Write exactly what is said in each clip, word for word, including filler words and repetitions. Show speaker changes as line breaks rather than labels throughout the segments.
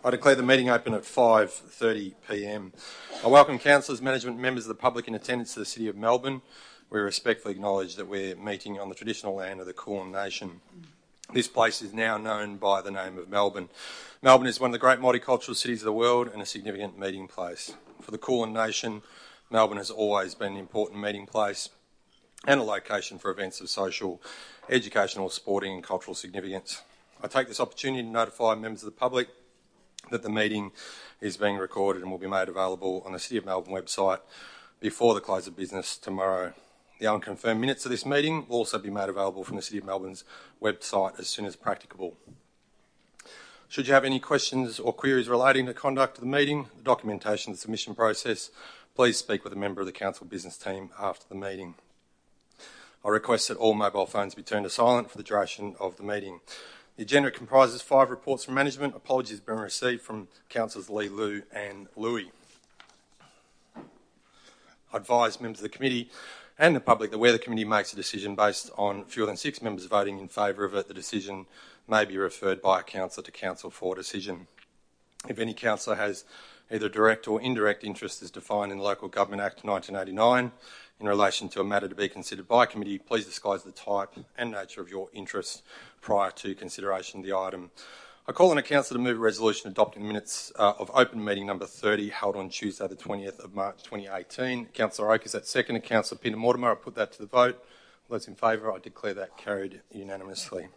I declare the meeting open at five thirty p m. I welcome councillors, management, members of the public in attendance to the City of Melbourne. We respectfully acknowledge that we're meeting on the traditional land of the Kulin Nation. This place is now known by the name of Melbourne. Melbourne is one of the great multicultural cities of the world and a significant meeting place. For the Kulin Nation, Melbourne has always been an important meeting place and a location for events of social, educational, sporting and cultural significance. I take this opportunity to notify members of the public that the meeting is being recorded and will be made available on the City of Melbourne website before the close of business tomorrow. The unconfirmed minutes of this meeting will also be made available from the City of Melbourne's website as soon as practicable. Should you have any questions or queries relating to the conduct of the meeting, the documentation of the submission process, please speak with a member of the Council business team after the meeting. I request that all mobile phones be turned to silent for the duration of the meeting. The agenda comprises five reports from management. Apologies have been received from Councillors Lee, Liu and Louis. I advise members of the committee and the public that where the committee makes a decision based on fewer than six members voting in favour of it, the decision may be referred by a councillor to council for decision. If any councillor has either direct or indirect interest as defined in the Local Government Act nineteen eighty-nine in relation to a matter to be considered by a committee, please disclose the type and nature of your interest prior to consideration of the item. I call on a councillor to move a resolution adopting the minutes uh, of open meeting number thirty held on Tuesday the twentieth of March twenty eighteen. Councillor Oak is that second, and Councillor Peter Mortimer. I put that to the vote. All those in favour, I declare that carried unanimously.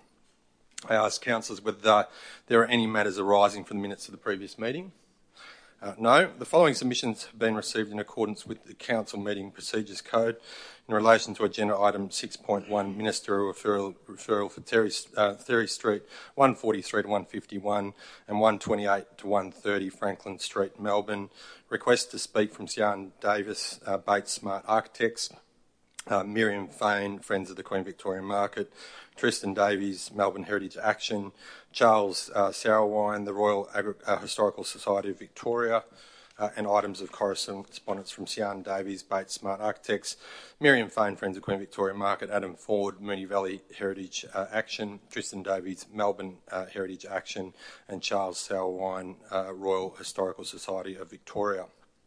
I ask councillors whether uh, there are any matters arising from the minutes of the previous meeting. Uh, no. The following submissions have been received in accordance with the Council Meeting Procedures Code in relation to agenda item six point one, ministerial referral, referral for Terry, uh, Theory Street, one forty-three to one fifty-one and one twenty-eight to one thirty Franklin Street, Melbourne. Request to speak from Sian Davis, uh, Bates Smart Architects, uh, Miriam Fain, Friends of the Queen Victoria Market, Tristan Davies, Melbourne Heritage Action, Charles uh, Sauerwein, the Royal Agri uh, Historical Society of Victoria, uh, and items of correspondence from Sian Davies, Bates Smart Architects, Miriam Fain, Friends of Queen Victoria Market, Adam Ford, Moonee Valley Heritage uh, Action, Tristan Davies, Melbourne uh, Heritage Action, and Charles Sauerwein, uh, Royal Historical Society of Victoria.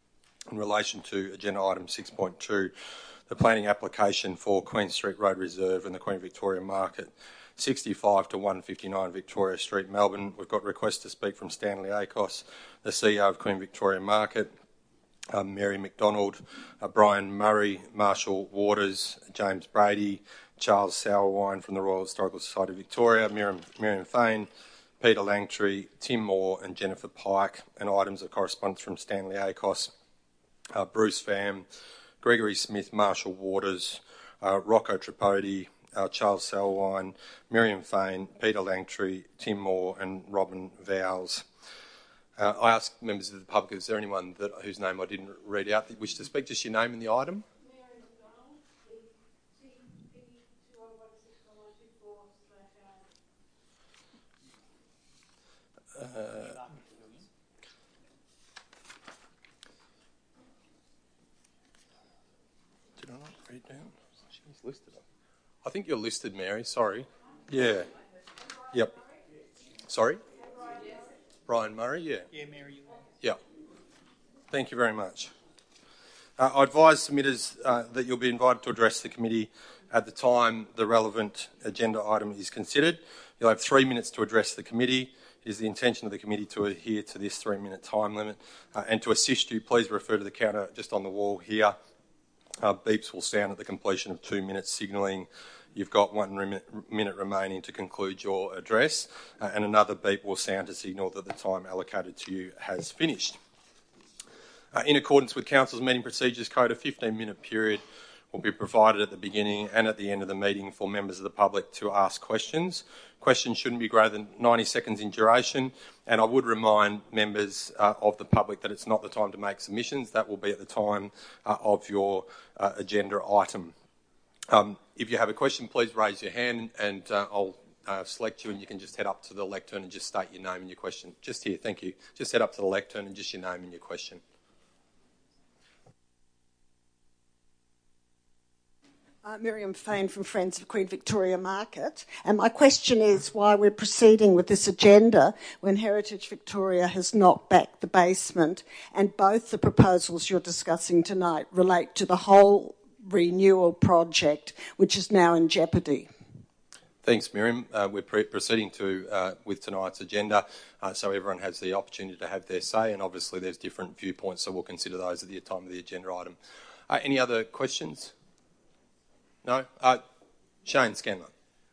In relation to agenda item six point two, the planning application for Queen Street Road Reserve and the Queen Victoria Market, sixty-five to one fifty-nine Victoria Street, Melbourne. We've got requests to speak from Stanley Akos, the C E O of Queen Victoria Market, um, Mary McDonald, uh, Brian Murray, Marshall Waters, James Brady, Charles Sauerwein from the Royal Historical Society of Victoria, Miriam, Miriam Fain, Peter Langtree, Tim Moore and Jennifer Pike, and items of correspondence from Stanley Akos, uh, Bruce Pham, Gregory Smith, Marshall Waters, uh, Rocco Tripodi, uh, Charles Sauerwein, Miriam Fain, Peter Langtree, Tim Moore and Robin Vowles. Uh, I ask members of the public, is there anyone that, whose name I didn't read out that wish to speak? Just your name and the item.
Mary McDonald, T P two oh one six one two four slash
Uh, Did I not read down? She's listed. I think you're listed, Mary. Sorry. Yeah. Yep. Sorry? Brian Murray, yeah.
Yeah, Mary.
Yeah. Thank you very much. Uh, I advise submitters uh, that you'll be invited to address the committee at the time the relevant agenda item is considered. You'll have three minutes to address the committee. It is the intention of the committee to adhere to this three-minute time limit. Uh, and to assist you, please refer to the counter just on the wall here. Uh, beeps will sound at the completion of two minutes, signalling you've got one rem minute remaining to conclude your address, uh, and another beep will sound to signal that the time allocated to you has finished. Uh, in accordance with Council's Meeting Procedures Code, a fifteen minute period will be provided at the beginning and at the end of the meeting for members of the public to ask questions. Questions shouldn't be greater than ninety seconds in duration, and I would remind members uh, of the public that it's not the time to make submissions. That will be at the time uh, of your uh, agenda item. Um, if you have a question, please raise your hand and uh, I'll uh, select you, and you can just head up to the lectern and just state your name and your question. Just here, thank you. Just head up to the lectern and just your name and your question.
Uh, Miriam Fain from Friends of Queen Victoria Market. And my question is why we're proceeding with this agenda when Heritage Victoria has knocked back the basement, and both the proposals you're discussing tonight relate to the whole renewal project, which is now in jeopardy.
Thanks, Miriam. Uh, we're pre- proceeding to uh, with tonight's agenda, uh, so everyone has the opportunity to have their say, and obviously there's different viewpoints, so we'll consider those at the time of the agenda item. Uh, any other questions? No? Uh, Shane Scanlon.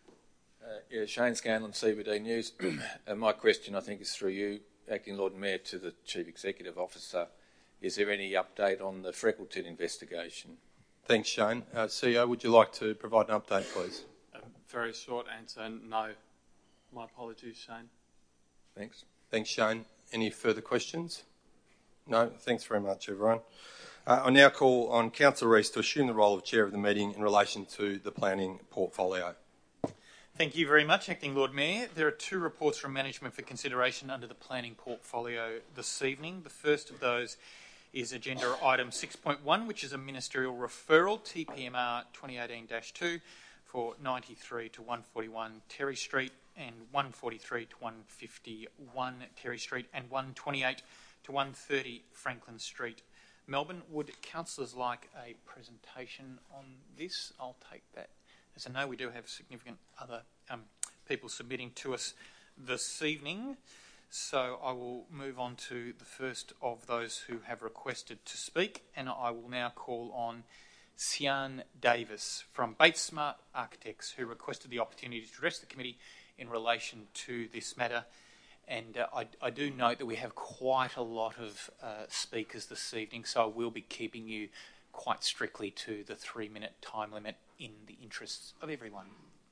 Uh, yeah, Shane Scanlon, C B D News. And my question, I think, is through you, Acting Lord Mayor, to the Chief Executive Officer. Is there any update on the Freckleton investigation?
Thanks, Shane. Uh, C E O, would you like to provide an update, please?
A very short answer, no. My apologies, Shane.
Thanks.
Thanks, Shane. Any further questions? No? Thanks very much, everyone. Uh, I now call on Councillor Rees to assume the role of Chair of the meeting in relation to the planning portfolio.
Thank you very much, Acting Lord Mayor. There are two reports from management for consideration under the planning portfolio this evening. The first of those is agenda item six point one, which is a ministerial referral, T P M R twenty eighteen dash two, for ninety-three to one forty-one Terry Street and one forty-three to one fifty-one Terry Street and one twenty-eight to one thirty Franklin Street, Melbourne. Would councillors like a presentation on this? I'll take that as a no. We do have significant other um, people submitting to us this evening. So I will move on to the first of those who have requested to speak, and I will now call on Sian Davis from Bates Smart Architects, who requested the opportunity to address the committee in relation to this matter. And uh, I, I do note that we have quite a lot of uh, speakers this evening, so I will be keeping you quite strictly to the three-minute time limit in the interests of everyone.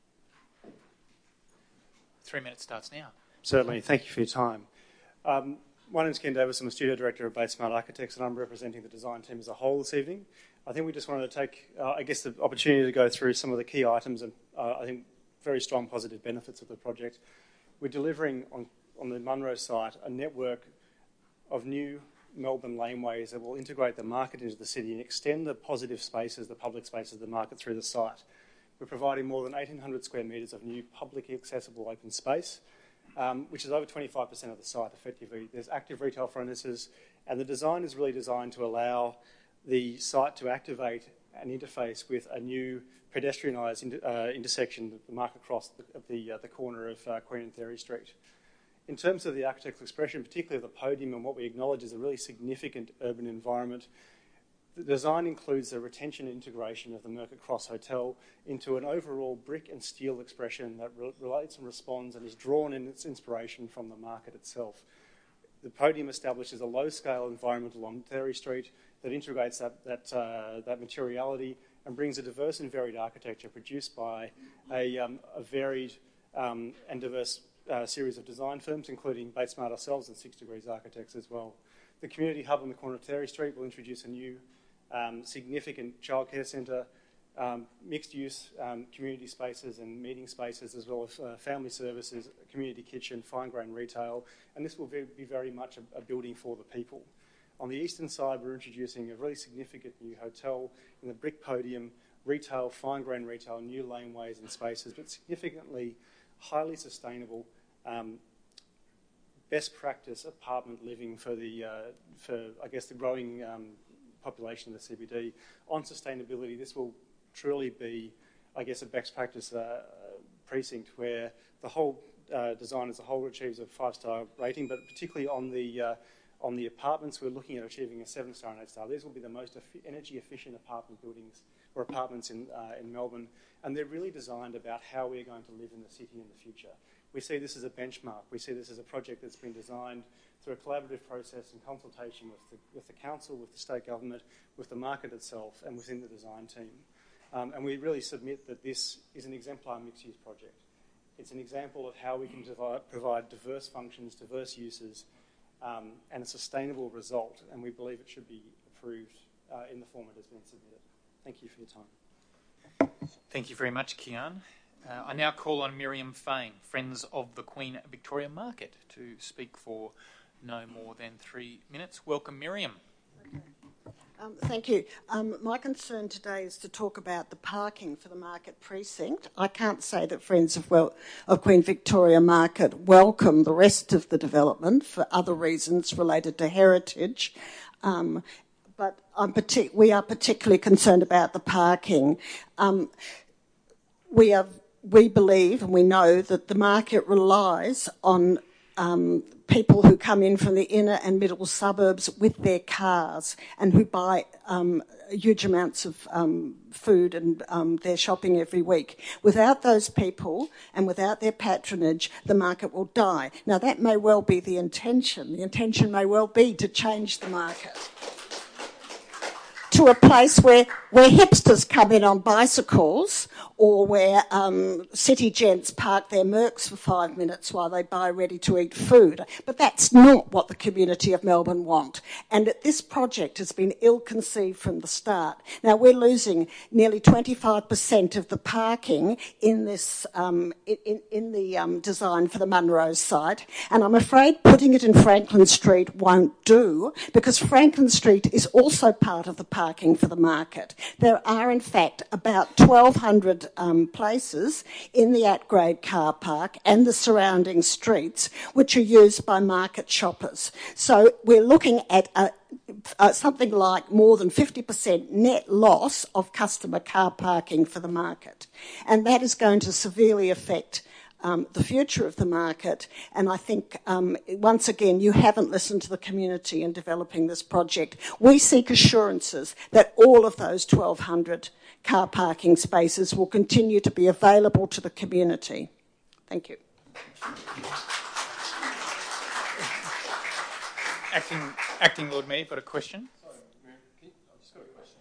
Three minutes starts now.
Certainly. Thank you for your time. Um, my name is Ken Davis. I'm a studio director of Bates Smart Architects, and I'm representing the design team as a whole this evening. I think we just wanted to take, uh, I guess, the opportunity to go through some of the key items and uh, I think very strong positive benefits of the project. We're delivering on on the Munro site a network of new Melbourne laneways that will integrate the market into the city and extend the positive spaces, the public spaces of the market through the site. We're providing more than eighteen hundred square metres of new publicly accessible open space, um, which is over twenty-five percent of the site effectively. There's active retail frontages, and the design is really designed to allow the site to activate an interface with a new pedestrianised inter uh, intersection, the market cross at the, uh, the corner of uh, Queen and Theory Street. In terms of the architectural expression, particularly the podium and what we acknowledge is a really significant urban environment, the design includes the retention and integration of the Mercat Cross Hotel into an overall brick and steel expression that re relates and responds and is drawn in its inspiration from the market itself. The podium establishes a low-scale environment along Theory Street that integrates that, that, uh, that materiality and brings a diverse and varied architecture produced by a, um, a varied um, and diverse Uh, series of design firms, including Bates Smart ourselves and Six Degrees Architects as well. The community hub on the corner of Terry Street will introduce a new um, significant childcare centre, um, mixed-use um, community spaces and meeting spaces, as well as uh, family services, community kitchen, fine-grain retail, and this will be very much a, a building for the people. On the eastern side, we're introducing a really significant new hotel in the brick podium, retail, fine-grain retail, new laneways and spaces, but significantly highly sustainable, um, best practice apartment living for the, uh, for I guess the growing um, population of the C B D. On sustainability, this will truly be, I guess, a best practice uh, precinct where the whole uh, design as a whole achieves a five-star rating, but particularly on the uh, on the apartments, we're looking at achieving a seven-star and eight-star. These will be the most energy-efficient apartment buildings or apartments in, uh, in Melbourne, and they're really designed about how we're going to live in the city in the future. We see this as a benchmark. We see this as a project that's been designed through a collaborative process and consultation with the, with the council, with the state government, with the market itself, and within the design team. Um, and we really submit that this is an exemplar mixed-use project. It's an example of how we can divide, provide diverse functions, diverse uses, um, and a sustainable result, and we believe it should be approved uh, in the form it has been submitted. Thank you for your time.
Thank you very much, Kian. Uh, I now call on Miriam Fain, Friends of the Queen Victoria Market, to speak for no more than three minutes. Welcome, Miriam.
Okay. Um, thank you. Um, my concern today is to talk about the parking for the Market Precinct. I can't say that Friends of, well, of Queen Victoria Market welcome the rest of the development for other reasons related to heritage, um, but I'm partic- we are particularly concerned about the parking. Um, we are, we believe and we know that the market relies on Um, people who come in from the inner and middle suburbs with their cars and who buy um, huge amounts of um, food and um, their shopping every week. Without those people and without their patronage, the market will die. Now, that may well be the intention. The intention may well be to change the market to a place where, where hipsters come in on bicycles, or where um, city gents park their Mercs for five minutes while they buy ready-to-eat food. But that's not what the community of Melbourne want. And this project has been ill-conceived from the start. Now, we're losing nearly twenty-five percent of the parking in this um, in, in the um, design for the Munro site, and I'm afraid putting it in Franklin Street won't do, because Franklin Street is also part of the parking for the market. There are, in fact, about twelve hundred um, places in the at-grade car park and the surrounding streets which are used by market shoppers. So we're looking at a, uh, something like more than fifty percent net loss of customer car parking for the market. And that is going to severely affect Um, the future of the market, and I think, um, once again, you haven't listened to the community in developing this project. We seek assurances that all of those twelve hundred car parking spaces will continue to be available to the community. Thank you.
Acting, Acting Lord Mayor, you've got a question?
Sorry, I've just got a question.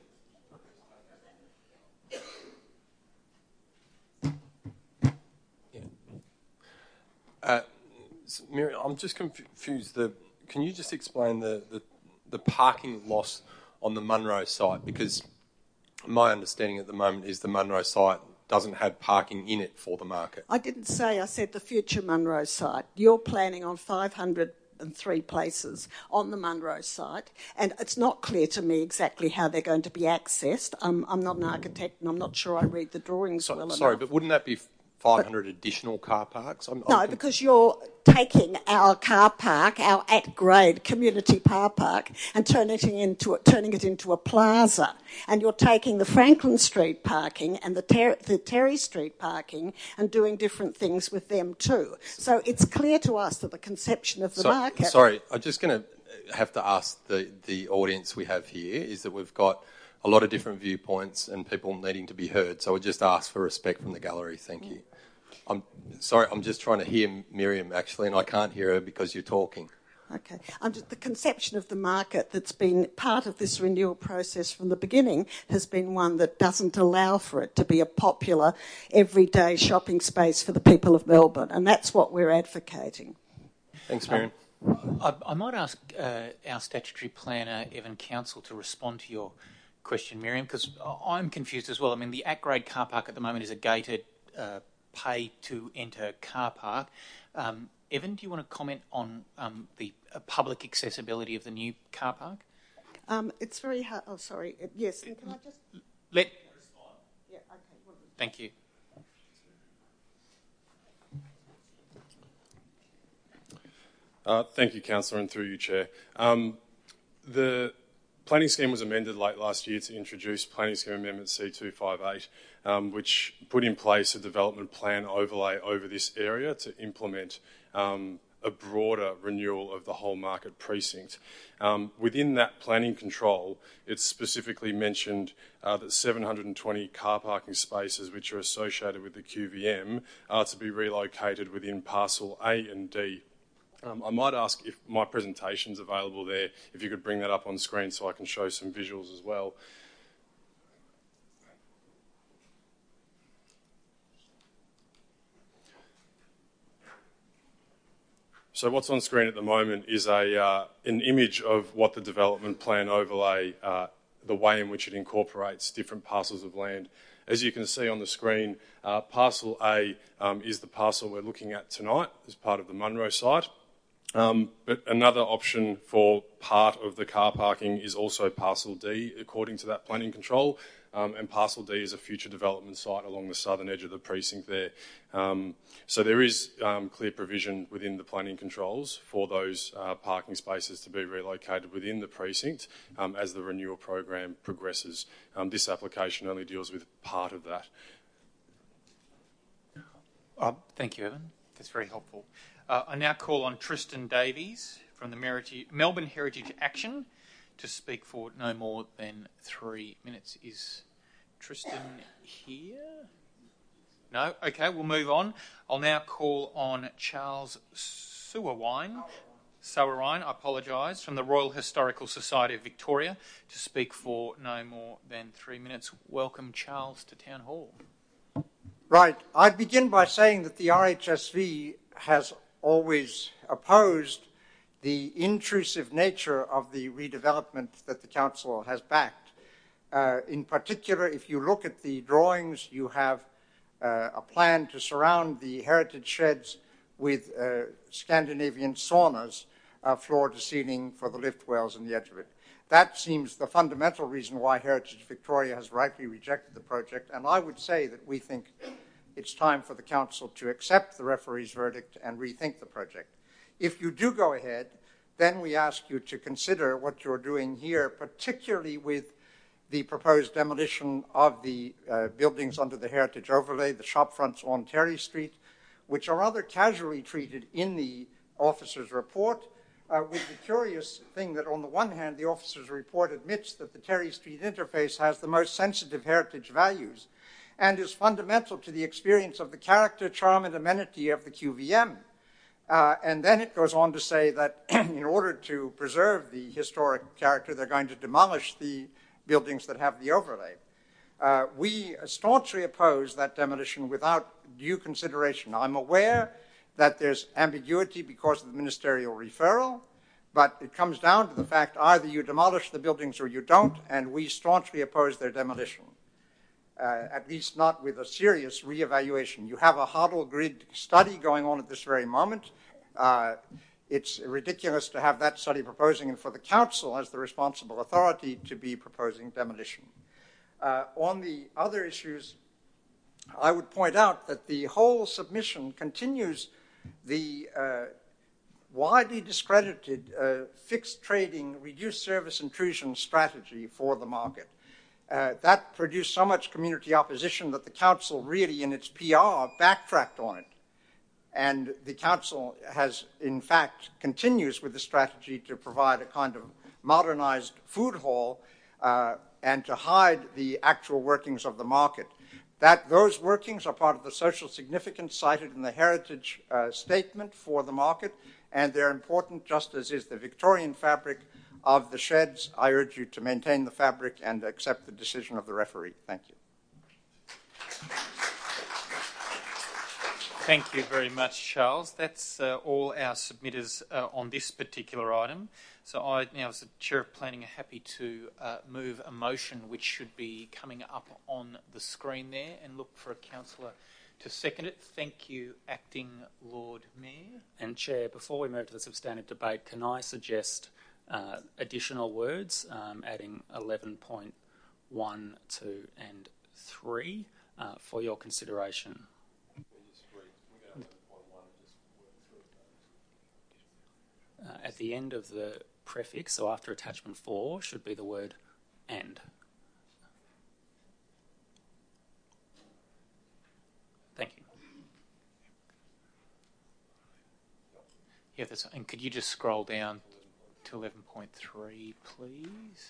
Uh, Miriam, I'm just confused. The, can you just explain the, the, the parking loss on the Munro site? Because my understanding at the moment is the Munro site doesn't have parking in it for the market.
I didn't say, I said the future Munro site. You're planning on five hundred three places on the Munro site, and it's not clear to me exactly how they're going to be accessed. Um, I'm not an architect and I'm not sure I read the drawings
So,
well
sorry,
enough.
but wouldn't that be five hundred but, additional car parks? I'm,
no,
I'm
because you're taking our car park, our at-grade community car park, and turning it into a, turning it into a plaza. And you're taking the Franklin Street parking and the, Ter- the Terry Street parking and doing different things with them too. So it's clear to us that the conception of the
so,
market...
Sorry, I'm just going to have to ask the, the audience we have here is that we've got a lot of different viewpoints and people needing to be heard. So I would just ask for respect from the gallery. Thank you. I'm sorry, I'm just trying to hear Miriam, actually, and I can't hear her because you're talking.
Okay. Um, the conception of the market that's been part of this renewal process from the beginning has been one that doesn't allow for it to be a popular, everyday shopping space for the people of Melbourne, and that's what we're advocating.
Thanks, Miriam.
Um, I, I might ask uh, our statutory planner, Evan Council, to respond to your question, Miriam, because I'm confused as well. I mean, the at-grade car park at the moment is a gated uh, pay-to-enter car park. Um, Evan, do you want to comment on um, the uh, public accessibility of the new car park?
Um, it's very hard. Oh, sorry. Yes. Can I just
let?
Yeah. Okay. Well,
thank you.
Uh, thank you, Councillor, and through you, Chair. Um, the planning scheme was amended late last year to introduce Planning Scheme Amendment C two fifty-eight, um, which put in place a development plan overlay over this area to implement um, a broader renewal of the whole market precinct. Um, within that planning control, it's specifically mentioned uh, that seven hundred twenty car parking spaces which are associated with the Q V M are to be relocated within Parcel A and D. Um, I might ask if my presentation's available there, if you could bring that up on screen so I can show some visuals as well. So what's on screen at the moment is a uh, an image of what the development plan overlay, uh, the way in which it incorporates different parcels of land. As you can see on the screen, uh, Parcel A um, is the parcel we're looking at tonight as part of the Munro site. Um, but another option for part of the car parking is also Parcel D, according to that planning control. Um, and Parcel D is a future development site along the southern edge of the precinct there. Um, so there is um, clear provision within the planning controls for those uh, parking spaces to be relocated within the precinct um, as the renewal program progresses. Um, this application only deals with part of that.
Oh, thank you, Evan. That's very helpful. Uh, I now call on Tristan Davies from the Meriti- Melbourne Heritage Action to speak for no more than three minutes. Is Tristan here? No? Okay, we'll move on. I'll now call on Charles Sewerwine, Sewerwine, I apologise, from the Royal Historical Society of Victoria to speak for no more than three minutes. Welcome, Charles, to Town Hall.
Right. I'd begin by saying that the R H S V has always opposed the intrusive nature of the redevelopment that the Council has backed. Uh, in particular, if you look at the drawings, you have uh, a plan to surround the heritage sheds with uh, Scandinavian saunas, uh, floor to ceiling for the lift wells and the edge of it. That seems the fundamental reason why Heritage Victoria has rightly rejected the project, and I would say that we think it's time for the Council to accept the referee's verdict and rethink the project. If you do go ahead, then we ask you to consider what you're doing here, particularly with the proposed demolition of the uh, buildings under the heritage overlay, the shop fronts on Terry Street, which are rather casually treated in the officer's report, uh, with the curious thing that on the one hand, the officer's report admits that the Terry Street interface has the most sensitive heritage values and is fundamental to the experience of the character, charm, and amenity of the Q V M. Uh, and then it goes on to say that in order to preserve the historic character, they're going to demolish the buildings that have the overlay. Uh, we staunchly oppose that demolition without due consideration. I'm aware that there's ambiguity because of the ministerial referral, but it comes down to the fact either you demolish the buildings or you don't, and we staunchly oppose their demolition, uh, at least not with a serious reevaluation. You have a Hodel grid study going on at this very moment. Uh, it's ridiculous to have that study proposing and for the Council as the responsible authority to be proposing demolition. Uh, on the other issues, I would point out that the whole submission continues the uh, widely discredited uh, fixed trading, reduced service intrusion strategy for the market. Uh, that produced so much community opposition that the Council really, in its P R, backtracked on it. And the Council has, in fact, continues with the strategy to provide a kind of modernized food hall uh, and to hide the actual workings of the market. That those workings are part of the social significance cited in the heritage uh, statement for the market, and they're important just as is the Victorian fabric of the sheds. I urge you to maintain the fabric and accept the decision of the referee. Thank you.
Thank you very much, Charles. That's uh, all our submitters uh, on this particular item. So I now, as the Chair of Planning, are happy to uh, move a motion which should be coming up on the screen there, and look for a councillor to second it. Thank you, Acting Lord Mayor.
And Chair, before we move to the substantive debate, can I suggest uh, additional words, um, adding eleven point one, two and three uh, for your consideration? Uh, at the end of the prefix, so after attachment four, should be the word and. Thank you.
Yeah, that's, and could you just scroll down to eleven point three, please?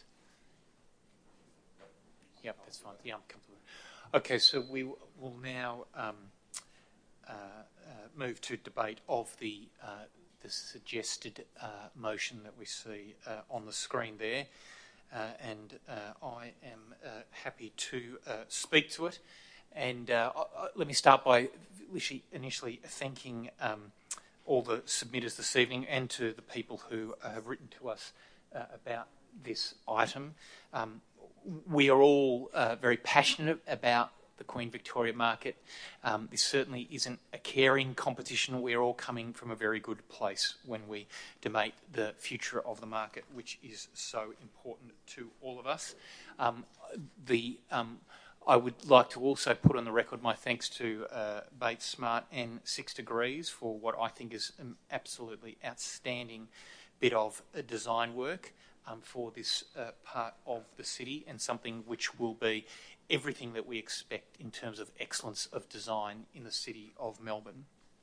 Yep, that's fine. Yeah, I'm comfortable. Okay, so we will now um, uh, uh, move to debate of the uh, the suggested uh, motion that we see uh, on the screen there, uh, and uh, I am uh, happy to uh, speak to it. And uh, I, let me start by initially thanking um, all the submitters this evening and to the people who uh, have written to us uh, about this item. Um, we are all uh, very passionate about the Queen Victoria Market. Um, this certainly isn't a caring competition. We're all coming from a very good place when we debate the future of the market, which is so important to all of us. Um, the um, I would like to also put on the record my thanks to uh, Bates Smart and Six Degrees for what I think is an absolutely outstanding bit of uh, design work um, for this uh, part of the city, and something which will be everything that we expect in terms of excellence of design in the city of Melbourne.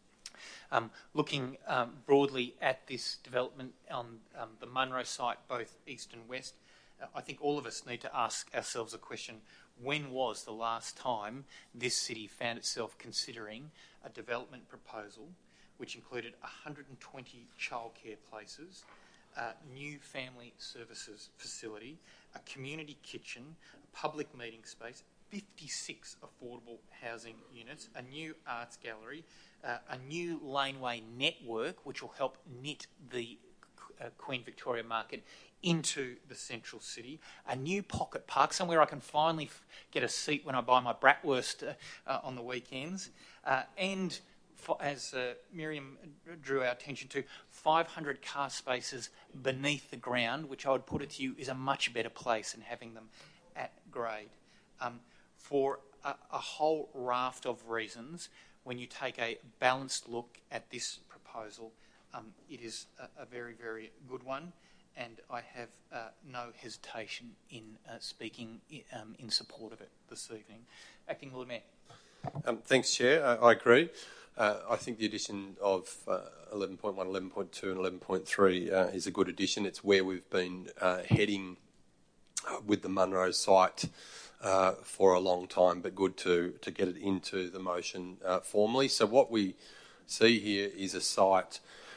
Um, looking um, broadly at this development on um, the Munro site, both east and west, uh, I think all of us need to ask ourselves a question: when was the last time this city found itself considering a development proposal which included one hundred twenty childcare places, a new family services facility, a community kitchen, a public meeting space, fifty-six affordable housing units, a new arts gallery, uh, a new laneway network which will help knit the uh, Queen Victoria Market into the central city, a new pocket park, somewhere I can finally f- get a seat when I buy my bratwurst uh, uh, on the weekends, uh, and for, as uh, Miriam drew our attention to, five hundred car spaces beneath the ground, which I would put it to you is a much better place than having them at grade. Um, for a, a whole raft of reasons, when you take a balanced look at this proposal, um, it is a, a very, very good one, and I have uh, no hesitation in uh, speaking um, in support of it this evening. Acting Lord Mayor.
Um, thanks, Chair. I, I agree. Uh, I think the addition of uh, eleven point one, eleven point two and eleven point three uh, is a good addition. It's where we've been uh, heading uh, with the Munro site uh, for a long time, but good to, to get it into the motion uh, formally. So what we see here is a site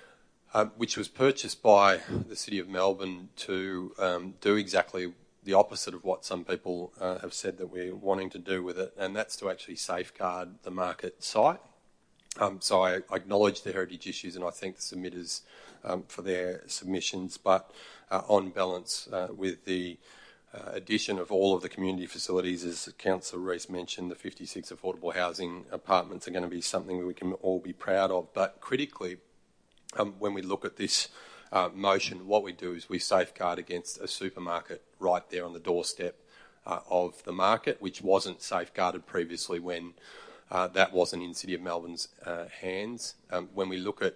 uh, which was purchased by the City of Melbourne to um, do exactly the opposite of what some people uh, have said that we're wanting to do with it, and that's to actually safeguard the market site. Um, so I, I acknowledge the heritage issues, and I thank the submitters um, for their submissions, but uh, on balance uh, with the uh, addition of all of the community facilities, as Councillor Rees mentioned, the fifty-six affordable housing apartments are going to be something we can all be proud of. But critically, um, when we look at this uh, motion, what we do is we safeguard against a supermarket right there on the doorstep uh, of the market, which wasn't safeguarded previously when Uh, that wasn't in City of Melbourne's uh, hands. Um, when we look at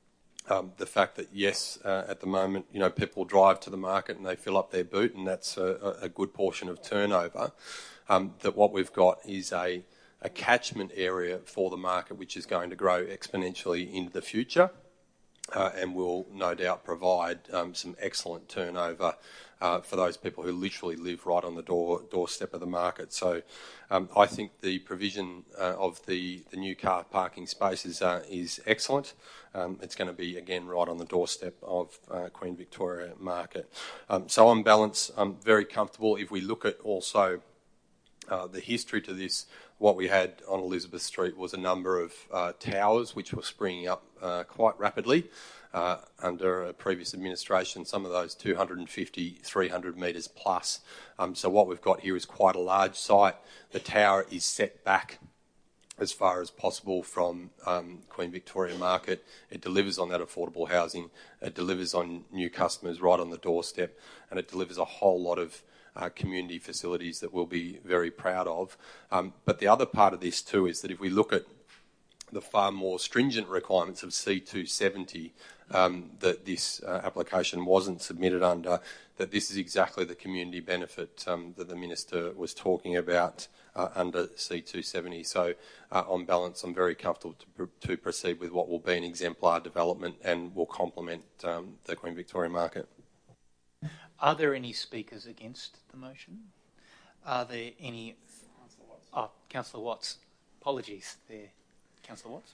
um, the fact that, yes, uh, at the moment, you know, people drive to the market and they fill up their boot, and that's a, a good portion of turnover, um, that what we've got is a, a catchment area for the market which is going to grow exponentially into the future uh, and will no doubt provide um, some excellent turnover Uh, for those people who literally live right on the door doorstep of the market. So um, I think the provision uh, of the, the new car parking spaces uh, is excellent. Um, it's going to be, again, right on the doorstep of uh, Queen Victoria Market. Um, so on balance, I'm very comfortable. If we look at also uh, the history to this, what we had on Elizabeth Street was a number of uh, towers which were springing up uh, quite rapidly. Uh, under a previous administration, some of those two hundred fifty, three hundred metres plus. Um, so what we've got here is quite a large site. The tower is set back as far as possible from um, Queen Victoria Market. It delivers on that affordable housing. It delivers on new customers right on the doorstep, and it delivers a whole lot of uh, community facilities that we'll be very proud of. Um, but the other part of this too is that if we look at the far more stringent requirements of C two seventy um, that this uh, application wasn't submitted under, that this is exactly the community benefit um, that the Minister was talking about uh, under C two seventy. So uh, on balance, I'm very comfortable to, pr- to proceed with what will be an exemplar development and will complement um, the Queen Victoria Market.
Are there any speakers against the motion? Are there any... Oh, Councillor Watts. Apologies there. Councillor Watts.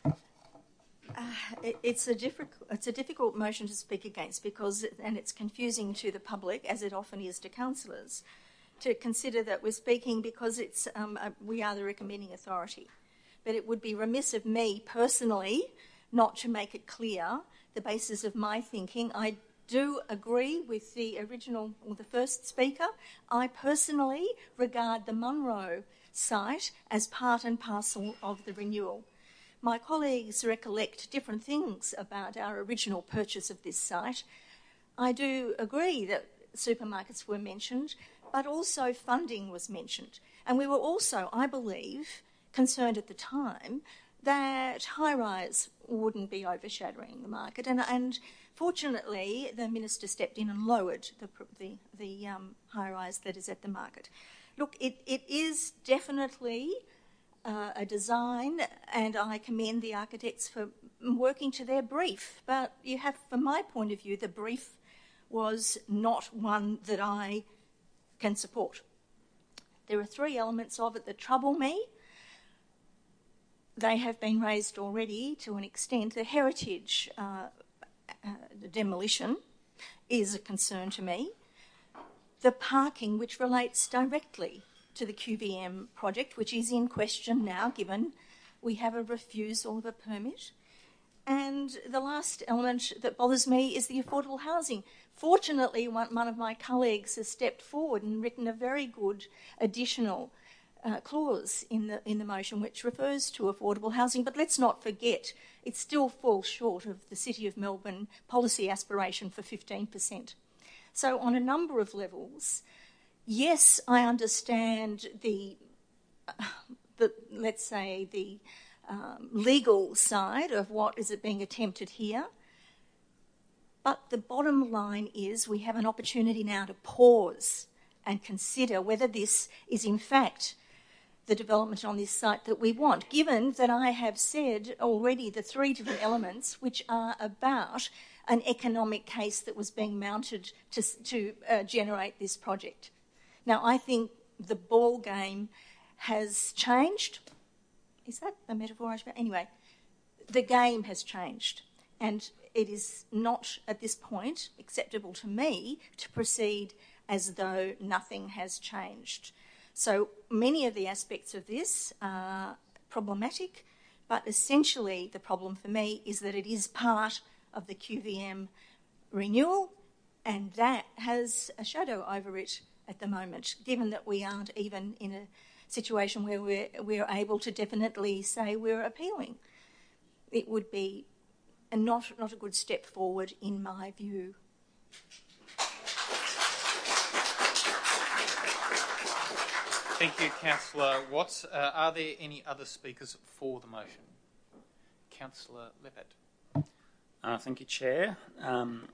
Uh, it, it's a difficult it's a difficult motion to speak against because, and it's confusing to the public, as it often is to councillors, to consider that we're speaking because it's um, uh, we are the recommending authority. But it would be remiss of me personally not to make it clear the basis of my thinking. I do agree with the original or the first speaker. I personally regard the Munro site as part and parcel of the renewal. My colleagues recollect different things about our original purchase of this site. I do agree that supermarkets were mentioned, but also funding was mentioned. And we were also, I believe, concerned at the time that high-rise wouldn't be overshadowing the market. And, and fortunately, the Minister stepped in and lowered the, the, the um, high-rise that is at the market. Look, it, it is definitely uh, a design, and I commend the architects for working to their brief. But you have, from my point of view, the brief was not one that I can support. There are three elements of it that trouble me. They have been raised already to an extent. The heritage uh, uh, the demolition is a concern to me. The parking, which relates directly to the Q V M project, which is in question now, given we have a refusal of a permit. And the last element that bothers me is the affordable housing. Fortunately, one, one of my colleagues has stepped forward and written a very good additional Uh, clause in the in the motion which refers to affordable housing, but let's not forget it still falls short of the City of Melbourne policy aspiration for fifteen percent. So on a number of levels, yes, I understand the, uh, the let's say, the um, legal side of what is being attempted here, but the bottom line is we have an opportunity now to pause and consider whether this is in fact the development on this site that we want, given that I have said already the three different elements which are about an economic case that was being mounted to, to uh, generate this project. Now, I think the ball game has changed. Is that a metaphor I should... Anyway, the game has changed, and it is not, at this point, acceptable to me to proceed as though nothing has changed. So many of the aspects of this are problematic, but essentially the problem for me is that it is part of the Q V M renewal, and that has a shadow over it at the moment, given that we aren't even in a situation where we're, we're able to definitely say we're appealing. It would be a not, not a good step forward in my view.
Thank you, Councillor Watts. Uh, are there any other speakers for the motion? Councillor Leppert.
Uh, thank you, Chair. Um,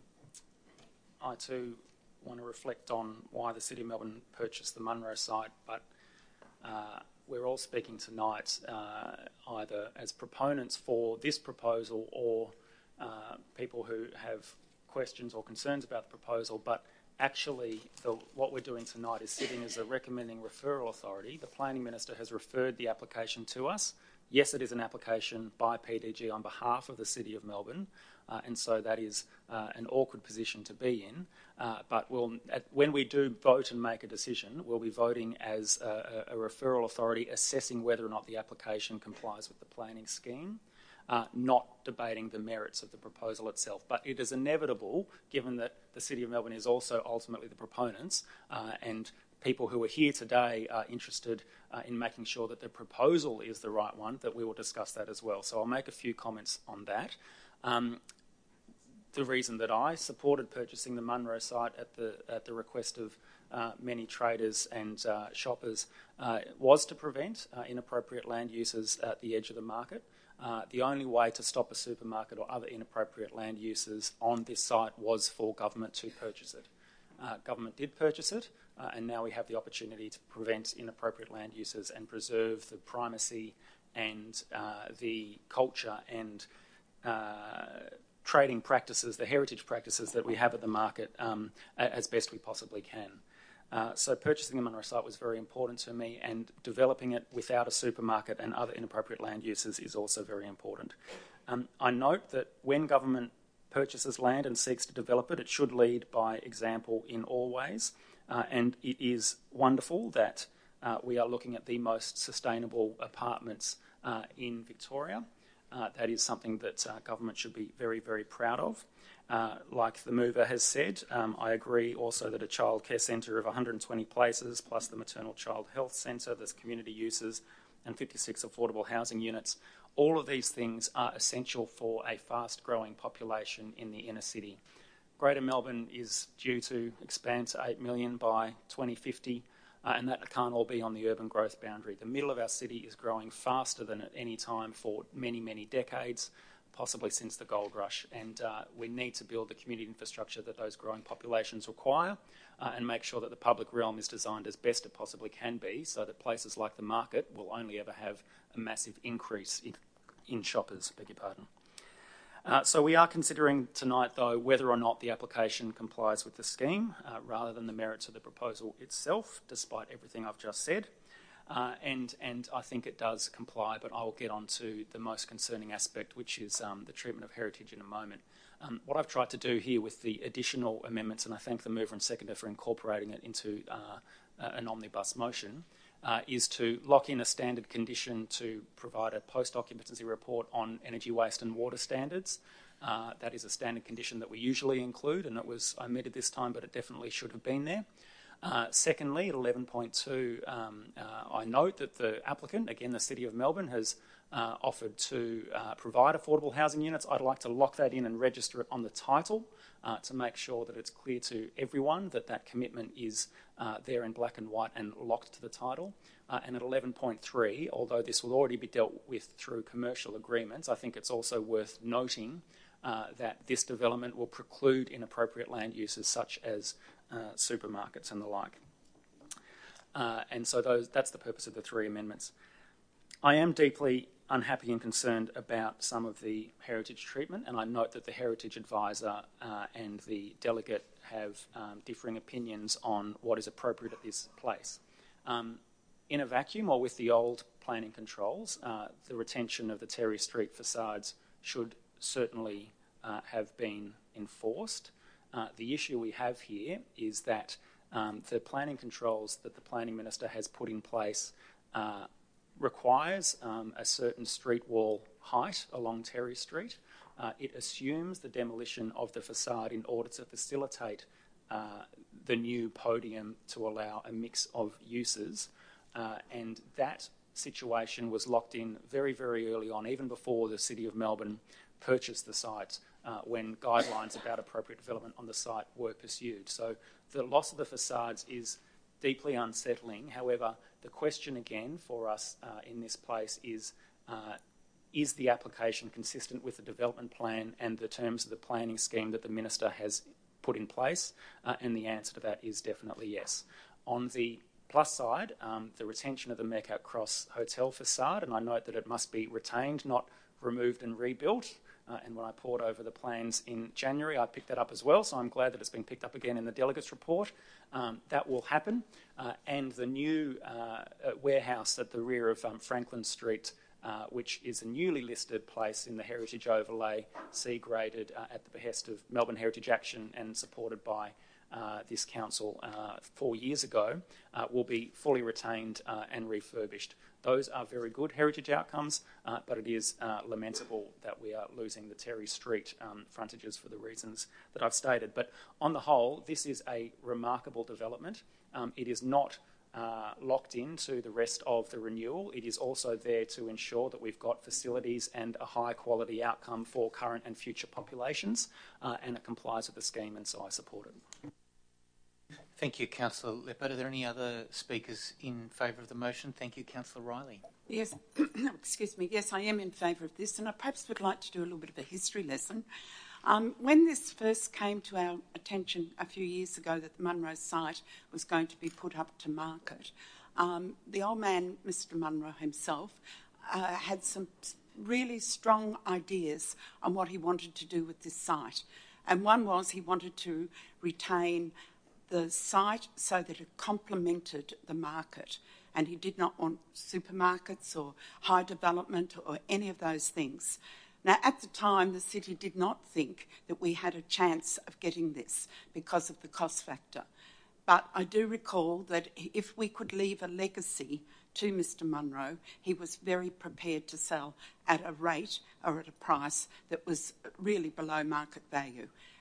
I too want to reflect on why the City of Melbourne purchased the Munro site, but uh, we're all speaking tonight uh, either as proponents for this proposal or uh, people who have questions or concerns about the proposal, but actually, the, what we're doing tonight is sitting as a recommending referral authority. The Planning Minister has referred the application to us. Yes, it is an application by P D G on behalf of the City of Melbourne, uh, and so that is uh, an awkward position to be in. Uh, but we'll, at, when we do vote and make a decision, we'll be voting as a, a, a referral authority assessing whether or not the application complies with the planning scheme. Uh, not debating the merits of the proposal itself. But it is inevitable, given that the City of Melbourne is also ultimately the proponents, uh, and people who are here today are interested uh, in making sure that the proposal is the right one, that we will discuss that as well. So I'll make a few comments on that. Um, the reason that I supported purchasing the Munro site at the, at the request of uh, many traders and uh, shoppers uh, was to prevent uh, inappropriate land uses at the edge of the market. Uh, the only way to stop a supermarket or other inappropriate land uses on this site was for government to purchase it. Uh, government did purchase it, uh, and now we have the opportunity to prevent inappropriate land uses and preserve the primacy and uh, the culture and uh, trading practices, the heritage practices that we have at the market um, as best we possibly can. Uh, so purchasing the Munro site was very important to me, and developing it without a supermarket and other inappropriate land uses is also very important. Um, I note that when government purchases land and seeks to develop it, it should lead by example in all ways, uh, and it is wonderful that uh, we are looking at the most sustainable apartments uh, in Victoria. Uh, that is something that uh, government should be very, very proud of. Uh, like the mover has said, um, I agree also that a childcare centre of one hundred twenty places, plus the maternal child health centre, there's community uses, and fifty-six affordable housing units, all of these things are essential for a fast-growing population in the inner city. Greater Melbourne is due to expand to eight million by twenty fifty, uh, and that can't all be on the urban growth boundary. The middle of our city is growing faster than at any time for many, many decades, possibly since the gold rush, and uh, we need to build the community infrastructure that those growing populations require uh, and make sure that the public realm is designed as best it possibly can be so that places like the market will only ever have a massive increase in, in shoppers, beg your pardon. Uh, so we are considering tonight, though, whether or not the application complies with the scheme uh, rather than the merits of the proposal itself, despite everything I've just said. Uh, and, and I think it does comply, but I will get on to the most concerning aspect, which is um, the treatment of heritage in a moment. Um, what I've tried to do here with the additional amendments, and I thank the mover and seconder for incorporating it into uh, an omnibus motion, uh, is to lock in a standard condition to provide a post-occupancy report on energy waste and water standards. Uh, that is a standard condition that we usually include, and it was omitted this time, but it definitely should have been there. Uh, secondly, at eleven point two, um, uh, I note that the applicant, again the City of Melbourne, has uh, offered to uh, provide affordable housing units. I'd like to lock that in and register it on the title uh, to make sure that it's clear to everyone that that commitment is uh, there in black and white and locked to the title. Uh, and at eleven point three, although this will already be dealt with through commercial agreements, I think it's also worth noting uh, that this development will preclude inappropriate land uses such as Uh, supermarkets and the like. Uh, and so those, that's the purpose of the three amendments. I am deeply unhappy and concerned about some of the heritage treatment, and I note that the heritage advisor uh, and the delegate have um, differing opinions on what is appropriate at this place. Um, in a vacuum, or with the old planning controls, uh, the retention of the Terry Street facades should certainly uh, have been enforced. Uh, the issue we have here is that um, the planning controls that the Planning Minister has put in place uh, requires um, a certain street wall height along Terry Street. Uh, it assumes the demolition of the facade in order to facilitate uh, the new podium to allow a mix of uses. Uh, and that situation was locked in very, very early on, even before the City of Melbourne purchased the site, uh, when guidelines about appropriate development on the site were pursued. So the loss of the facades is deeply unsettling. However, the question again for us uh, in this place is, uh, is the application consistent with the development plan and the terms of the planning scheme that the Minister has put in place? Uh, and the answer to that is definitely yes. On the plus side, um, the retention of the Meerkat Cross Hotel facade, and I note that it must be retained, not removed and rebuilt. Uh, and when I poured over the plans in January, I picked that up as well, so I'm glad that it's been picked up again in the delegates' report. Um, that will happen. Uh, and the new uh, warehouse at the rear of um, Franklin Street, uh, which is a newly listed place in the Heritage Overlay, C-graded uh, at the behest of Melbourne Heritage Action and supported by uh, this council uh, four years ago, uh, will be fully retained uh, and refurbished. Those are very good heritage outcomes, uh, but it is uh, lamentable that we are losing the Terry Street um, frontages for the reasons that I've stated. But on the whole, this is a remarkable development. Um, it is not uh, locked into the rest of the renewal. It is also there to ensure that we've got facilities and a high quality outcome for current and future populations, uh, and it complies with the scheme, and so I support it.
Thank you, Councillor Leppard. Are there any other speakers in favour of the motion? Thank you, Councillor Riley.
Yes, excuse me. Yes, I am in favour of this, and I perhaps would like to do a little bit of a history lesson. Um, when this first came to our attention a few years ago that the Munro site was going to be put up to market, um, the old man, Mister Munro himself, uh, had some really strong ideas on what he wanted to do with this site. And one was he wanted to retain the site so that it complemented the market, and he did not want supermarkets or high development or any of those things. Now, at the time, the city did not think that we had a chance of getting this because of the cost factor. But I do recall that if we could leave a legacy to Mister Munro, he was very prepared to sell at a rate or at a price that was really below market value.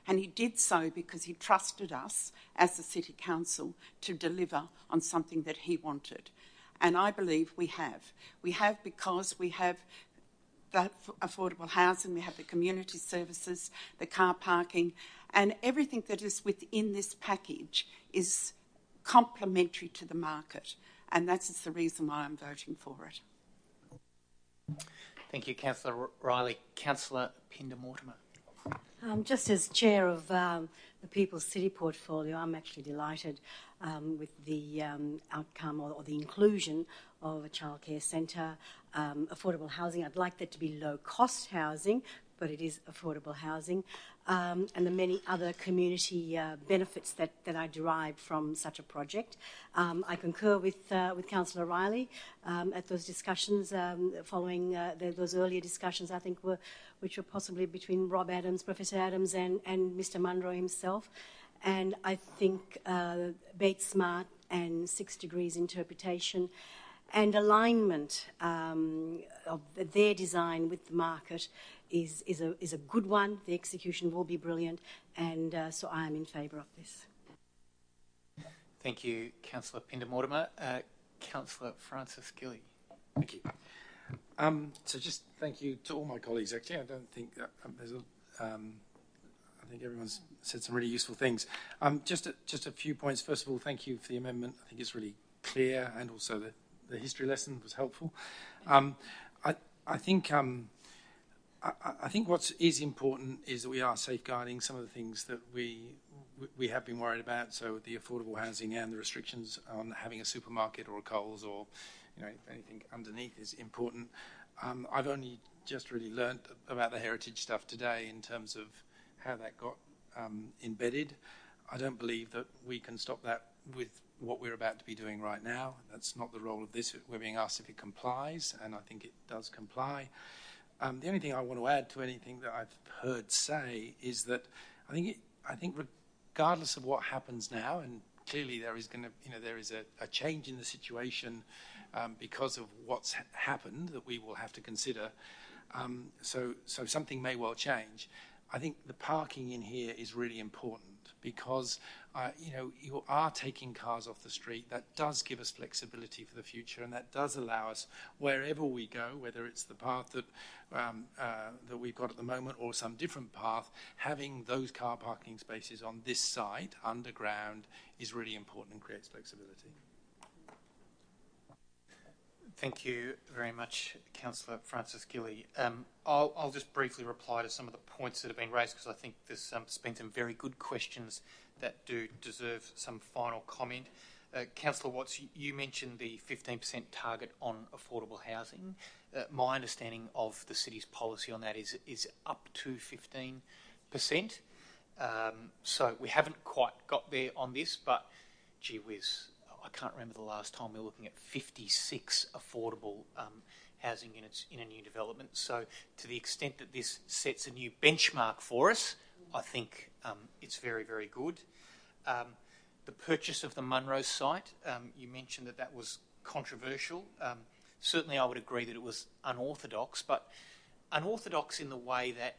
And he did so because he trusted us as the City Council to deliver on something that he wanted. And I believe we have. We have because we have the affordable housing, we have the community services, the car parking, and everything that is within this package is complementary to the market. And that's the reason why I'm voting for it.
Thank you, Councillor Riley. Councillor Pinder-Mortimer.
Um, just as chair of um, the People's City portfolio, I'm actually delighted um, with the um, outcome or, or the inclusion of a childcare centre, um, affordable housing. I'd like that to be low-cost housing, but it is affordable housing, um, and the many other community uh, benefits that, that I derive from such a project. Um, I concur with uh, with Councillor Riley um, at those discussions um, following uh, the, those earlier discussions, I think, were which were possibly between Rob Adams, Professor Adams, and, and Mister Munro himself. And I think uh, Bates Smart and Six Degrees interpretation and alignment um, of their design with the market is, is, a, is a good one. The execution will be brilliant, and uh, so I am in favour of this.
Thank you, Councillor Pinder-Mortimer. Uh, Councillor Francis Gilly.
Thank you. Um, so just thank you to all my colleagues. Actually, I don't think that, um, there's a, um, I think everyone's said some really useful things. Um, just, a, just a few points. First of all, thank you for the amendment. I think it's really clear, and also the, the history lesson was helpful. Um, I, I think um, I, I think what is important is that we are safeguarding some of the things that we we have been worried about. So the affordable housing and the restrictions on having a supermarket or a Coles or you know anything underneath is important. Um, I've only just really learnt about the heritage stuff today in terms of how that got um, embedded. I don't believe that we can stop that with what we're about to be doing right now. That's not the role of this. We're being asked if it complies, and I think it does comply. Um, the only thing I want to add to anything that I've heard say is that I think it, I think regardless of what happens now, and clearly there is going to, you know, there is a, a change in the situation um, because of what's ha- happened that we will have to consider. Um, so, so something may well change. I think the parking in here is really important because, uh, you know, you are taking cars off the street. That does give us flexibility for the future, and that does allow us, wherever we go, whether it's the path that um, uh, that we've got at the moment or some different path, having those car parking spaces on this site, underground, is really important and creates flexibility.
Thank you very much, Councillor Francis Gilly. Um, I'll, I'll just briefly reply to some of the points that have been raised because I think there's um, been some very good questions that do deserve some final comment. Uh, Councillor Watts, you, you mentioned the fifteen percent target on affordable housing. Uh, my understanding of the city's policy on that is, is up to fifteen percent. Um, so we haven't quite got there on this, but gee whiz, I can't remember the last time we were looking at fifty-six affordable um, housing units in a new development. So to the extent that this sets a new benchmark for us, I think um, it's very, very good. Um, the purchase of the Munro site, um, you mentioned that that was controversial. Um, certainly I would agree that it was unorthodox, but unorthodox in the way that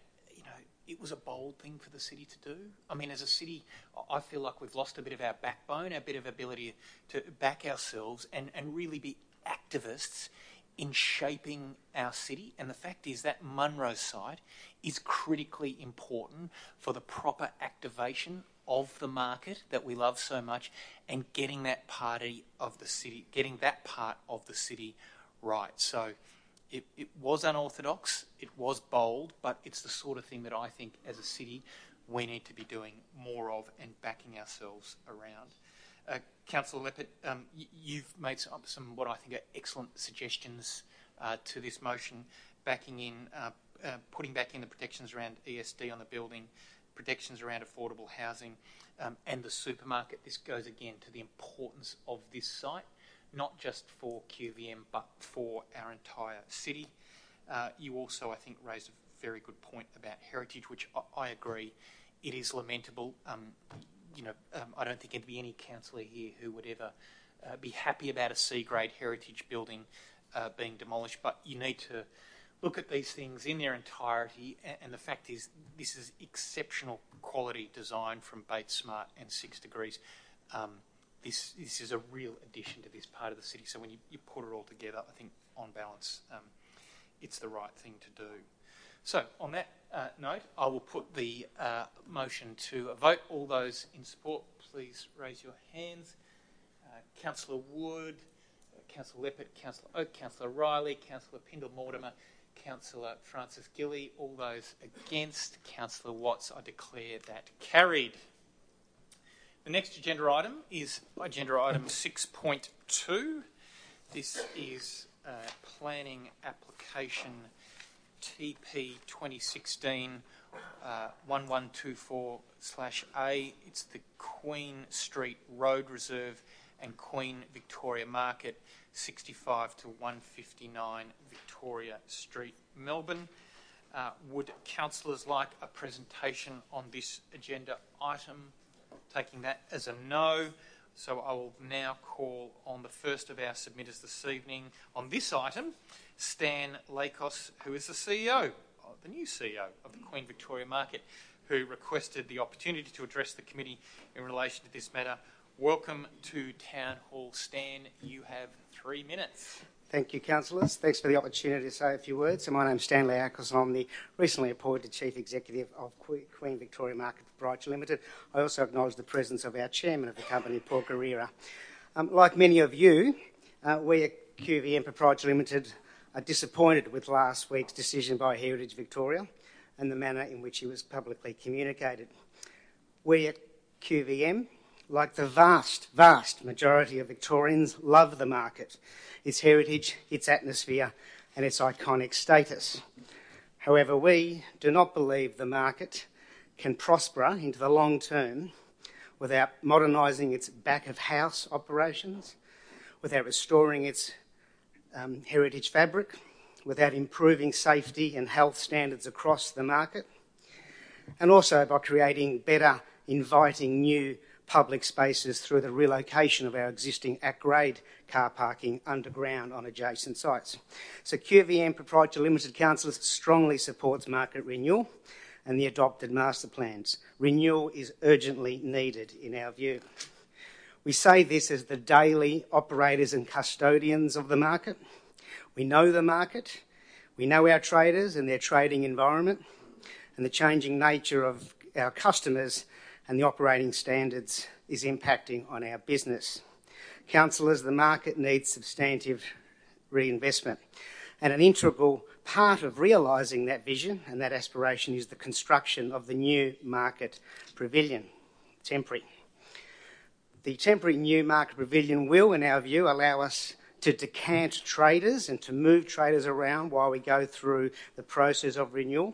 it was a bold thing for the city to do. I mean, as a city, I feel like we've lost a bit of our backbone, a bit of ability to back ourselves and, and really be activists in shaping our city. And the fact is that Munro site is critically important for the proper activation of the market that we love so much and getting that party of the city, getting that part of the city right. So It, it was unorthodox, it was bold, but it's the sort of thing that I think as a city we need to be doing more of and backing ourselves around. Uh, Councillor Leppert, um, y- you've made some, some what I think are excellent suggestions uh, to this motion, backing in, uh, uh, putting back in the protections around E S D on the building, protections around affordable housing um, and the supermarket. This goes again to the importance of this site, not just for Q V M, but for our entire city. Uh, you also, I think, raised a very good point about heritage, which I, I agree. It is lamentable. Um, you know, um, I don't think there'd be any councillor here who would ever uh, be happy about a C-grade heritage building uh, being demolished, but you need to look at these things in their entirety, and, and the fact is this is exceptional quality design from Bates Smart and Six Degrees. Um, this, this is a real addition to this part of the city. So when you, you put it all together, I think on balance, um, it's the right thing to do. So on that uh, note, I will put the uh, motion to a vote. All those in support, please raise your hands. Uh, Councillor Wood, uh, Councillor Leppert, Councillor Oak, Councillor Riley, Councillor Pindall-Mortimer, Councillor Francis Gilly. All those against, Councillor Watts. I declare that carried. The next agenda item is agenda item six point two. This is uh, planning application T P twenty sixteen uh, one one two four slash A. It's the Queen Street Road Reserve and Queen Victoria Market, sixty-five to one fifty-nine Victoria Street, Melbourne. Uh, would councillors like a presentation on this agenda item? Taking that as a no. So I will now call on the first of our submitters this evening on this item, Stan Lakos, who is the C E O, the new C E O of the Queen Victoria Market, who requested the opportunity to address the committee in relation to this matter. Welcome to Town Hall, Stan. You have three minutes.
Thank you, councillors. Thanks for the opportunity to say a few words. So my name's Stanley Ackles and I'm the recently appointed Chief Executive of Queen Victoria Market Proprietary Limited. I also acknowledge the presence of our Chairman of the company, Paul Guerrera. Um, like many of you, uh, we at Q V M Proprietary Limited are disappointed with last week's decision by Heritage Victoria and the manner in which it was publicly communicated. We at Q V M, like the vast, vast majority of Victorians, love the market, its heritage, its atmosphere and its iconic status. However, we do not believe the market can prosper into the long term without modernising its back-of-house operations, without restoring its um, heritage fabric, without improving safety and health standards across the market, and also by creating better, inviting new public spaces through the relocation of our existing at-grade car parking underground on adjacent sites. So Q V M Proprietary Limited councillors strongly supports market renewal and the adopted master plans. Renewal is urgently needed in our view. We say this as the daily operators and custodians of the market. We know the market, we know our traders and their trading environment and the changing nature of our customers and the operating standards is impacting on our business. Councillors, the market needs substantive reinvestment, and an integral part of realising that vision and that aspiration is the construction of the new market pavilion, temporary. The temporary new market pavilion will, in our view, allow us to decant traders and to move traders around while we go through the process of renewal.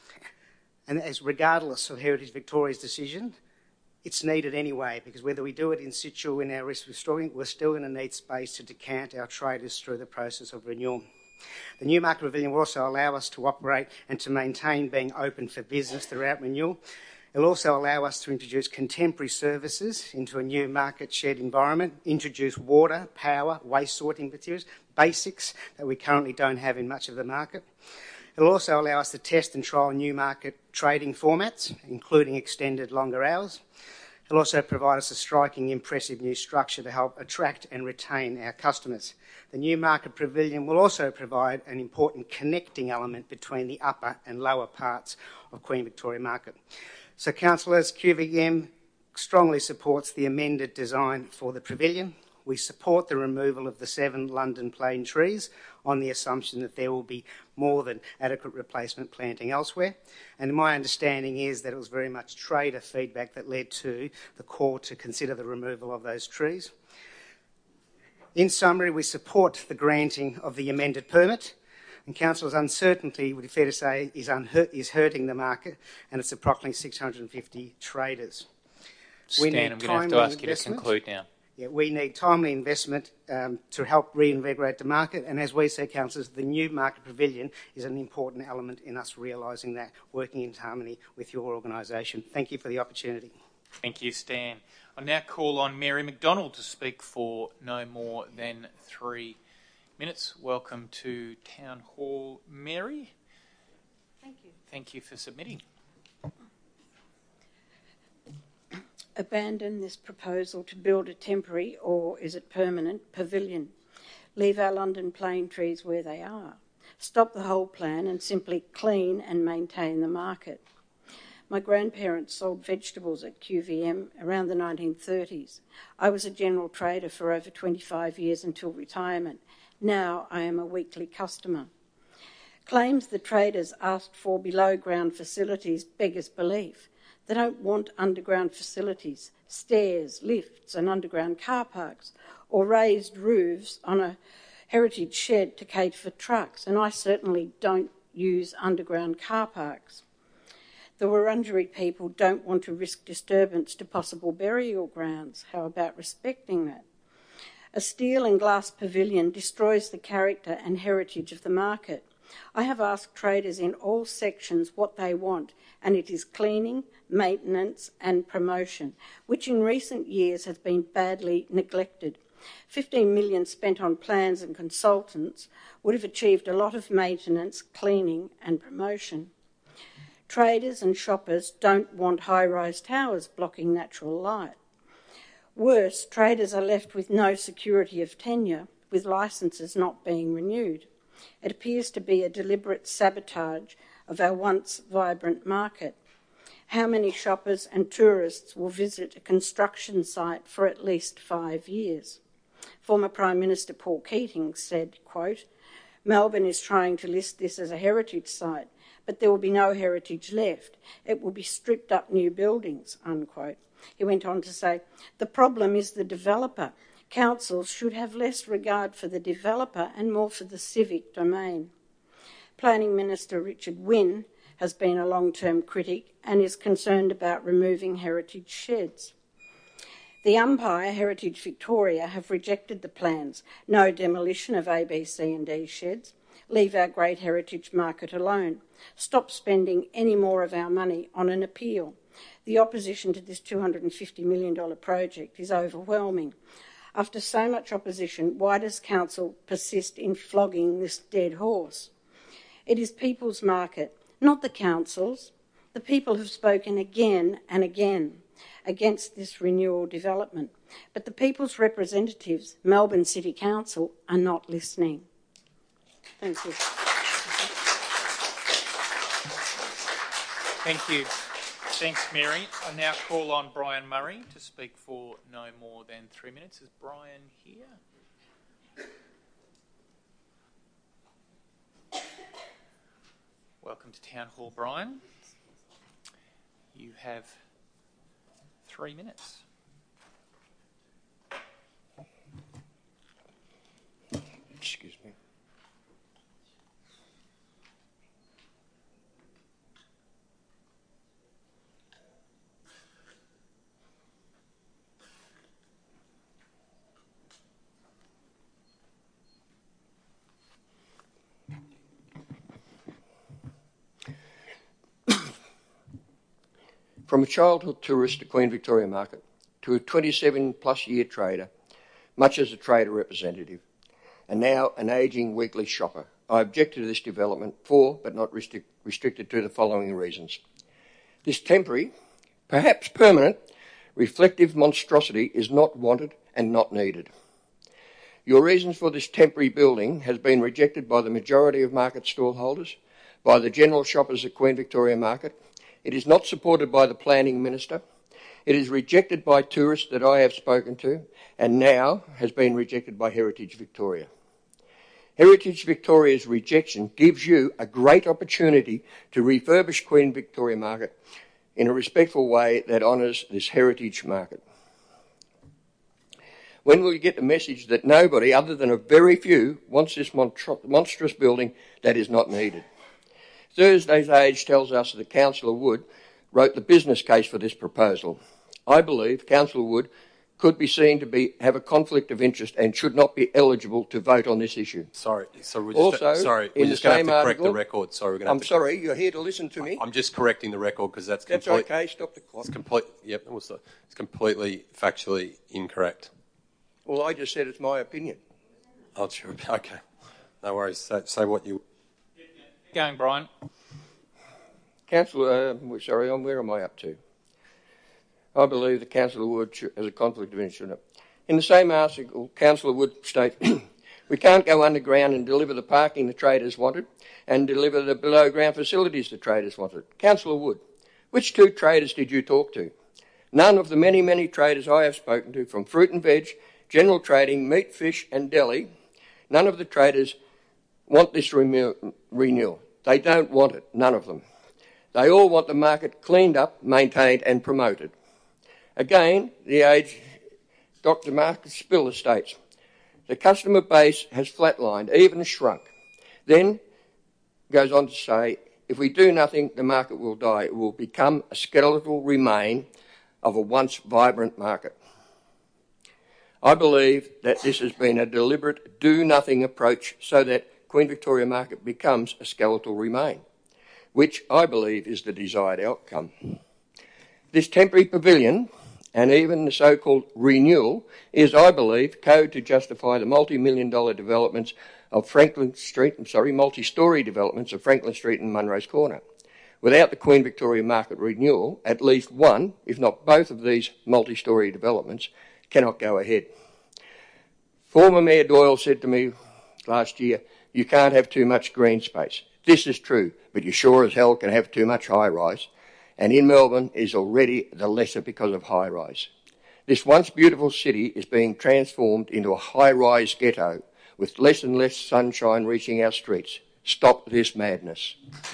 And as regardless of Heritage Victoria's decision, it's needed anyway, because whether we do it in situ or in our risk restoring, we're still going to need space to decant our traders through the process of renewal. The new market pavilion will also allow us to operate and to maintain being open for business throughout renewal. It will also allow us to introduce contemporary services into a new market shed environment, introduce water, power, waste sorting materials, basics that we currently don't have in much of the market. It will also allow us to test and trial new market trading formats, including extended longer hours. It will also provide us a striking, impressive new structure to help attract and retain our customers. The new market pavilion will also provide an important connecting element between the upper and lower parts of Queen Victoria Market. So, councillors, Q V M strongly supports the amended design for the pavilion. We support the removal of the seven London plane trees on the assumption that there will be more than adequate replacement planting elsewhere. And my understanding is that it was very much trader feedback that led to the call to consider the removal of those trees. In summary, we support the granting of the amended permit. And council's uncertainty, would be fair to say, is, unhurt, is hurting the market, and it's approximately six hundred fifty traders.
Stan, I'm going to have to ask you to conclude now.
Yeah, we need timely investment um, to help reinvigorate the market, and as we say, councillors, the new market pavilion is an important element in us realising that, working in harmony with your organisation. Thank you for the opportunity.
Thank you, Stan. I now call on Mary McDonald to speak for no more than three minutes. Welcome to Town Hall, Mary.
Thank you.
Thank you for submitting.
Abandon this proposal to build a temporary, or is it permanent, pavilion. Leave our London plane trees where they are. Stop the whole plan and simply clean and maintain the market. My grandparents sold vegetables at Q V M around the nineteen thirties. I was a general trader for over twenty-five years until retirement. Now I am a weekly customer. Claims the traders asked for below-ground facilities beggars belief. They don't want underground facilities, stairs, lifts and underground car parks, or raised roofs on a heritage shed to cater for trucks, and I certainly don't use underground car parks. The Wurundjeri people don't want to risk disturbance to possible burial grounds. How about respecting that? A steel and glass pavilion destroys the character and heritage of the market. I have asked traders in all sections what they want, and it is cleaning, maintenance and promotion, which in recent years has been badly neglected. fifteen million dollars spent on plans and consultants would have achieved a lot of maintenance, cleaning and promotion. Traders and shoppers don't want high-rise towers blocking natural light. Worse, traders are left with no security of tenure, with licences not being renewed. It appears to be a deliberate sabotage of our once vibrant market. How many shoppers and tourists will visit a construction site for at least five years? Former Prime Minister Paul Keating said, quote, Melbourne is trying to list this as a heritage site, but there will be no heritage left. It will be stripped up new buildings, unquote. He went on to say, the problem is the developer. Councils should have less regard for the developer and more for the civic domain. Planning Minister Richard Wynne has been a long-term critic and is concerned about removing heritage sheds. The umpire, Heritage Victoria, have rejected the plans. No demolition of A, B, C and D sheds. Leave our great heritage market alone. Stop spending any more of our money on an appeal. The opposition to this two hundred fifty million dollars project is overwhelming. After so much opposition, why does Council persist in flogging this dead horse? It is people's market, not the Council's. The people have spoken again and again against this renewal development, but the people's representatives, Melbourne City Council, are not listening. Thank you.
Thank you. Thanks, Mary. I now call on Brian Murray to speak for no more than three minutes. Is Brian here? Welcome to Town Hall, Brian. You have three minutes.
Excuse me. From a childhood tourist to Queen Victoria Market, to a twenty-seven plus year trader, much as a trader representative, and now an ageing weekly shopper, I object to this development for, but not restric- restricted to, the following reasons. This temporary, perhaps permanent, reflective monstrosity is not wanted and not needed. Your reasons for this temporary building has been rejected by the majority of market stallholders, by the general shoppers at Queen Victoria Market. It is not supported by the Planning Minister. It is rejected by tourists that I have spoken to, and now has been rejected by Heritage Victoria. Heritage Victoria's rejection gives you a great opportunity to refurbish Queen Victoria Market in a respectful way that honours this heritage market. When will you get the message that nobody, other than a very few, wants this monstrous building that is not needed? Thursday's Age tells us that Councillor Wood wrote the business case for this proposal. I believe Councillor Wood could be seen to be have a conflict of interest and should not be eligible to vote on this issue.
Sorry, so we're just,
also,
sorry,
in
we're just going to have to correct
article,
the record. Sorry, we're going to
I'm
have to
sorry, you're here to listen to me.
I'm just correcting the record because that's
That's
complete,
okay. Stop the clock.
It's complete. Yep, it was, it's completely factually incorrect.
Well, I just said it's my opinion.
Oh, sure. Okay. No worries. Say, say what you...
Going, Brian.
Councillor, uh, sorry, I'm, where am I up to? I believe that Councillor Wood has a conflict of interest. In the same article, Councillor Wood states, we can't go underground and deliver the parking the traders wanted and deliver the below-ground facilities the traders wanted. Councillor Wood, which two traders did you talk to? None of the many, many traders I have spoken to, from fruit and veg, general trading, meat, fish and deli, none of the traders want this renewal. They don't want it, none of them. They all want the market cleaned up, maintained and promoted. Again, the Age, Doctor Marcus Spiller states, the customer base has flatlined, even shrunk. Then goes on to say, if we do nothing, the market will die. It will become a skeletal remain of a once vibrant market. I believe that this has been a deliberate do-nothing approach so that Queen Victoria Market becomes a skeletal remain, which I believe is the desired outcome. This temporary pavilion and even the so-called renewal is, I believe, code to justify the multi-million dollar developments of Franklin Street, I'm sorry, multi-storey developments of Franklin Street and Munro's Corner. Without the Queen Victoria Market renewal, at least one, if not both of these multi-storey developments cannot go ahead. Former Mayor Doyle said to me last year, you can't have too much green space. This is true, but you sure as hell can have too much high-rise. And in Melbourne is already the lesser because of high-rise. This once beautiful city is being transformed into a high-rise ghetto with less and less sunshine reaching our streets. Stop this madness.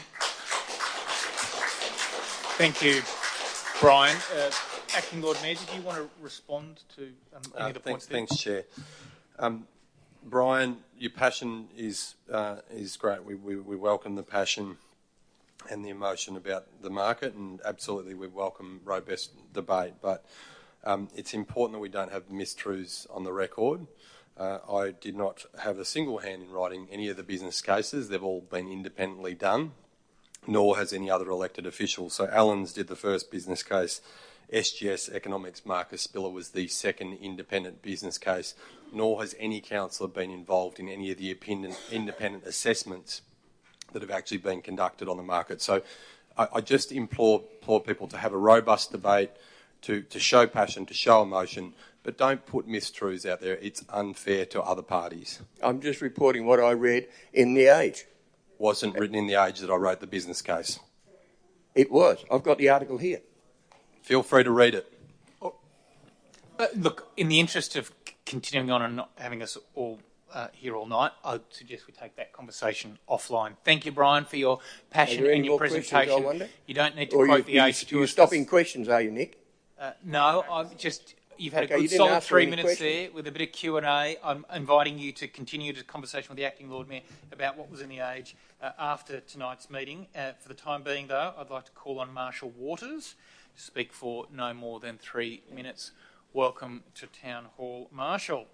Thank you, Brian. Uh, Acting Lord Mayor, did you want to respond to um, any
uh,
of the points there?
Thanks, Chair. Um, Brian, your passion is uh, is great. We, we, we welcome the passion and the emotion about the market, and absolutely we welcome robust debate. But um, it's important that we don't have mistruths on the record. Uh, I did not have a single hand in writing any of the business cases. They've all been independently done, nor has any other elected official. So Allens did the first business case. S G S Economics Marcus Spiller was the second independent business case, nor has any councillor been involved in any of the independent assessments that have actually been conducted on the market. So I, I just implore, implore people to have a robust debate, to, to show passion, to show emotion, but don't put mistruths out there. It's unfair to other parties.
I'm just reporting what I read in The Age.
Wasn't written in The Age that I wrote the business case.
It was. I've got the article here.
Feel free to read it.
Oh, uh, look, in the interest of c- continuing on and not having us all uh, here all night, I would suggest we take that conversation offline. Thank you, Brian, for your passion and your presentation. You don't need to
or
quote
you,
the
you,
Age to
You're
us.
stopping questions, are you, Nick?
Uh, no, I'm just... You've had
Okay,
a
you
good
didn't
solid
ask for
three
any
minutes
questions.
there with a bit of Q and A. I'm inviting you to continue the conversation with the Acting Lord Mayor about what was in the Age uh, after tonight's meeting. Uh, for the time being, though, I'd like to call on Marshall Waters to speak for no more than three minutes. Welcome to Town Hall, Marshall.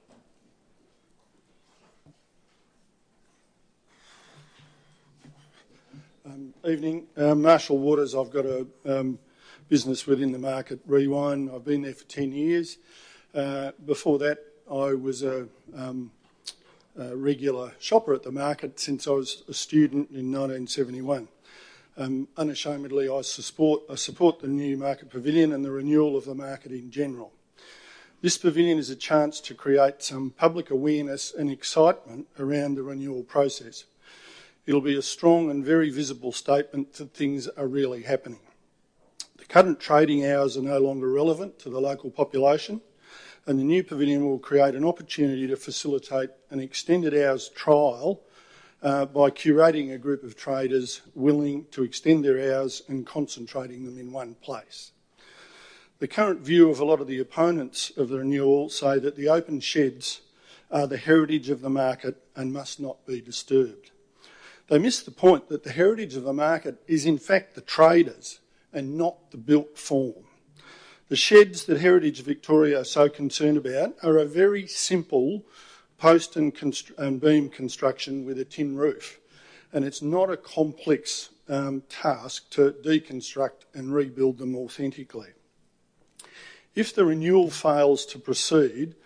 Um, evening. Uh, Marshall Waters. I've got a um, business within the market, Rewind. I've been there for ten years. Uh, before that, I was a, um, a regular shopper at the market since I was a student in nineteen seventy-one. Um, unashamedly, I support, I support the new market pavilion and the renewal of the market in general. This pavilion is a chance to create some public awareness and excitement around the renewal process. It'll be a strong and very visible statement that things are really happening. The current trading hours are no longer relevant to the local population, and the new pavilion will create an opportunity to facilitate an extended hours trial uh, by curating a group of traders willing to extend their hours and concentrating them in one place. The current view of a lot of the opponents of the renewal say that the open sheds are the heritage of the market and must not be disturbed. They miss the point that the heritage of the market is in fact the traders and not the built form. The sheds that Heritage Victoria are so concerned about are a very simple post and, const- and beam construction with a tin roof, and it's not a complex um, task to deconstruct and rebuild them authentically. If the renewal fails to proceed,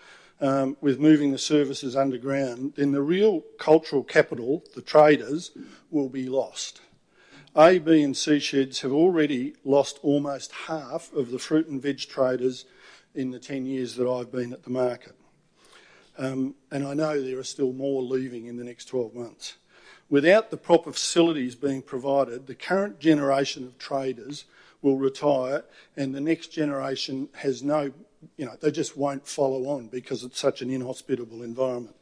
um, with moving the services underground, then the real cultural capital, the traders, will be lost. A, B and C sheds have already lost almost half of the fruit and veg traders in the ten years that I've been at the market. Um, and I know there are still more leaving in the next twelve months. Without the proper facilities being provided, the current generation of traders will retire and the next generation has no, you know, they just won't follow on because it's such an inhospitable environment.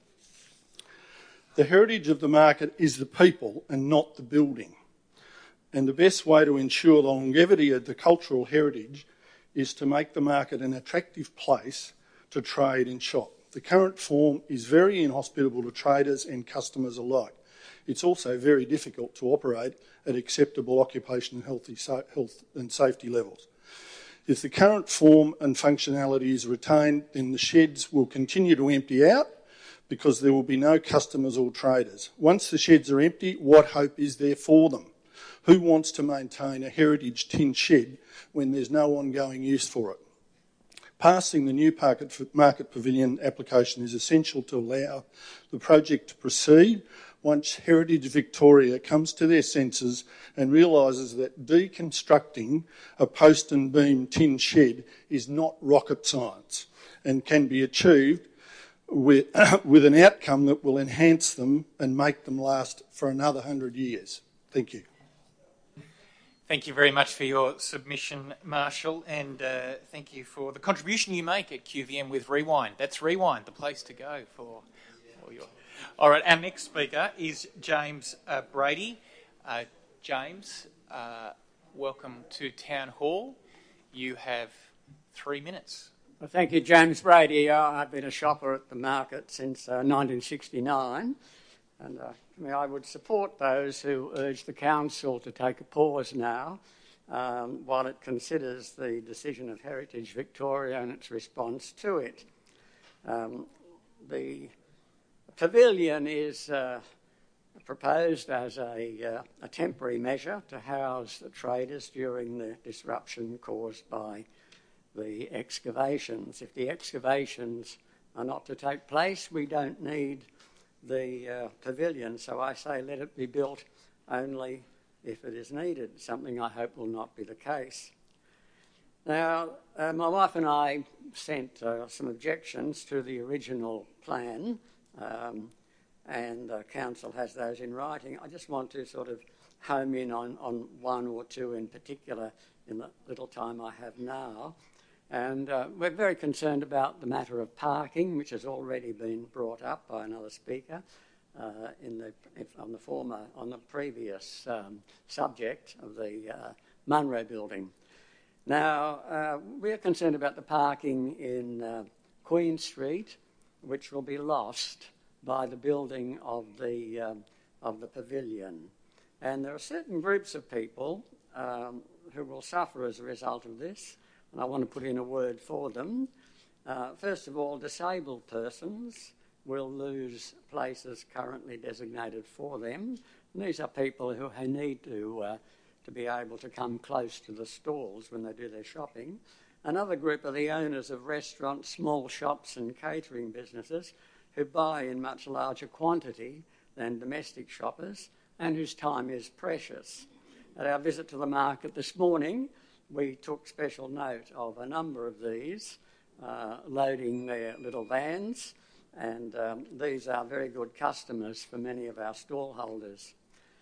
The heritage of the market is the people and not the building. And the best way to ensure the longevity of the cultural heritage is to make the market an attractive place to trade and shop. The current form is very inhospitable to traders and customers alike. It's also very difficult to operate at acceptable occupation and healthy, health and safety levels. If the current form and functionality is retained, then the sheds will continue to empty out because there will be no customers or traders. Once the sheds are empty, what hope is there for them? Who wants to maintain a heritage tin shed when there's no ongoing use for it? Passing the new market, market pavilion application is essential to allow the project to proceed once Heritage Victoria comes to their senses and realises that deconstructing a post and beam tin shed is not rocket science and can be achieved with, with an outcome that will enhance them and make them last for another hundred years. Thank you.
Thank you very much for your submission, Marshall, and uh, thank you for the contribution you make at Q V M with Rewind. That's Rewind, the place to go for all your... All right, our next speaker is James uh, Brady. Uh, James, uh, welcome to Town Hall. You have three minutes.
Well, thank you, James Brady. Uh, I've been a shopper at the market since uh, nineteen sixty-nine, and uh, I mean, I would support those who urge the council to take a pause now um, while it considers the decision of Heritage Victoria and its response to it. Um, the pavilion is uh, proposed as a, uh, a temporary measure to house the traders during the disruption caused by the excavations. If the excavations are not to take place, we don't need the uh, pavilion, so I say let it be built only if it is needed, something I hope will not be the case. Now, uh, my wife and I sent uh, some objections to the original plan, um, and uh, council has those in writing. I just want to sort of home in on, on one or two in particular in the little time I have now. And uh, we're very concerned about the matter of parking, which has already been brought up by another speaker uh, in the, on the former, on the previous um, subject of the uh, Munro building. Now, uh, we're concerned about the parking in uh, Queen Street, which will be lost by the building of the, um, of the pavilion. And there are certain groups of people um, who will suffer as a result of this. And I want to put in a word for them. Uh, first of all, disabled persons will lose places currently designated for them. And these are people who need to, uh, to be able to come close to the stalls when they do their shopping. Another group are the owners of restaurants, small shops and catering businesses who buy in much larger quantity than domestic shoppers and whose time is precious. At our visit to the market this morning, we took special note of a number of these uh, loading their little vans, and um, these are very good customers for many of our stall holders.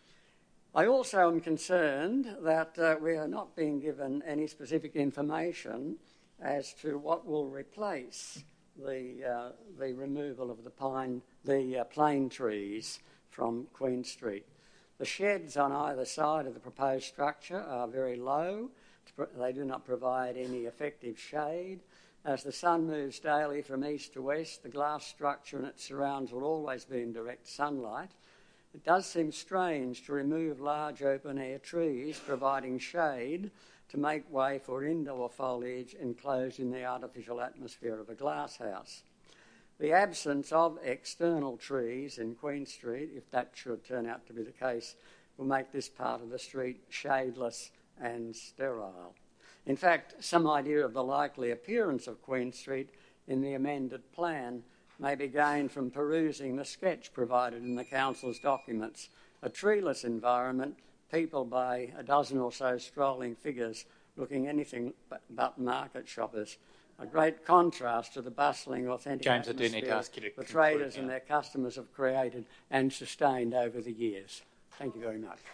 I also am concerned that uh, we are not being given any specific information as to what will replace the, uh, the removal of the pine, the uh, plane trees from Queen Street. The sheds on either side of the proposed structure are very low. They do not provide any effective shade. As the sun moves daily from east to west, the glass structure and its surrounds will always be in direct sunlight. It does seem strange to remove large open-air trees providing shade to make way for indoor foliage enclosed in the artificial atmosphere of a glass house. The absence of external trees in Queen Street, if that should turn out to be the case, will make this part of the street shadeless and sterile. In fact, some idea of the likely appearance of Queen Street in the amended plan may be gained from perusing the sketch provided in the Council's documents. A treeless environment, peopled by a dozen or so strolling figures looking anything but, but market shoppers. A great contrast to the bustling, authentic
James, I
atmosphere
do need to ask you to
the
conclude
traders
now.
and their customers have created and sustained over the years. Thank you very much.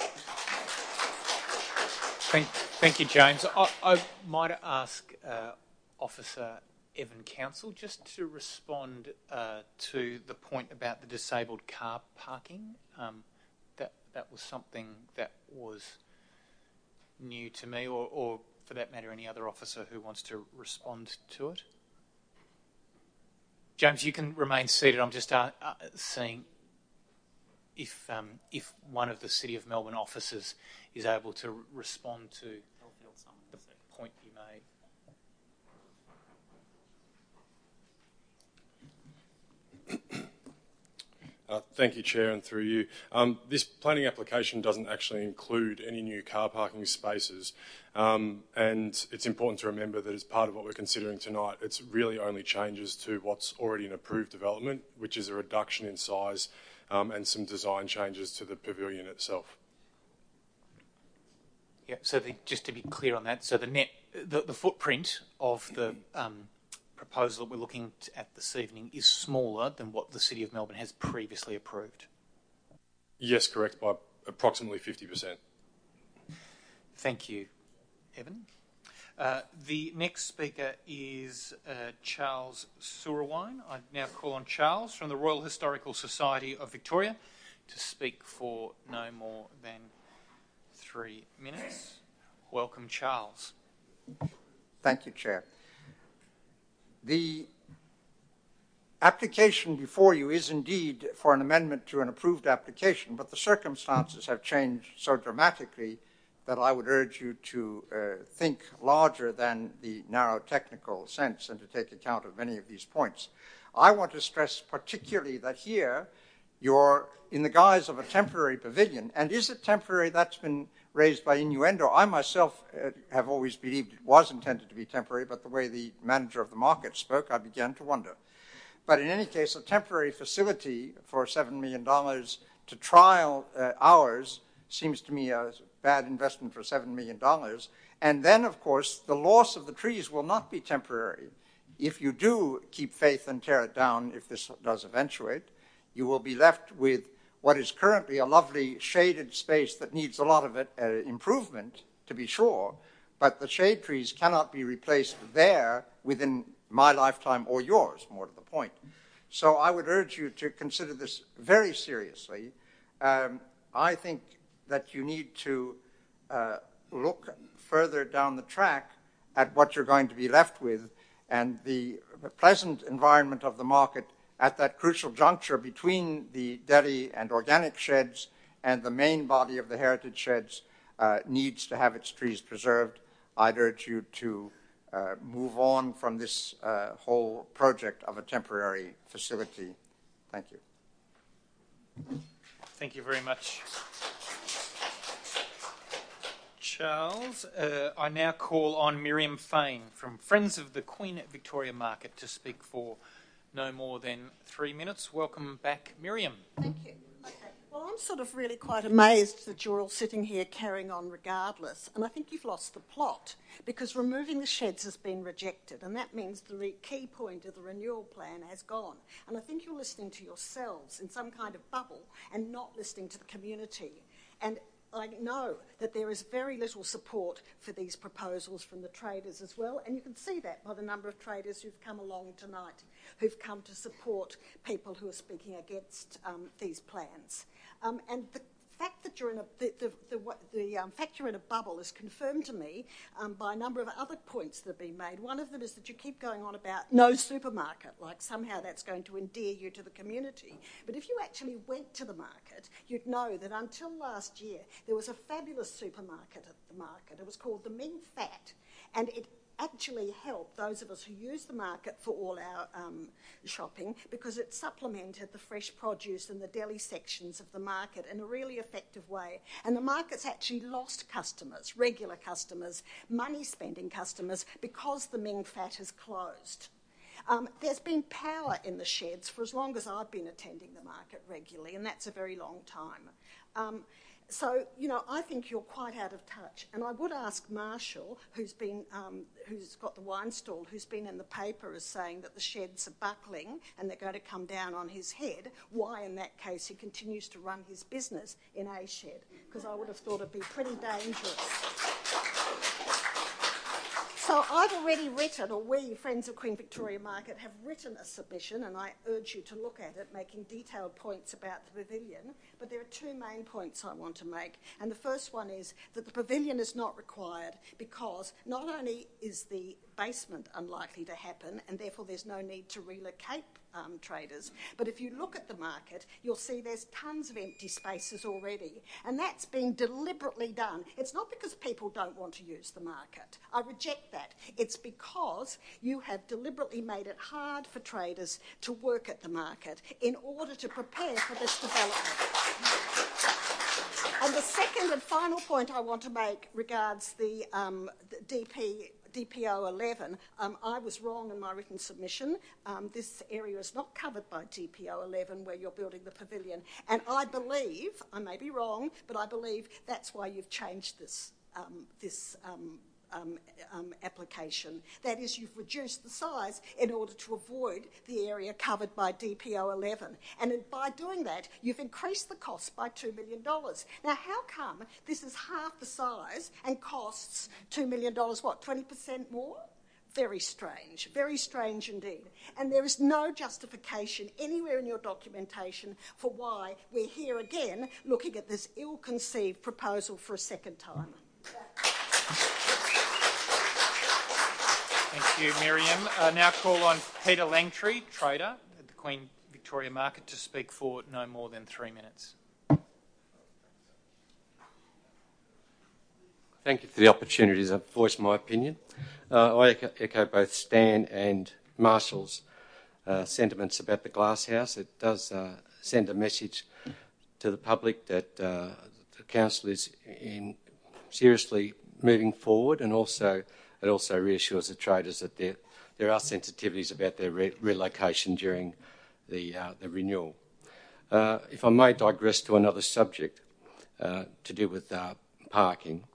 Thank, thank you, James. I, I might ask uh, Officer Evan Council just to respond uh, to the point about the disabled car parking. Um, that that was something that was new to me, or, or for that matter, any other officer who wants to respond to it. James, you can remain seated. I'm just uh, uh, seeing if um, if one of the City of Melbourne officers is able to respond to the point you made.
Uh, thank you, Chair, and through you. Um, this planning application doesn't actually include any new car parking spaces, um, and it's important to remember that as part of what we're considering tonight, it's really only changes to what's already an approved development, which is a reduction in size um, and some design changes to the pavilion itself.
Yeah. So the, just to be clear on that, so the net, the, the footprint of the um, proposal that we're looking at this evening is smaller than what the City of Melbourne has previously approved.
Yes, correct, by approximately fifty percent.
Thank you, Evan. Uh, the next speaker is uh, Charles Surawine. I now call on Charles from the Royal Historical Society of Victoria to speak for no more than three minutes. Welcome, Charles.
Thank you, Chair. The application before you is indeed for an amendment to an approved application, but the circumstances have changed so dramatically that I would urge you to uh, think larger than the narrow technical sense and to take account of many of these points. I want to stress particularly that here you're in the guise of a temporary pavilion, and is it temporary? That's been raised by innuendo. I myself uh, have always believed it was intended to be temporary, but the way the manager of the market spoke, I began to wonder. But in any case, a temporary facility for seven million dollars to trial uh, hours seems to me a bad investment for seven million dollars. And then, of course, the loss of the trees will not be temporary. If you do keep faith and tear it down, if this does eventuate, you will be left with what is currently a lovely shaded space that needs a lot of it, uh, improvement, to be sure, but the shade trees cannot be replaced there within my lifetime or yours, more to the point. So I would urge you to consider this very seriously. Um, I think that you need to uh, look further down the track at what you're going to be left with, and the pleasant environment of the market at that crucial juncture between the deli and organic sheds and the main body of the heritage sheds uh, needs to have its trees preserved. I'd urge you to uh, move on from this uh, whole project of a temporary facility. Thank you.
Thank you very much, Charles. Uh, I now call on Miriam Fain from Friends of the Queen Victoria Market to speak for no more than three minutes. Welcome back, Miriam.
Thank you. Okay. Well, I'm sort of really quite amazed that you're all sitting here carrying on regardless, and I think you've lost the plot, because removing the sheds has been rejected, and that means the re- key point of the renewal plan has gone. And I think you're listening to yourselves in some kind of bubble and not listening to the community. And I know that there is very little support for these proposals from the traders as well, and you can see that by the number of traders who've come along tonight, who've come to support people who are speaking against um, these plans. Um, and the fact that you're in a the the, the, the um, fact you're in a bubble is confirmed to me um, by a number of other points that have been made. One of them is that you keep going on about no supermarket, like somehow that's going to endear you to the community. But if you actually went to the market, you'd know that until last year there was a fabulous supermarket at the market. It was called the Ming Fat, and it actually helped those of us who use the market for all our um, shopping, because it supplemented the fresh produce and the deli sections of the market in a really effective way. And the market's actually lost customers, regular customers, money-spending customers, because the Ming Fat has closed. Um, there's been power in the sheds for as long as I've been attending the market regularly, and that's a very long time. Um, So, you know, I think you're quite out of touch. And I would ask Marshall, who's been, um, who's got the wine stall, who's been in the paper as saying that the sheds are buckling and they're going to come down on his head, why in that case he continues to run his business in a shed? Because I would have thought it'd be pretty dangerous. So I've already written, or we, Friends of Queen Victoria Market, have written a submission, and I urge you to look at it, making detailed points about the pavilion. But there are two main points I want to make. And the first one is that the pavilion is not required because not only is the basement unlikely to happen, and therefore there's no need to relocate um, traders, but if you look at the market, you'll see there's tons of empty spaces already, and that's been deliberately done. It's not because people don't want to use the market. I reject that. It's because you have deliberately made it hard for traders to work at the market in order to prepare for this development. And the second and final point I want to make regards the, um, the D P, D P O eleven. Um, I was wrong in my written submission. Um, this area is not covered by D P O eleven where you're building the pavilion. And I believe, I may be wrong, but I believe that's why you've changed this, um, this um, Um, um, application. That is, you've reduced the size in order to avoid the area covered by D P O eleven. And in, by doing that, you've increased the cost by two million dollars. Now, how come this is half the size and costs two million dollars, what, twenty percent more? Very strange, very strange indeed. And there is no justification anywhere in your documentation for why we're here again looking at this ill-conceived proposal for a second time.
Thank you, Miriam. Uh, now call on Peter Langtree, trader at the Queen Victoria Market, to speak for no more than three minutes.
Thank you for the opportunity to voice my opinion. Uh, I echo, echo both Stan and Marshall's uh, sentiments about the glass house. It does uh, send a message to the public that uh, the council is in seriously moving forward, and also it also reassures the traders that there, there are sensitivities about their re relocation during the, uh, the renewal. Uh, if I may digress to another subject uh, to do with uh, parking,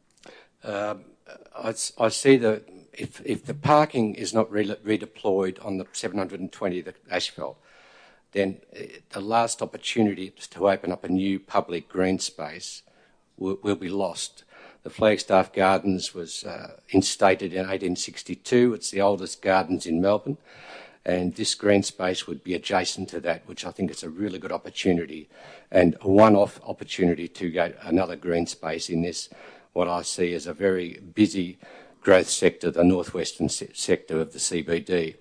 uh, I, I see that if, if the parking is not re redeployed on the seven hundred twenty, the asphalt, then the last opportunity to open up a new public green space will, will be lost. The Flagstaff Gardens was uh, instated in eighteen sixty-two. It's the oldest gardens in Melbourne, and this green space would be adjacent to that, which I think is a really good opportunity and a one-off opportunity to get another green space in this, what I see as a very busy growth sector, the northwestern se sector of the C B D.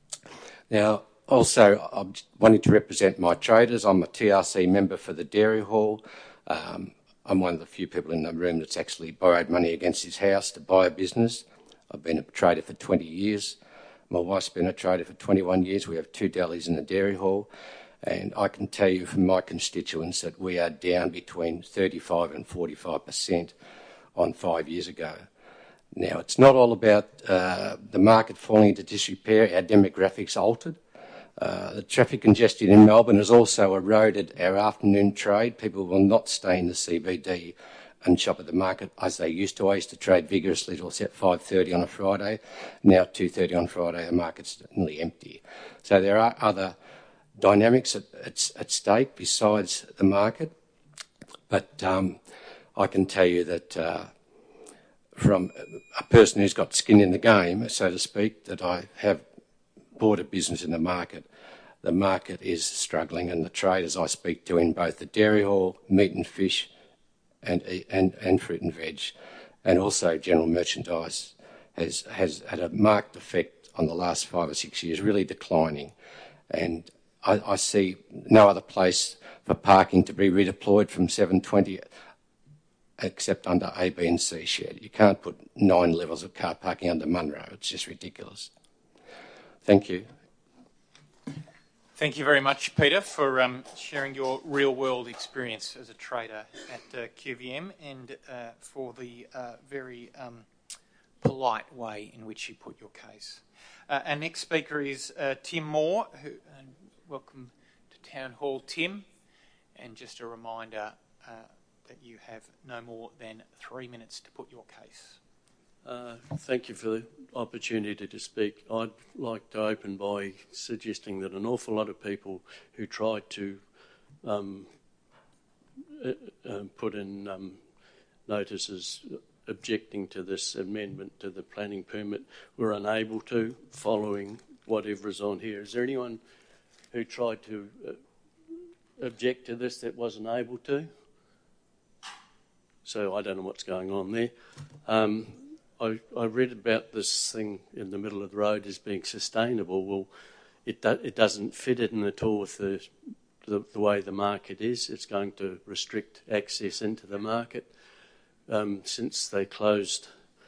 Now, also, I'm wanting to represent my traders. I'm a T R C member for the Dairy Hall. Um, I'm one of the few people in the room that's actually borrowed money against his house to buy a business. I've been a trader for twenty years. My wife's been a trader for twenty-one years. We have two delis in the Dairy Hall. And I can tell you from my constituents that we are down between thirty-five and forty-five percent on five years ago. Now, it's not all about uh, the market falling into disrepair. Our demographics altered. Uh, the traffic congestion in Melbourne has also eroded our afternoon trade. People will not stay in the C B D and shop at the market as they used to. I used to trade vigorously till five thirty on a Friday. Now two thirty on Friday, the market's nearly empty. So there are other dynamics at, at, at stake besides the market. But um, I can tell you that uh, from a person who's got skin in the game, so to speak, that I have bought a business in the market. The market is struggling, and the traders I speak to in both the Dairy Hall, meat and fish, and and, and fruit and veg, and also general merchandise, has has had a marked effect on the last five or six years, really declining. And I, I see no other place for parking to be redeployed from seven twenty except under A, B and C shed. You can't put nine levels of car parking under Munro. It's just ridiculous. Thank you.
Thank you very much, Peter, for um, sharing your real-world experience as a trader at uh, Q V M, and uh, for the uh, very um, polite way in which you put your case. Uh, our next speaker is uh, Tim Moore. Who, and welcome to Town Hall, Tim. And just a reminder uh, that you have no more than three minutes to put your case.
Uh, thank you for the opportunity to speak. I'd like to open by suggesting that an awful lot of people who tried to um, uh, uh, put in um, notices objecting to this amendment to the planning permit were unable to, following whatever is on here. Is there anyone who tried to uh, object to this that wasn't able to? So I don't know what's going on there. Um, I, I read about this thing in the middle of the road as being sustainable. Well, it, do, it doesn't fit in at all with the, the, the way the market is. It's going to restrict access into the market. Um, since they closed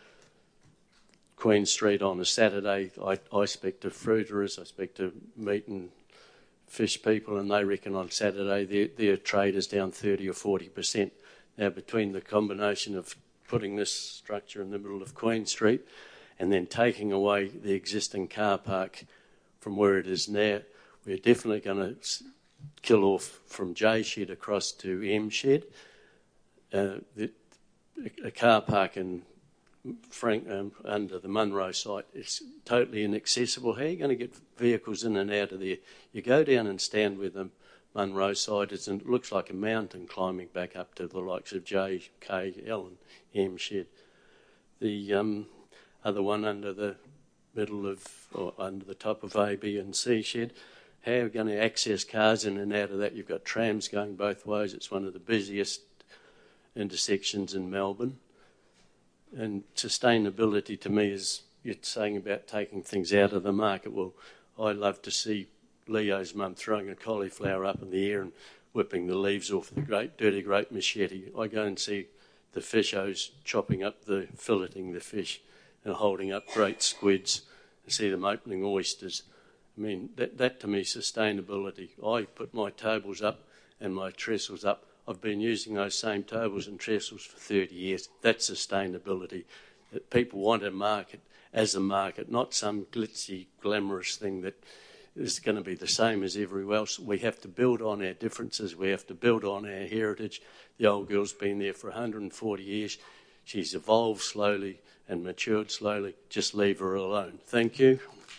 Queen Street on a Saturday, I, I speak to fruiterers, I speak to meat and fish people, and they reckon on Saturday their, their trade is down thirty or forty percent. Now, between the combination of putting this structure in the middle of Queen Street and then taking away the existing car park from where it is now, we're definitely going to kill off from J Shed across to M Shed. Uh, the, a car park in Frank, um, under the Munro site is totally inaccessible. How are you going to get vehicles in and out of there? You go down and stand where the Munro site is, and it looks like a mountain climbing back up to the likes of J, K, L and M Shed. The um, other one under the middle of, or under the top of A, B and C Shed, how are you going to access cars in and out of that? You've got trams going both ways. It's one of the busiest intersections in Melbourne. And sustainability to me is, you're saying about taking things out of the market. Well, I love to see Leo's mum throwing a cauliflower up in the air and whipping the leaves off the great dirty grape machete. I go and see the fishos chopping up the, filleting the fish and holding up great squids and see them opening oysters. I mean, that, that to me is sustainability. I put my tables up and my trestles up. I've been using those same tables and trestles for thirty years. That's sustainability. That people want a market as a market, not some glitzy, glamorous thing that is going to be the same as everywhere else. We have to build on our differences. We have to build on our heritage. The old girl's been there for one hundred forty years. She's evolved slowly and matured slowly. Just leave her alone. Thank you.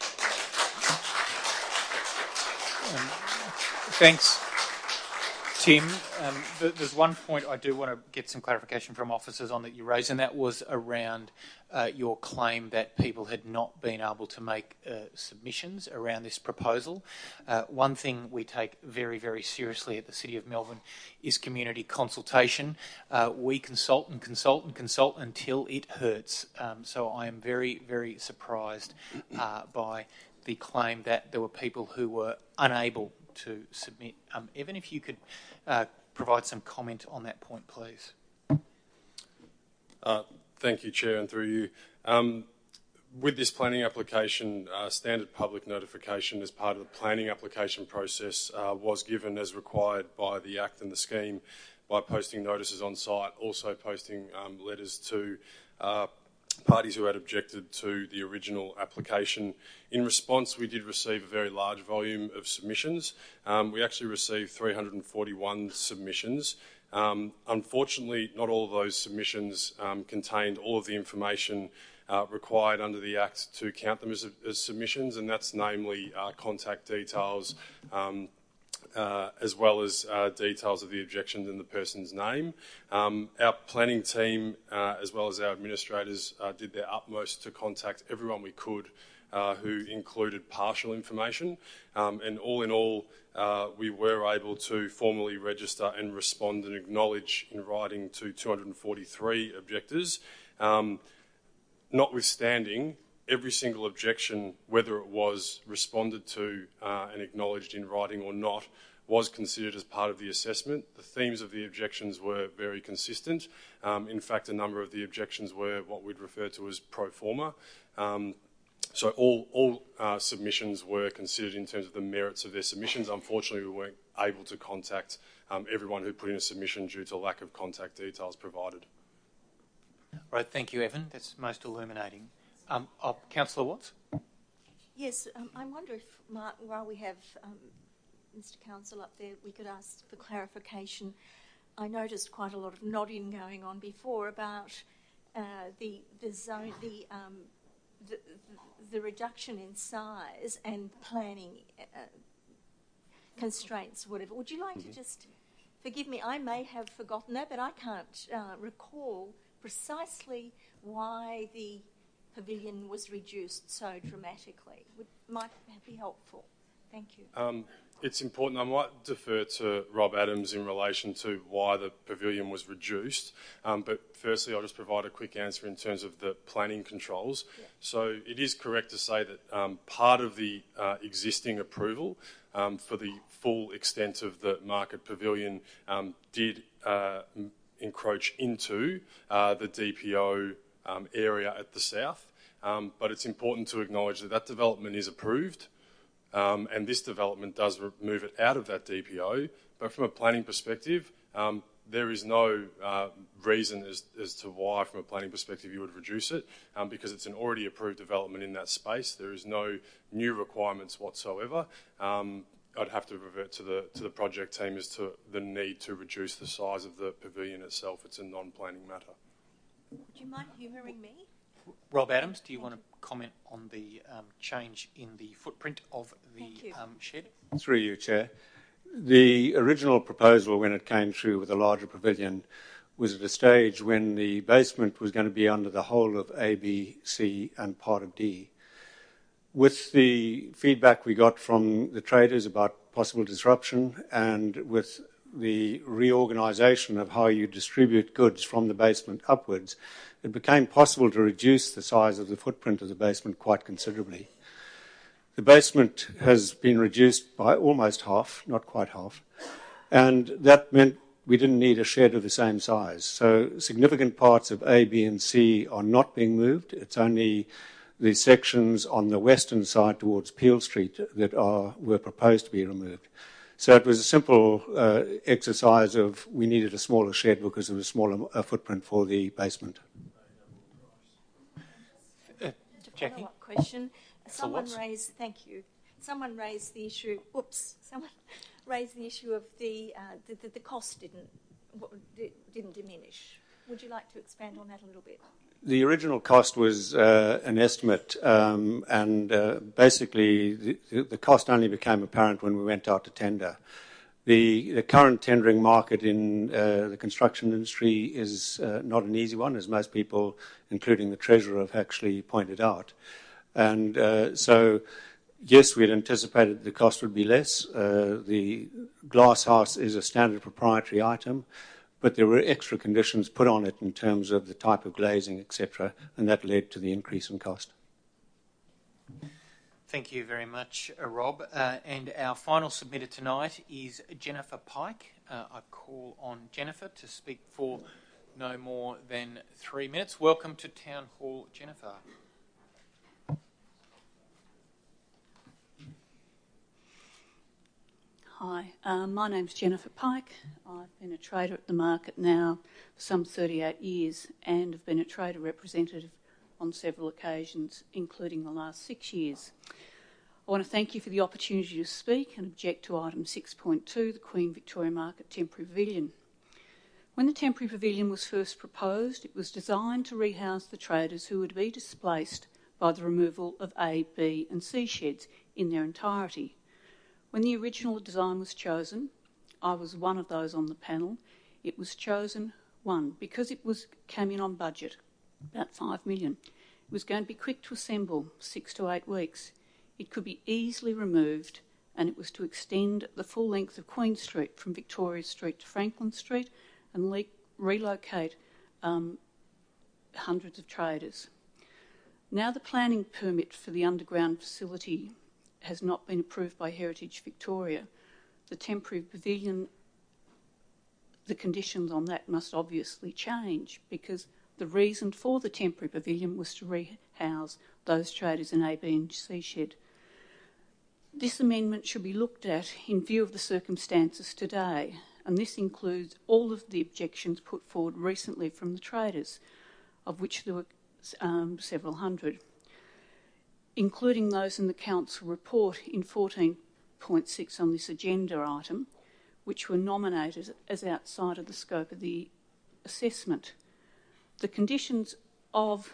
Um, thanks, Tim. Um, th- there's one point I do want to get some clarification from officers on that you raised, and that was around uh, your claim that people had not been able to make uh, submissions around this proposal. Uh, one thing we take very, very seriously at the City of Melbourne is community consultation. Uh, we consult and consult and consult until it hurts. Um, so I am very, very surprised uh, by the claim that there were people who were unable to submit. Um, Evan, if you could uh, provide some comment on that point, please.
Uh, thank you, Chair, and through you. Um, with this planning application, uh, standard public notification as part of the planning application process uh, was given as required by the Act and the scheme by posting notices on site, also posting um, letters to uh, parties who had objected to the original application. In response, we did receive a very large volume of submissions. Um, we actually received three hundred forty-one submissions. Um, unfortunately, not all of those submissions um, contained all of the information uh, required under the Act to count them as, as submissions, and that's namely uh, contact details, um, Uh, as well as uh, details of the objections in the person's name. Um, our planning team, uh, as well as our administrators, uh, did their utmost to contact everyone we could uh, who included partial information. Um, and all in all, uh, we were able to formally register and respond and acknowledge in writing to two hundred forty-three objectors. Um, notwithstanding, every single objection, whether it was responded to uh, and acknowledged in writing or not, was considered as part of the assessment. The themes of the objections were very consistent. Um, in fact, a number of the objections were what we'd refer to as pro forma. Um, so all, all uh, submissions were considered in terms of the merits of their submissions. Unfortunately, we weren't able to contact um, everyone who put in a submission due to lack of contact details provided.
Right, thank you, Evan. That's most illuminating. Um, oh, Councillor Watts?
Yes, um, I wonder if, Mark, while we have um, Mister Counsel up there, we could ask for clarification. I noticed quite a lot of nodding going on before about uh, the the zone, the, um, the the reduction in size and planning uh, constraints, whatever. Would you like mm-hmm. to just forgive me? I may have forgotten that, but I can't uh, recall precisely why the pavilion was reduced so dramatically. Would might be helpful. Thank you.
Um, it's important. I might defer to Rob Adams in relation to why the pavilion was reduced. Um, but firstly, I'll just provide a quick answer in terms of the planning controls. Yeah. So it is correct to say that um, part of the uh, existing approval um, for the full extent of the market pavilion um, did uh, encroach into uh, the D P O um, area at the south. Um, but it's important to acknowledge that that development is approved. Um, and this development does move it out of that D P O. But from a planning perspective, um, there is no uh, reason as, as to why, from a planning perspective, you would reduce it, um, because it's an already approved development in that space. There is no new requirements whatsoever. Um, I'd have to revert to the to the project team as to the need to reduce the size of the pavilion itself. It's a non-planning matter.
Would you mind humouring me?
Rob Adams, do you want to comment on the um, change in the footprint of the um, shed?
Through you, Chair. The original proposal, when it came through with a larger pavilion, was at a stage when the basement was going to be under the whole of A, B, C and part of D. With the feedback we got from the traders about possible disruption and with the reorganisation of how you distribute goods from the basement upwards, it became possible to reduce the size of the footprint of the basement quite considerably. The basement has been reduced by almost half, not quite half, and that meant we didn't need a shed of the same size. So significant parts of A, B and C are not being moved. It's only the sections on the western side towards Peel Street that are were proposed to be removed. So it was a simple uh, exercise of we needed a smaller shed because of a smaller uh, footprint for the basement.
Uh, Jackie? Follow-up question. Someone raised, thank you. Someone raised the issue, oops, someone raised the issue of the, uh, the, the, the cost didn't, didn't diminish. Would you like to expand on that a little bit?
The original cost was uh, an estimate, um, and uh, basically the, the cost only became apparent when we went out to tender. The, the current tendering market in uh, the construction industry is uh, not an easy one, as most people, including the Treasurer, have actually pointed out. And uh, so, yes, we had anticipated the cost would be less. Uh, the glass house is a standard proprietary item, but there were extra conditions put on it in terms of the type of glazing, et cetera, and that led to the increase in cost.
Thank you very much, uh, Rob. Uh, and our final submitter tonight is Jennifer Pike. Uh, I call on Jennifer to speak for no more than three minutes. Welcome to Town Hall, Jennifer.
Hi, um, my name's Jennifer Pike. I've been a trader at the market now for some thirty-eight years and have been a trader representative on several occasions, including the last six years. I want to thank you for the opportunity to speak and object to item six point two, the Queen Victoria Market Temporary Pavilion. When the temporary pavilion was first proposed, it was designed to rehouse the traders who would be displaced by the removal of A, B and C sheds in their entirety. When the original design was chosen, I was one of those on the panel. It was chosen, one, because it was came in on budget, about five million. It was going to be quick to assemble, six to eight weeks. It could be easily removed, and it was to extend the full length of Queen Street from Victoria Street to Franklin Street and le- relocate um, hundreds of traders. Now the planning permit for the underground facility has not been approved by Heritage Victoria. The temporary pavilion, the conditions on that must obviously change because the reason for the temporary pavilion was to rehouse those traders in A, B and C shed. This amendment should be looked at in view of the circumstances today, and this includes all of the objections put forward recently from the traders, of which there were um, several hundred. including those in the council report in fourteen point six on this agenda item, which were nominated as outside of the scope of the assessment. The conditions of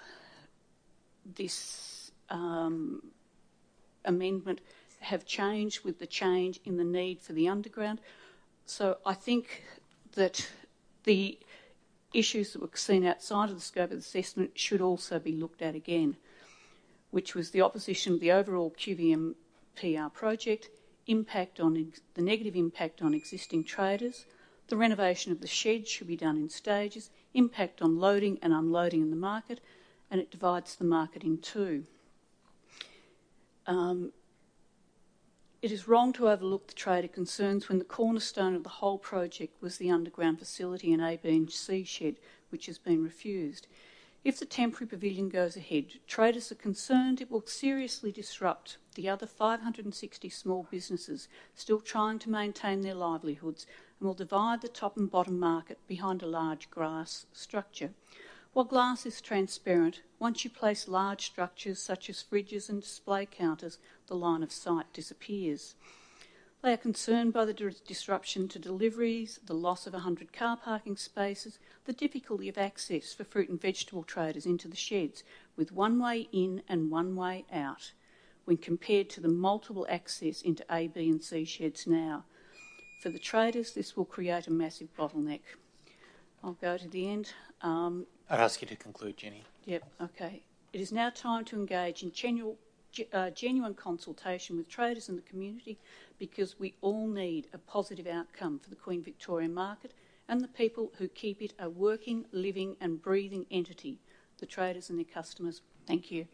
this um, amendment have changed with the change in the need for the underground. So I think that the issues that were seen outside of the scope of the assessment should also be looked at again, which was the opposition of the overall Q V M P R project, impact on ex- the negative impact on existing traders, the renovation of the shed should be done in stages, impact on loading and unloading in the market, and it divides the market in two. Um, It is wrong to overlook the trader concerns when the cornerstone of the whole project was the underground facility and A, B and C shed, which has been refused. If the temporary pavilion goes ahead, traders are concerned it will seriously disrupt the other five hundred sixty small businesses still trying to maintain their livelihoods and will divide the top and bottom market behind a large glass structure. While glass is transparent, once you place large structures such as fridges and display counters, the line of sight disappears. They are concerned by the disruption to deliveries, the loss of one hundred car parking spaces, the difficulty of access for fruit and vegetable traders into the sheds, with one way in and one way out, when compared to the multiple access into A, B and C sheds now. For the traders, this will create a massive bottleneck. I'll go to the end. Um,
I'd ask you to conclude, Jenny.
Yep, okay. It is now time to engage in genuine, uh, genuine consultation with traders in the community, because we all need a positive outcome for the Queen Victoria market and the people who keep it a working, living and breathing entity, the traders and their customers. Thank you.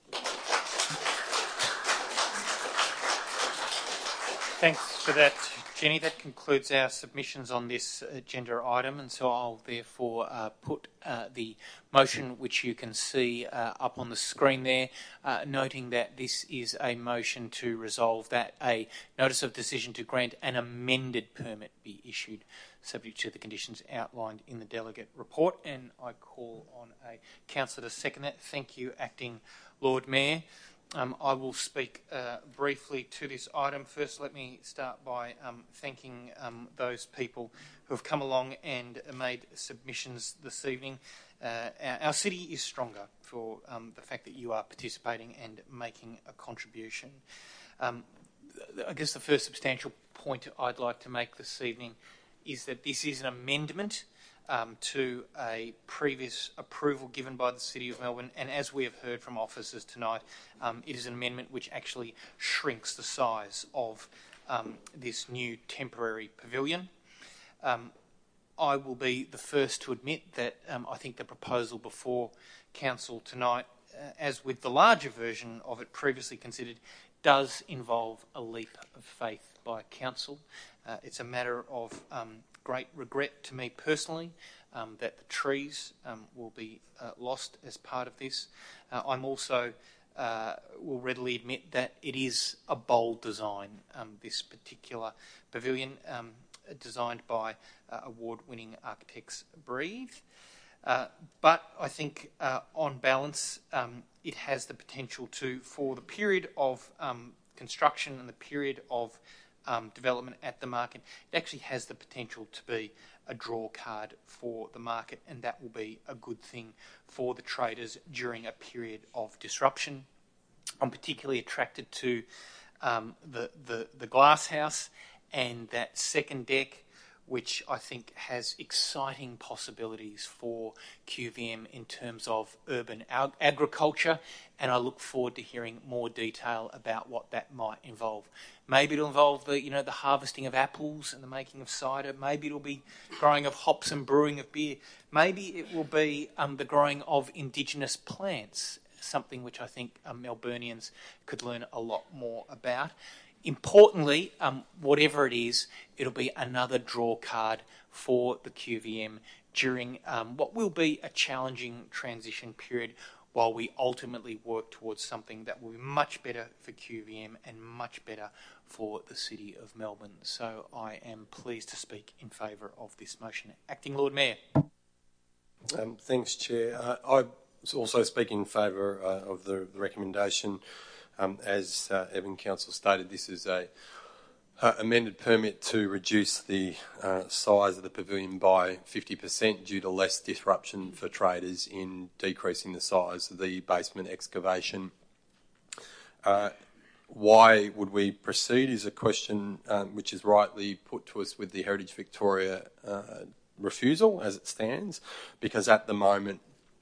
Thanks for that, Jenny. That concludes our submissions on this agenda item, and so I'll therefore uh, put uh, the motion, which you can see uh, up on the screen there, uh, noting that this is a motion to resolve that a notice of decision to grant an amended permit be issued, subject to the conditions outlined in the delegate report, and I call on a councillor to second that. Thank you, Acting Lord Mayor. Um, I will speak uh, briefly to this item. First, let me start by um, thanking um, those people who have come along and made submissions this evening. Uh, our, our city is stronger for um, the fact that you are participating and making a contribution. Um, I guess the first substantial point I'd like to make this evening is that this is an amendment Um, to a previous approval given by the City of Melbourne, and as we have heard from officers tonight, um, it is an amendment which actually shrinks the size of um, this new temporary pavilion. Um, I will be the first to admit that um, I think the proposal before Council tonight, uh, as with the larger version of it previously considered, does involve a leap of faith by Council. Uh, it's a matter of um, great regret to me personally um, that the trees um, will be uh, lost as part of this. Uh, I'm also uh, will readily admit that it is a bold design, um, this particular pavilion, um, designed by uh, award-winning architects Breathe. Uh, but I think uh, on balance um, it has the potential to, for the period of um, construction and the period of Um, development at the market, it actually has the potential to be a draw card for the market, and that will be a good thing for the traders during a period of disruption. I'm particularly attracted to um, the, the, the glass house and that second deck, which I think has exciting possibilities for Q V M in terms of urban ag- agriculture, and I look forward to hearing more detail about what that might involve. Maybe it'll involve the, you know, the harvesting of apples and the making of cider. Maybe it'll be growing of hops and brewing of beer. Maybe it will be um, the growing of indigenous plants, something which I think um, Melburnians could learn a lot more about. Importantly, um, whatever it is, it'll be another draw card for the Q V M during um, what will be a challenging transition period, while we ultimately work towards something that will be much better for Q V M and much better for the City of Melbourne. So I am pleased to speak in favour of this motion. Acting Lord Mayor.
Um, thanks, Chair. Uh, I also speak in favour uh, of the, the recommendation. Um, as uh, Evan Council stated, this is a uh, amended permit to reduce the uh, size of the pavilion by fifty percent due to less disruption for traders in decreasing the size of the basement excavation. Uh, why would we proceed is a question um, which is rightly put to us with the Heritage Victoria uh, refusal as it stands, because at the moment,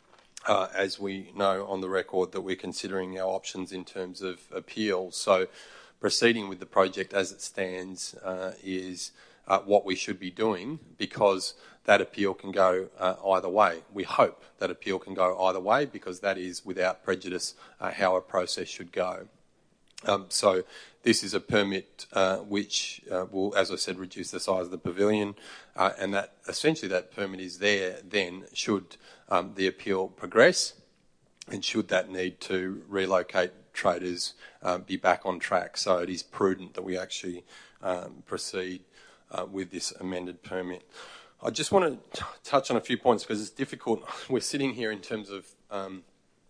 uh, as we know on the record, that we're considering our options in terms of appeal. So proceeding with the project as it stands uh, is uh, what we should be doing, because that appeal can go uh, either way. We hope that appeal can go either way, because that is, without prejudice, uh, how a process should go. Um, so this is a permit uh, which uh, will, as I said, reduce the size of the pavilion, uh, and that essentially that permit is there then should um, the appeal progress, and should that need to relocate traders uh, be back on track. So it is prudent that we actually um, proceed uh, with this amended permit. I just want to touch on a few points because it's difficult. We're sitting here in terms of um,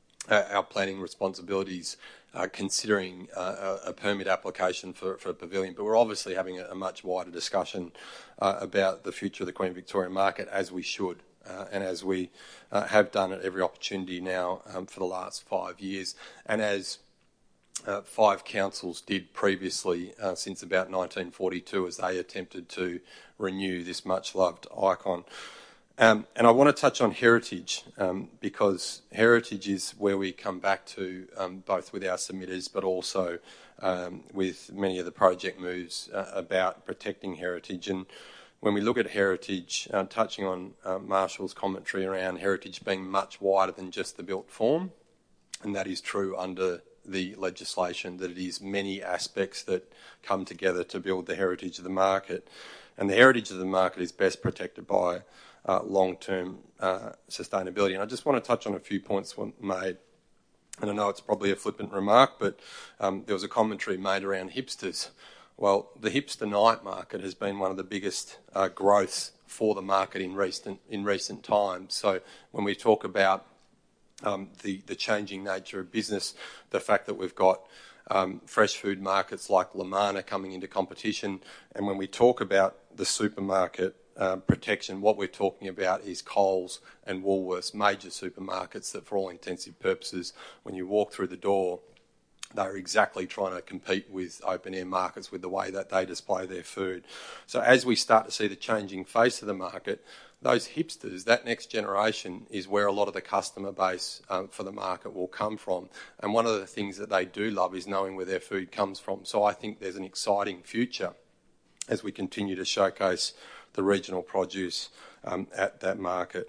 our planning responsibilities, uh, considering uh, a, a permit application for, for a pavilion, but we're obviously having a, a much wider discussion uh, about the future of the Queen Victoria market, as we should, uh, and as we uh, have done at every opportunity now um, for the last five years, and as uh, five councils did previously uh, since about nineteen forty-two, as they attempted to renew this much-loved icon. Um, and I want to touch on heritage um, because heritage is where we come back to um, both with our submitters but also um, with many of the project moves uh, about protecting heritage. And when we look at heritage, uh, touching on uh, Marshall's commentary around heritage being much wider than just the built form, and that is true under the legislation, that it is many aspects that come together to build the heritage of the market. And the heritage of the market is best protected by Uh, long-term uh, sustainability. And I just want to touch on a few points made. And I know it's probably a flippant remark, but um, there was a commentary made around hipsters. Well, the hipster night market has been one of the biggest uh, growths for the market in recent in recent times. So when we talk about um, the, the changing nature of business, the fact that we've got um, fresh food markets like Lamana coming into competition, and when we talk about the supermarket Uh, protection, what we're talking about is Coles and Woolworths, major supermarkets that for all intensive purposes, when you walk through the door, they're exactly trying to compete with open-air markets with the way that they display their food. So as we start to see the changing face of the market, those hipsters, that next generation, is where a lot of the customer base um, for the market will come from. And one of the things that they do love is knowing where their food comes from. So I think there's an exciting future as we continue to showcase the regional produce um, at that market.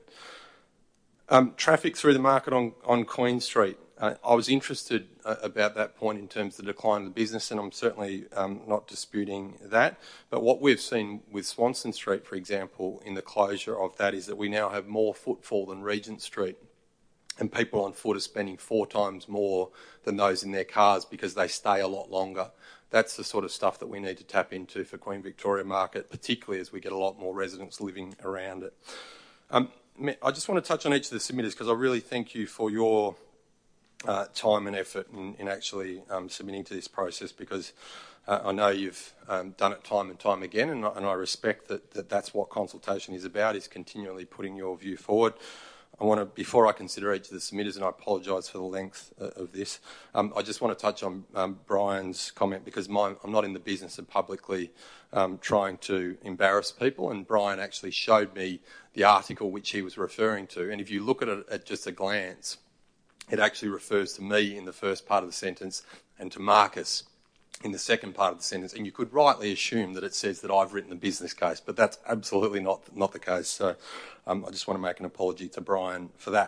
Um, traffic through the market on, on Queen Street. Uh, I was interested uh, about that point in terms of the decline of the business, and I'm certainly um, not disputing that. But what we've seen with Swanston Street, for example, in the closure of that, is that we now have more footfall than Regent Street. And people on foot are spending four times more than those in their cars because they stay a lot longer. That's the sort of stuff that we need to tap into for Queen Victoria Market, particularly as we get a lot more residents living around it. Um, I just want to touch on each of the submitters because I really thank you for your uh, time and effort in, in actually um, submitting to this process, because uh, I know you've um, done it time and time again, and I, and I respect that, that that's what consultation is about, is continually putting your view forward. I want to, before I consider each of the submitters, and I apologise for the length of this, um, I just want to touch on um, Brian's comment, because my, I'm not in the business of publicly um, trying to embarrass people, and Brian actually showed me the article which he was referring to, and if you look at it at just a glance, it actually refers to me in the first part of the sentence and to Marcus in the second part of the sentence, and you could rightly assume that it says that I've written the business case, but that's absolutely not not the case. So um, I just want to make an apology to Brian for that.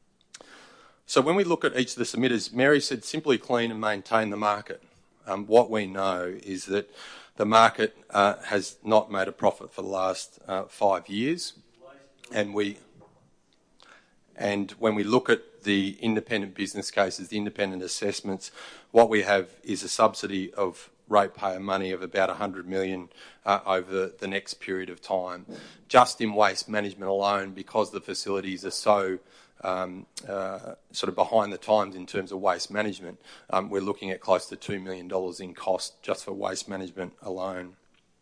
So when we look at each of the submitters, Mary said simply clean and maintain the market. Um, what we know is that the market uh, has not made a profit for the last uh, five years, and we and when we look at the independent business cases, the independent assessments, what we have is a subsidy of ratepayer money of about one hundred million dollars uh, over the next period of time. Just in waste management alone, because the facilities are so um, uh, sort of behind the times in terms of waste management. Um, we're looking at close to two million dollars in cost just for waste management alone.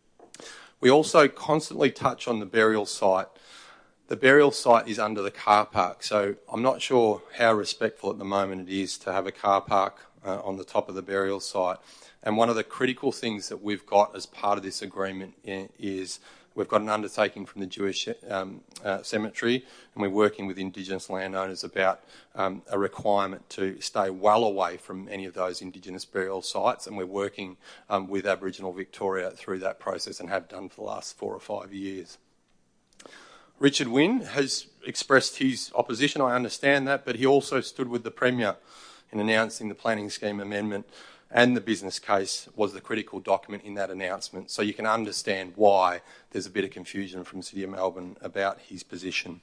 We also constantly touch on the burial site. The burial site is under the car park, so I'm not sure how respectful at the moment it is to have a car park uh, on the top of the burial site. And one of the critical things that we've got as part of this agreement is we've got an undertaking from the Jewish um, uh, cemetery, and we're working with Indigenous landowners about um, a requirement to stay well away from any of those Indigenous burial sites, and we're working um, with Aboriginal Victoria through that process and have done for the last four or five years. Richard Wynne has expressed his opposition, I understand that, but he also stood with the Premier in announcing the planning scheme amendment, and the business case was the critical document in that announcement. So you can understand why there's a bit of confusion from the City of Melbourne about his position.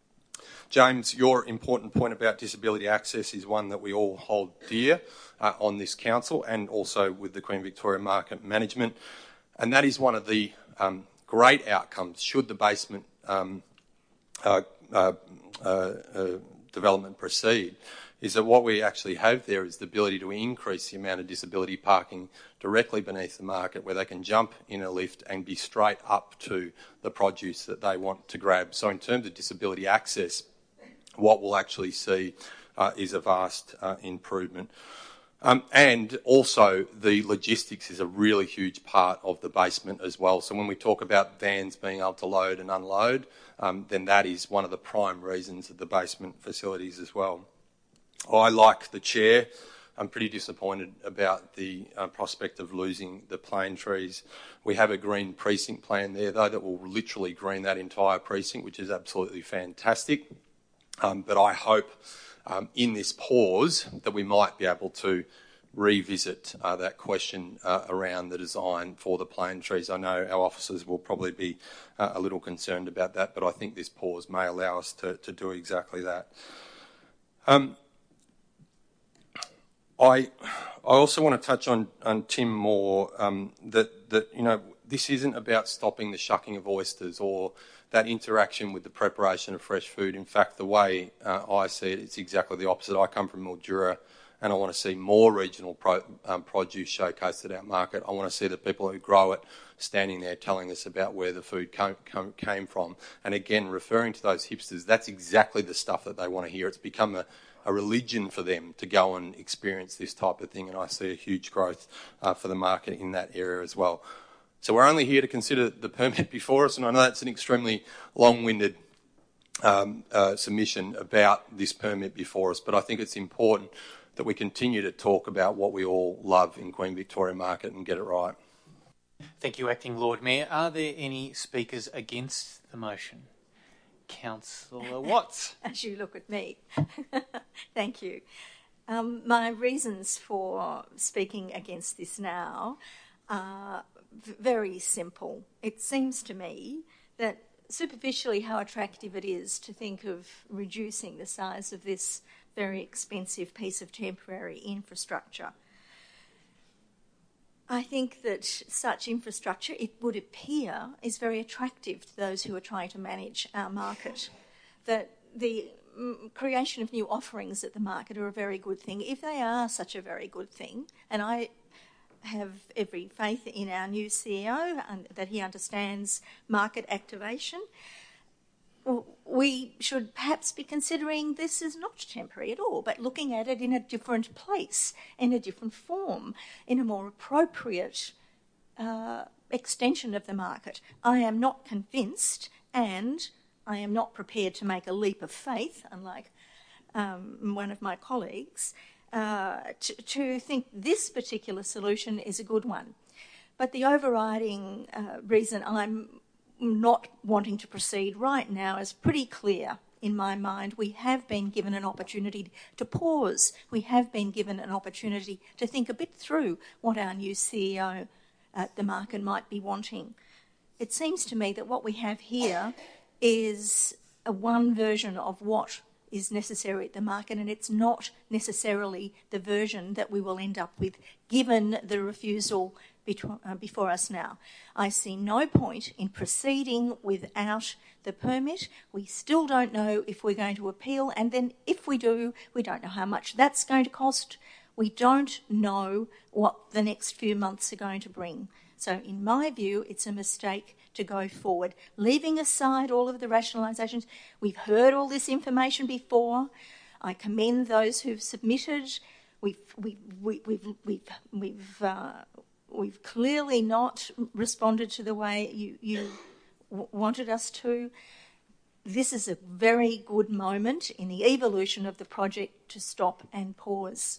James, your important point about disability access is one that we all hold dear uh, on this council and also with the Queen Victoria Market Management. And that is one of the um, great outcomes should the basement um, uh, uh, uh, uh, development proceed, is that what we actually have there is the ability to increase the amount of disability parking directly beneath the market where they can jump in a lift and be straight up to the produce that they want to grab. So in terms of disability access, what we'll actually see uh, is a vast uh, improvement. Um, and also the logistics is a really huge part of the basement as well. So when we talk about vans being able to load and unload, um, then that is one of the prime reasons of the basement facilities as well. I, like the chair, I'm pretty disappointed about the uh, prospect of losing the plane trees. We have a green precinct plan there, though, that will literally green that entire precinct, which is absolutely fantastic. Um, but I hope um, in this pause that we might be able to revisit uh, that question uh, around the design for the plane trees. I know our officers will probably be uh, a little concerned about that, but I think this pause may allow us to, to do exactly that. Um, I, I also want to touch on, on Tim Moore, um, that, that, you know, this isn't about stopping the shucking of oysters or that interaction with the preparation of fresh food. In fact, the way uh, I see it, it's exactly the opposite. I come from Mildura and I want to see more regional pro, um, produce showcased at our market. I want to see the people who grow it standing there telling us about where the food came, came, came from. And again, referring to those hipsters, that's exactly the stuff that they want to hear. It's become a a religion for them to go and experience this type of thing, and I see a huge growth uh, for the market in that area as well. So we're only here to consider the permit before us, and I know that's an extremely long-winded um, uh, submission about this permit before us, but I think it's important that we continue to talk about what we all love in Queen Victoria Market and get it right.
Thank you, Acting Lord Mayor. Are there any speakers against the motion? Councillor Watts.
As you look at me. Thank you. Um, my reasons for speaking against this now are v- very simple. It seems to me that superficially how attractive it is to think of reducing the size of this very expensive piece of temporary infrastructure. I think that such infrastructure, it would appear, is very attractive to those who are trying to manage our market. That the mm, creation of new offerings at the market are a very good thing. If they are such a very good thing, and I have every faith in our new C E O and that he understands market activation, we should perhaps be considering this as not temporary at all, but looking at it in a different place, in a different form, in a more appropriate uh, extension of the market. I am not convinced, and I am not prepared to make a leap of faith, unlike um, one of my colleagues, uh, to, to think this particular solution is a good one. But the overriding uh, reason I'm not wanting to proceed right now is pretty clear in my mind. We have been given an opportunity to pause. We have been given an opportunity to think a bit through what our new C E O at the market might be wanting. It seems to me that what we have here is a one version of what is necessary at the market, and it's not necessarily the version that we will end up with, given the refusal betw- uh, before us now. I see no point in proceeding without the permit. We still don't know if we're going to appeal, and then if we do, we don't know how much that's going to cost. We don't know what the next few months are going to bring. So in my view, it's a mistake to go forward, leaving aside all of the rationalisations. We've heard all this information before. I commend those who've submitted. We've we've we've we've we've we've, uh, we've clearly not responded to the way you you w- wanted us to. This is a very good moment in the evolution of the project to stop and pause.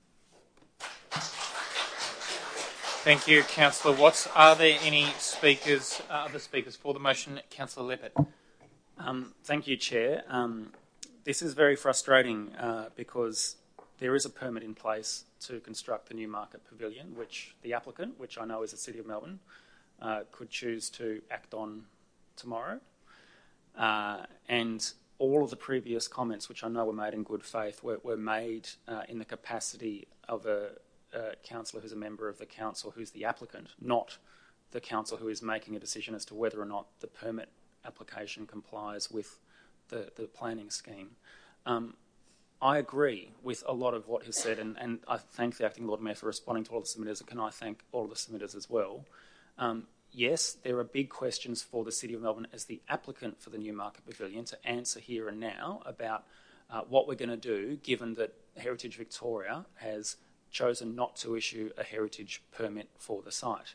Thank you, Councillor Watts. Are there any speakers, uh, other speakers for the motion? Councillor Leppert.
Um, thank you, Chair. Um, this is very frustrating uh, because there is a permit in place to construct the Newmarket Pavilion, which the applicant, which I know is the City of Melbourne, uh, could choose to act on tomorrow. Uh, and all of the previous comments, which I know were made in good faith, were, were made uh, in the capacity of a Uh, councillor who's a member of the council who's the applicant, not the council who is making a decision as to whether or not the permit application complies with the, the planning scheme. Um, I agree with a lot of what is said, and, and I thank the Acting Lord Mayor for responding to all the submitters, and can I thank all of the submitters as well. Um, yes, there are big questions for the City of Melbourne as the applicant for the Newmarket Pavilion to answer here and now about uh, what we're going to do, given that Heritage Victoria has chosen not to issue a heritage permit for the site.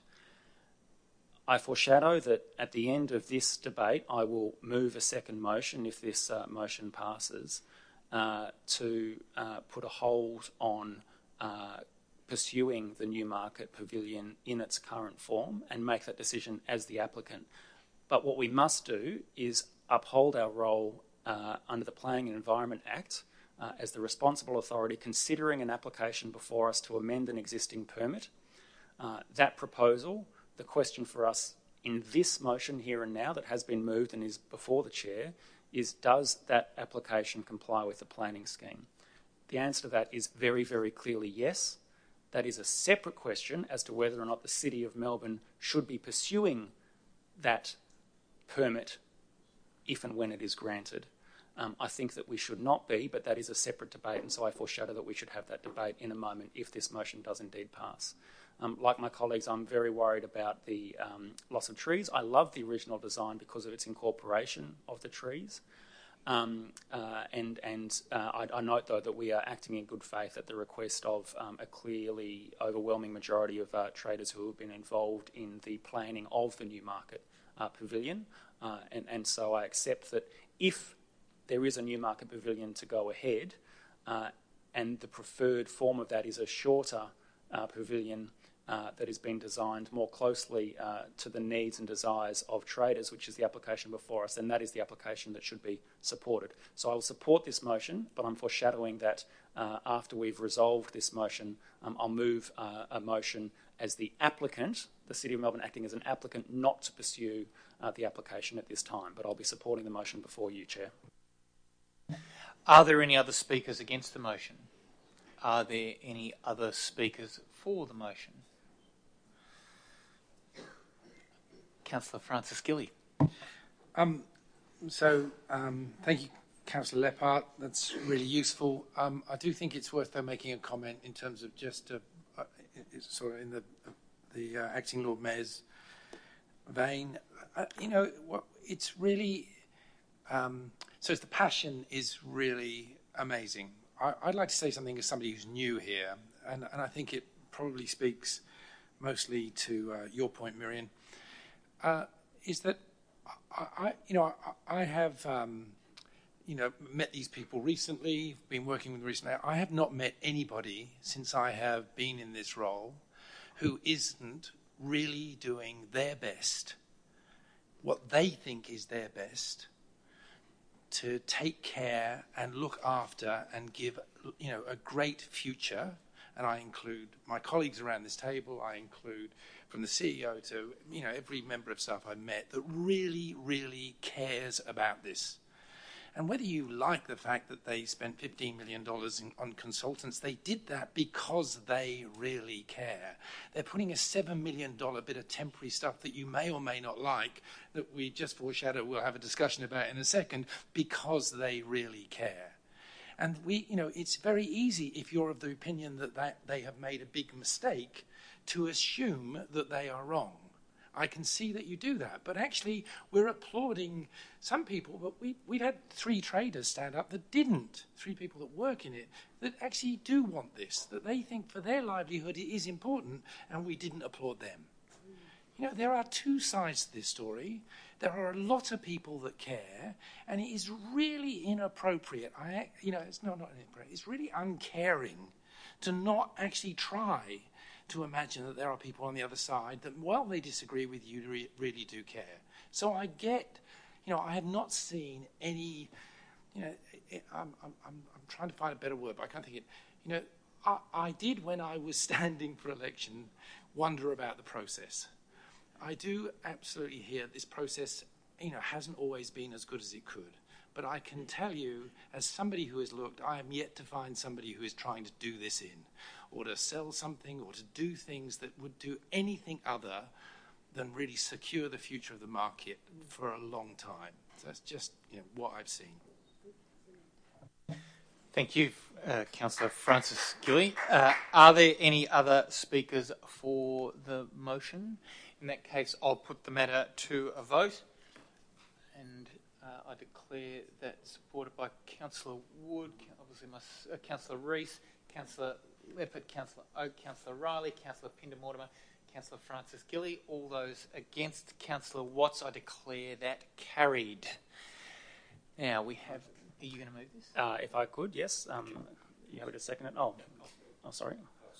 I foreshadow that at the end of this debate, I will move a second motion, if this uh, motion passes, uh, to uh, put a hold on uh, pursuing the Newmarket Pavilion in its current form and make that decision as the applicant. But what we must do is uphold our role uh, under the Planning and Environment Act Uh, as the responsible authority considering an application before us to amend an existing permit. Uh, that proposal, the question for us in this motion here and now that has been moved and is before the Chair, is does that application comply with the planning scheme? The answer to that is very, very clearly yes. That is a separate question as to whether or not the City of Melbourne should be pursuing that permit if and when it is granted. Um, I think that we should not be, but that is a separate debate, and so I foreshadow that we should have that debate in a moment if this motion does indeed pass. Um, like my colleagues, I'm very worried about the um, loss of trees. I love the original design because of its incorporation of the trees. Um, uh, and and uh, I, I note, though, that we are acting in good faith at the request of um, a clearly overwhelming majority of uh, traders who have been involved in the planning of the Newmarket uh, Pavilion. Uh, and, and so I accept that if there is a Newmarket Pavilion to go ahead, uh, and the preferred form of that is a shorter uh, pavilion uh, that has been designed more closely uh, to the needs and desires of traders, which is the application before us, then that is the application that should be supported. So I will support this motion, but I'm foreshadowing that uh, after we've resolved this motion, um, I'll move uh, a motion as the applicant, the City of Melbourne acting as an applicant, not to pursue uh, the application at this time, but I'll be supporting the motion before you, Chair.
Are there any other speakers against the motion? Are there any other speakers for the motion? Councillor Francis Gilly.
Um, so, um, thank you, Councillor Leppert. That's really useful. Um, I do think it's worth though making a comment in terms of just uh, uh, sort of in the the uh, Acting Lord Mayor's vein. Uh, you know, what it's really. Um, so the passion is really amazing. I, I'd like to say something as somebody who's new here, and, and I think it probably speaks mostly to uh, your point, Miriam, uh, is that I, I you know, I, I have, um, you know, met these people recently, been working with them recently. I have not met anybody since I have been in this role who isn't really doing their best, what they think is their best, to take care and look after and give, you know, a great future. And I include my colleagues around this table. I include from the C E O to, you know, every member of staff I met that really, really cares about this. And whether you like the fact that they spent fifteen million dollars in, on consultants, they did that because they really care. They're putting a seven million dollars bit of temporary stuff that you may or may not like, that we just foreshadow we'll have a discussion about in a second, because they really care. And we, you know, it's very easy, if you're of the opinion that, that they have made a big mistake, to assume that they are wrong. I can see that you do that, but actually we're applauding some people, but we, we've had three traders stand up that didn't, three people that work in it, that actually do want this, that they think for their livelihood it is important, and we didn't applaud them. You know, there are two sides to this story. There are a lot of people that care, and it is really inappropriate. I, you know, it's not, not inappropriate. It's really uncaring to not actually try to imagine that there are people on the other side that, while they disagree with you, re- really do care. So I get, you know, I have not seen any, you know, I'm, I'm, I'm trying to find a better word, but I can't think of it. You know, I, I did, when I was standing for election, wonder about the process. I do absolutely hear this process, you know, hasn't always been as good as it could. But I can tell you, as somebody who has looked, I am yet to find somebody who is trying to do this in, or to sell something, or to do things that would do anything other than really secure the future of the market for a long time. So that's just, you know, what I've seen.
Thank you, uh, Councillor Francis Gilly. Uh, are there any other speakers for the motion? In that case, I'll put the matter to a vote, and uh, I declare that supported by Councillor Wood, obviously my, uh, Councillor Rees, Councillor Leppert, Councillor Oak, Councillor Riley, Councillor Pinder-Mortimer, Councillor Francis Gilly. All those against, Councillor Watts. I declare that carried. Now we have. Are you going to move this?
Uh, if I could, yes. Um, you have to second it. Oh, oh, sorry.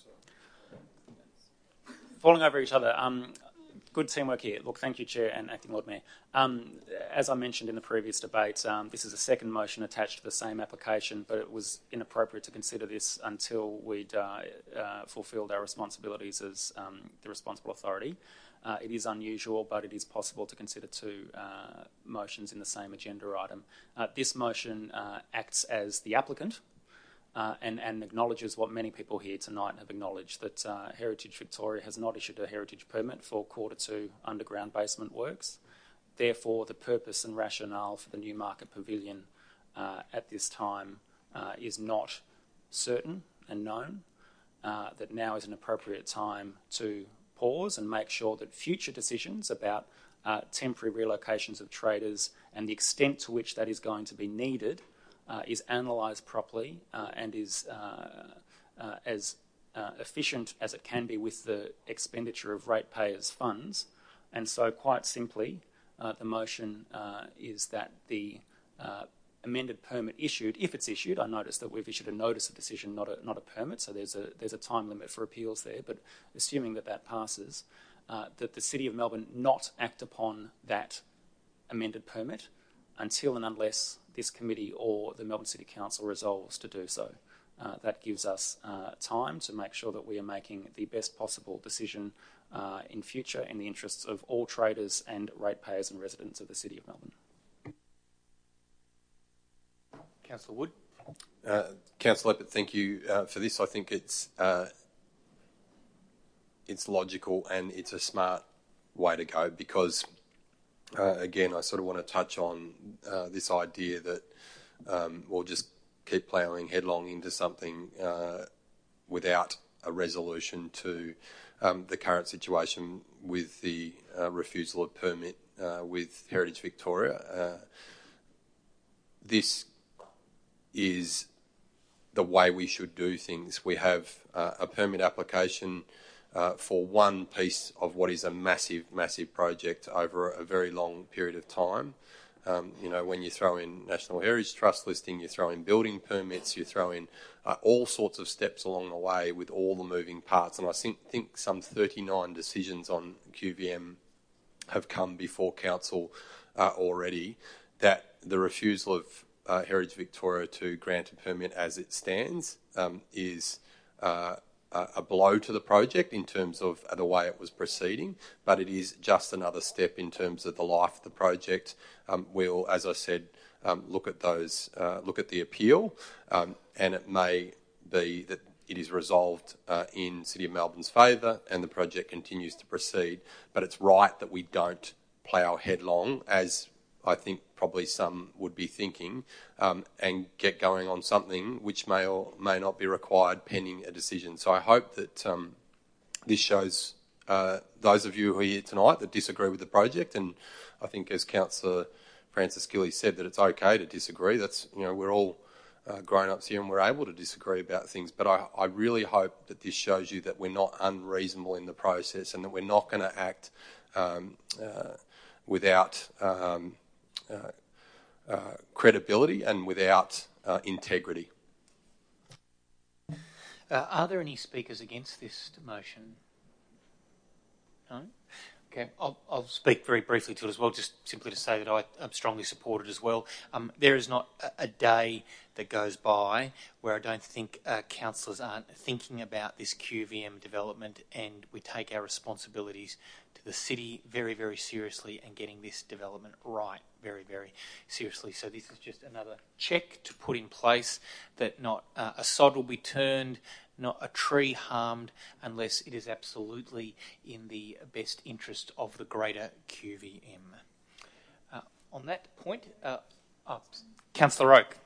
Falling over each other. Um, Good teamwork here. Look, thank you, Chair and Acting Lord Mayor. Um, as I mentioned in the previous debate, um, this is a second motion attached to the same application, but it was inappropriate to consider this until we'd uh, uh, fulfilled our responsibilities as um, the responsible authority. Uh, it is unusual, but it is possible to consider two uh, motions in the same agenda item. Uh, this motion uh, acts as the applicant, Uh, and, and acknowledges what many people here tonight have acknowledged, that uh, Heritage Victoria has not issued a heritage permit for quarter two underground basement works. Therefore, the purpose and rationale for the Newmarket Pavilion uh, at this time uh, is not certain and known, uh, that now is an appropriate time to pause and make sure that future decisions about uh, temporary relocations of traders and the extent to which that is going to be needed Uh, is analysed properly uh, and is uh, uh, as uh, efficient as it can be with the expenditure of ratepayers' funds. And so, quite simply, uh, the motion uh, is that the uh, amended permit issued, if it's issued, I notice that we've issued a notice of decision, not a, not a permit, so there's a, there's a time limit for appeals there, but assuming that that passes, uh, that the City of Melbourne not act upon that amended permit until and unless this committee or the Melbourne City Council resolves to do so. Uh, that gives us uh, time to make sure that we are making the best possible decision uh, in future in the interests of all traders and ratepayers and residents of the City of Melbourne.
Councillor Wood.
Uh, Councillor Leppert, thank you uh, for this. I think it's uh, it's logical and it's a smart way to go because Uh, again, I sort of want to touch on uh, this idea that um, we'll just keep ploughing headlong into something uh, without a resolution to um, the current situation with the uh, refusal of permit uh, with Heritage Victoria. Uh, this is the way we should do things. We have uh, a permit application Uh, for one piece of what is a massive, massive project over a very long period of time. Um, you know, when you throw in National Heritage Trust listing, you throw in building permits, you throw in uh, all sorts of steps along the way with all the moving parts. And I think, think some thirty-nine decisions on Q V M have come before Council uh, already, that the refusal of uh, Heritage Victoria to grant a permit as it stands um, is uh, a blow to the project in terms of the way it was proceeding, but it is just another step in terms of the life of the project. Um, we'll, as I said, um, look at those, uh, look at the appeal, um, and it may be that it is resolved uh, in City of Melbourne's favour and the project continues to proceed. But it's right that we don't plough headlong, as I think probably some would be thinking, um, and get going on something which may or may not be required pending a decision. So I hope that um, this shows uh, those of you who are here tonight that disagree with the project, and I think as Councillor Francis Gilly said, that it's okay to disagree. That's, you know, we're all uh, grown-ups here and we're able to disagree about things, but I, I really hope that this shows you that we're not unreasonable in the process and that we're not going to act um, uh, without um, uh, uh, credibility and without uh, integrity.
Uh, are there any speakers against this motion? No? Okay, I'll, I'll speak very briefly to it as well, just simply to say that I, I'm strongly supported as well. Um, there is not a, a day that goes by where I don't think uh, councillors aren't thinking about this Q V M development, and we take our responsibilities to the city very, very seriously and getting this development right very, very seriously. So this is just another check to put in place that not uh, a sod will be turned, not a tree harmed, unless it is absolutely in the best interest of the greater Q V M. Uh, on that point, uh, oh, Councillor Oak.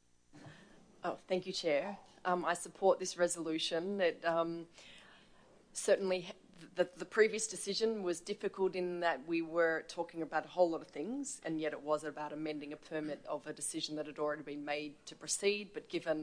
Oh, thank you, Chair. Um, I support this resolution. It um, certainly the, the previous decision was difficult in that we were talking about a whole lot of things, and yet it was about amending a permit of a decision that had already been made to proceed. But given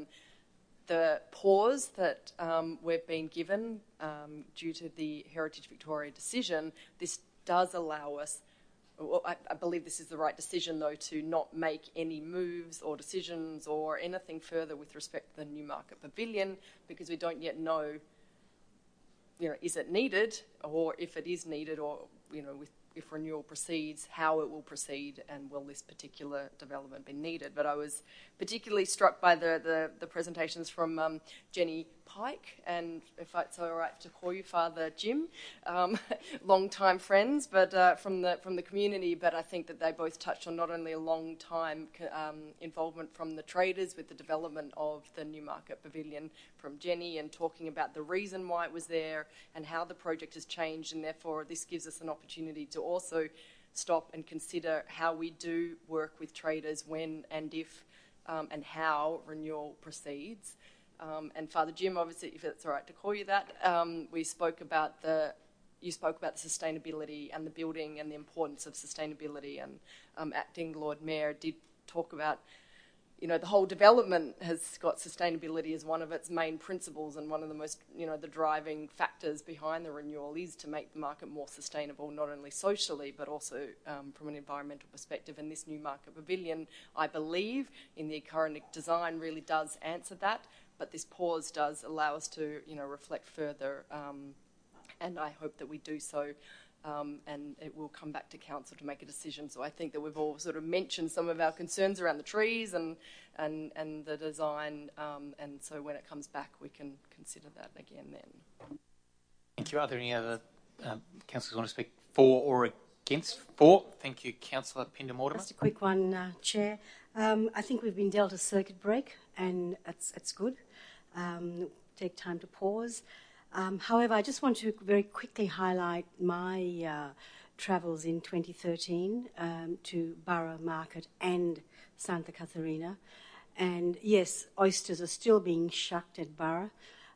the pause that um, we've been given um, due to the Heritage Victoria decision, this does allow us, well, I, I believe this is the right decision though, to not make any moves or decisions or anything further with respect to the Newmarket Pavilion, because we don't yet know, you know, is it needed, or if it is needed, or, you know, with if renewal proceeds, how it will proceed, and will this particular development be needed. But I was particularly struck by the, the, the presentations from um, Jenny Pike, and if it's all right to call you Father Jim, um, long-time friends, but uh, from the from the community. But I think that they both touched on not only a long-time um, involvement from the traders with the development of the Newmarket Pavilion, from Jenny, and talking about the reason why it was there and how the project has changed, and therefore this gives us an opportunity to also stop and consider how we do work with traders when and if um, and how renewal proceeds. Um, and Father Jim, obviously, if it's all right to call you that, um, we spoke about the, you spoke about the sustainability and the building and the importance of sustainability, and um, Acting Lord Mayor did talk about, you know, the whole development has got sustainability as one of its main principles, and one of the most, you know, the driving factors behind the renewal is to make the market more sustainable, not only socially, but also um, from an environmental perspective. And this Newmarket Pavilion, I believe, in the current design really does answer that. But this pause does allow us to, you know, reflect further, um, and I hope that we do so, um, and it will come back to council to make a decision. So I think that we've all sort of mentioned some of our concerns around the trees and and and the design, um, and so when it comes back, we can consider that again then.
Thank you. Are there any other um, councillors who want to speak for or against? For. Thank you, Councillor Pinder-Mortimer.
Just a quick one, uh, Chair. Um, I think we've been dealt a circuit break, and it's it's good. Um, take time to pause. Um, however, I just want to very quickly highlight my uh, travels in twenty thirteen um, to Borough Market and Santa Catarina. And yes, oysters are still being shucked at Borough.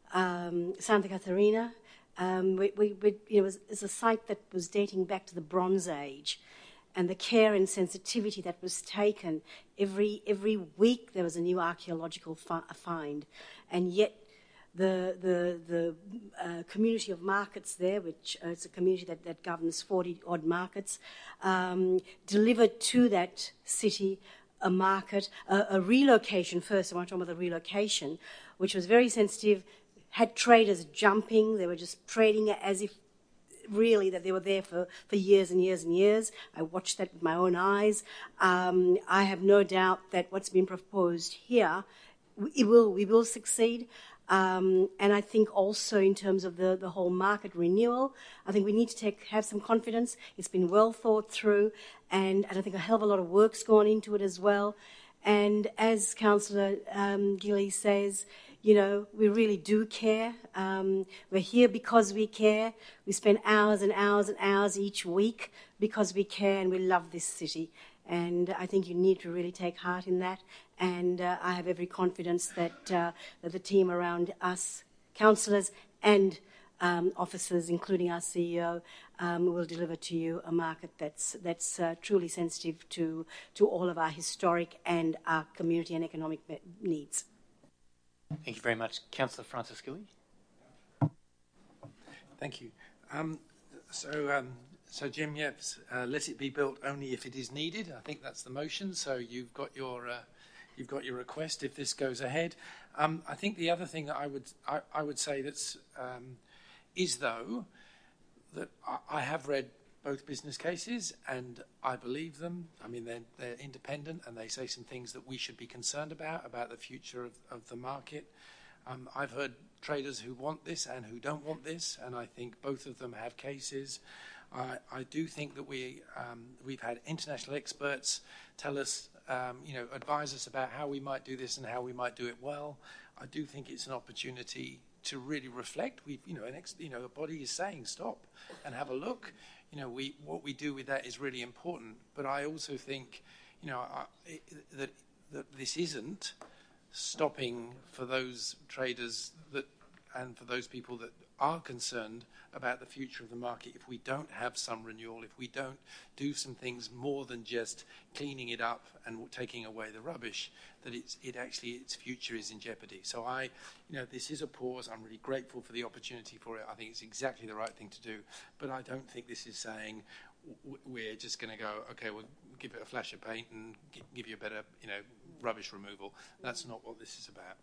Um, Santa Catarina, um, we, we, we, it was, it's a site that was dating back to the Bronze Age. And the care and sensitivity that was taken, every every week there was a new archaeological fi- find, and yet the the the uh, community of markets there, which uh, is a community that, that governs forty odd markets, um, delivered to that city a market, a, a relocation first. I want to talk about the relocation, which was very sensitive. Had traders jumping, they were just trading as if. Really, that they were there for, for years and years and years. I watched that with my own eyes. Um, I have no doubt that what's been proposed here, we will we will succeed. Um, and I think also in terms of the, the whole market renewal, I think we need to take, have some confidence. It's been well thought through, and, and I think a hell of a lot of work's gone into it as well. And as Councillor um, Gilly says, you know, we really do care. Um, we're here because we care. We spend hours and hours and hours each week because we care and we love this city. And I think you need to really take heart in that. And uh, I have every confidence that, uh, that the team around us, councillors and um, officers, including our C E O, um, will deliver to you a market that's, that's uh, truly sensitive to, to all of our historic and our community and economic needs.
Thank you very much. Councillor Francis Gilly.
Thank you. Um, so, um, so Jim, yes, uh, let it be built only if it is needed. I think that's the motion. So you've got your, uh, you've got your request if this goes ahead. Um, I think the other thing that I would, I, I would say that's, um, is though, that I, I have read both business cases and I believe them. I mean, they're, they're independent and they say some things that we should be concerned about, about the future of, of the market. Um, I've heard traders who want this and who don't want this, and I think both of them have cases. I, I do think that we, um, we've had international experts tell us, um, you know, advise us about how we might do this and how we might do it well. I do think it's an opportunity to really reflect. We've, you know, an ex, you know, a body is saying stop and have a look. You know, we what we do with that is really important. But I also think, you know, I, it, that that this isn't stopping for those traders that and for those people that are concerned about the future of the market. If we don't have some renewal, if we don't do some things more than just cleaning it up and taking away the rubbish, that it's it actually its future is in jeopardy. So I, you know, this is a pause. I'm really grateful for the opportunity for it. I think it's exactly the right thing to do. But I don't think this is saying we're just going to go, okay, we'll give it a flash of paint and give you a better, you know, rubbish removal. That's not what this is about.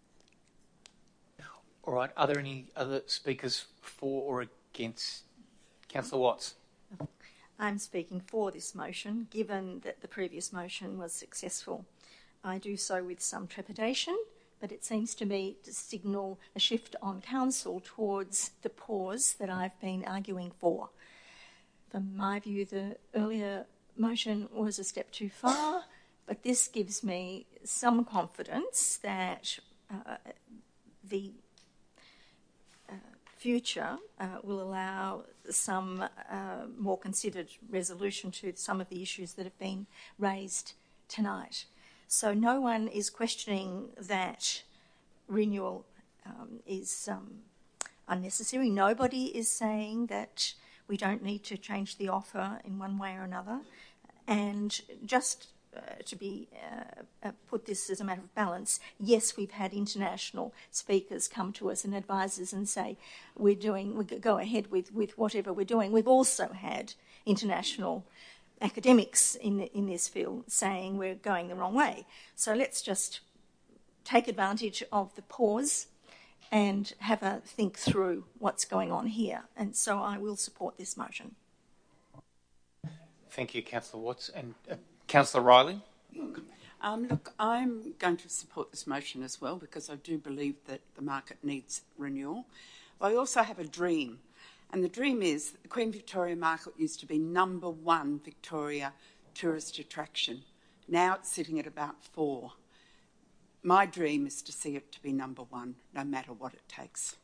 All right. Are there any other speakers for or against? Councillor Watts.
I'm speaking for this motion, given that the previous motion was successful. I do so with some trepidation, but it seems to me to signal a shift on council towards the pause that I've been arguing for. From my view, the earlier motion was a step too far, but this gives me some confidence that uh, the uh, future uh, will allow some uh, more considered resolution to some of the issues that have been raised tonight. So no one is questioning that renewal um, is um, unnecessary. Nobody is saying that we don't need to change the offer in one way or another. And just uh, to be uh, uh, put this as a matter of balance, yes, we've had international speakers come to us and advisors and say we're doing, we go ahead with, with whatever we're doing. We've also had international academics in in this field saying we're going the wrong way. So let's just take advantage of the pause and have a think through what's going on here. And so I will support this motion.
Thank you, Councillor Watts. And uh, Councillor Riley?
Um, look, I'm going to support this motion as well because I do believe that the market needs renewal. But I also have a dream, and the dream is that the Queen Victoria Market used to be number one Victoria tourist attraction. Now it's sitting at about four. My dream is to see it to be number one, no matter what it takes.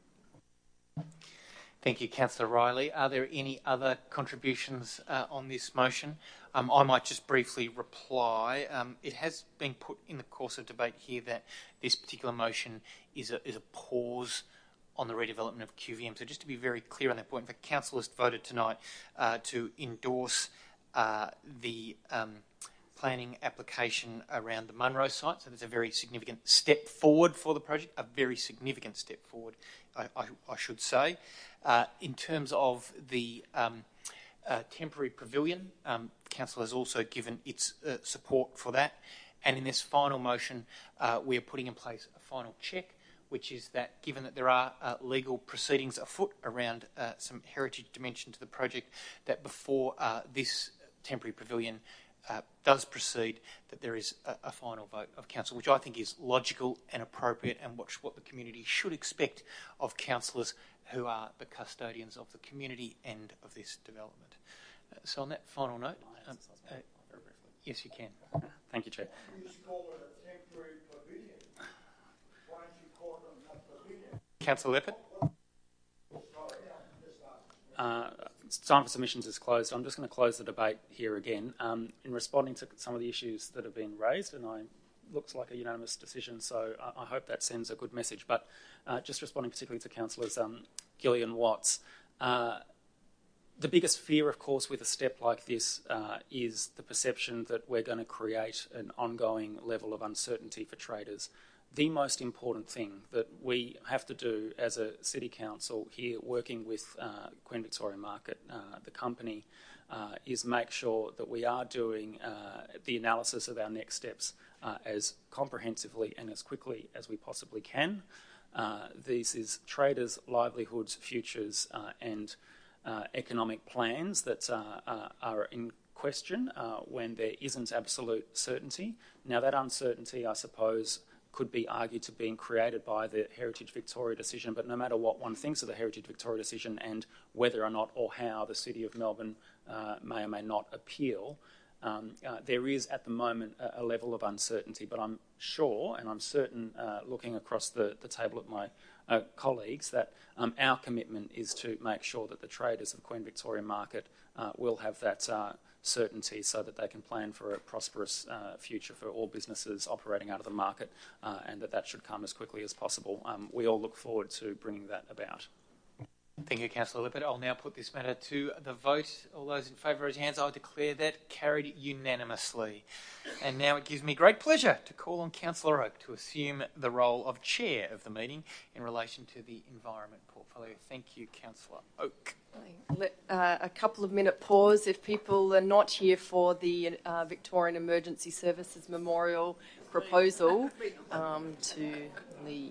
Thank you, Councillor Riley. Are there any other contributions uh, on this motion? Um, I might just briefly reply. Um, it has been put in the course of debate here that this particular motion is a, is a pause on the redevelopment of Q V M. So just to be very clear on that point, the council has voted tonight uh, to endorse uh, the um, planning application around the Munro site. So there's a very significant step forward for the project, a very significant step forward, I, I, I should say. Uh, in terms of the um, uh, temporary pavilion, um, council has also given its uh, support for that. And in this final motion, uh, we are putting in place a final check, which is that given that there are uh, legal proceedings afoot around uh, some heritage dimension to the project, that before uh, this temporary pavilion uh, does proceed, that there is a, a final vote of council, which I think is logical and appropriate, and what, what the community should expect of councillors who are the custodians of the community and of this development. Uh, so on that final note, um, uh, yes, you can.
Thank you, Chair.
Councillor Leppert.
Uh, time for submissions is closed. I'm just going to close the debate here again. Um, in responding to some of the issues that have been raised, and I looks like a unanimous decision, so I, I hope that sends a good message. But uh, just responding particularly to Councillors um, Gillian Watts, uh, the biggest fear, of course, with a step like this uh, is the perception that we're going to create an ongoing level of uncertainty for traders. The most important thing that we have to do as a City Council here, working with uh, Queen Victoria Market, uh, the company, uh, is make sure that we are doing uh, the analysis of our next steps uh, as comprehensively and as quickly as we possibly can. Uh, this is traders' livelihoods, futures uh, and uh, economic plans that uh, uh, are in question uh, when there isn't absolute certainty. Now, that uncertainty, I suppose, could be argued to being created by the Heritage Victoria decision, but no matter what one thinks of the Heritage Victoria decision and whether or not or how the City of Melbourne uh, may or may not appeal, um, uh, there is at the moment a, a level of uncertainty, but I'm sure and I'm certain, uh, looking across the, the table at my uh, colleagues, that um, our commitment is to make sure that the traders of Queen Victoria Market uh, will have that uh, certainty so that they can plan for a prosperous uh, future for all businesses operating out of the market, uh, and that that should come as quickly as possible. Um, we all look forward to bringing that about.
Thank you, Councillor Lippert. I'll now put this matter to the vote. All those in favour, raise your hands. I declare that carried unanimously. And now it gives me great pleasure to call on Councillor Oak to assume the role of Chair of the meeting in relation to the Environment Portfolio. Thank you, Councillor Oak.
Let, uh, a couple of minute pause if people are not here for the uh, Victorian Emergency Services Memorial proposal um, to leave.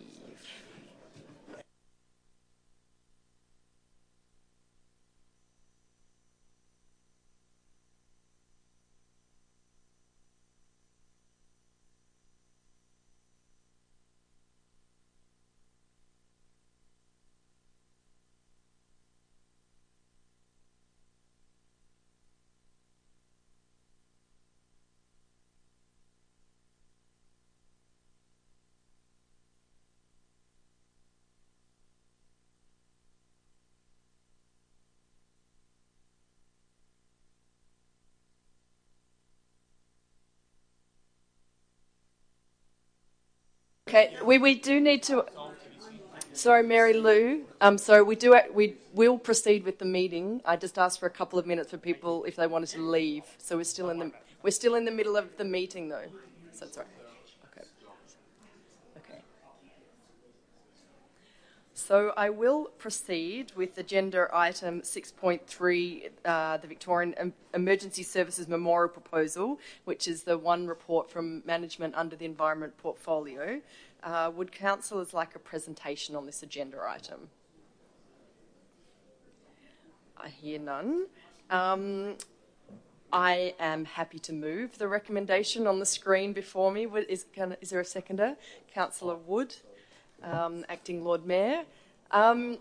Okay, we, we do need to. Sorry, Mary Lou. Um, so we do. We will proceed with the meeting. I just asked for a couple of minutes for people if they wanted to leave. So we're still in the we're still in the middle of the meeting though. So that's right. Okay. Okay. So I will proceed with agenda item six point three, uh, the Victorian em- Emergency Services Memorial Proposal, which is the one report from management under the Environment Portfolio. Uh, would councillors like a presentation on this agenda item? I hear none. Um, I am happy to move the recommendation on the screen before me. Is, can, is there a seconder? Councillor Wood, um, Acting Lord Mayor. Um,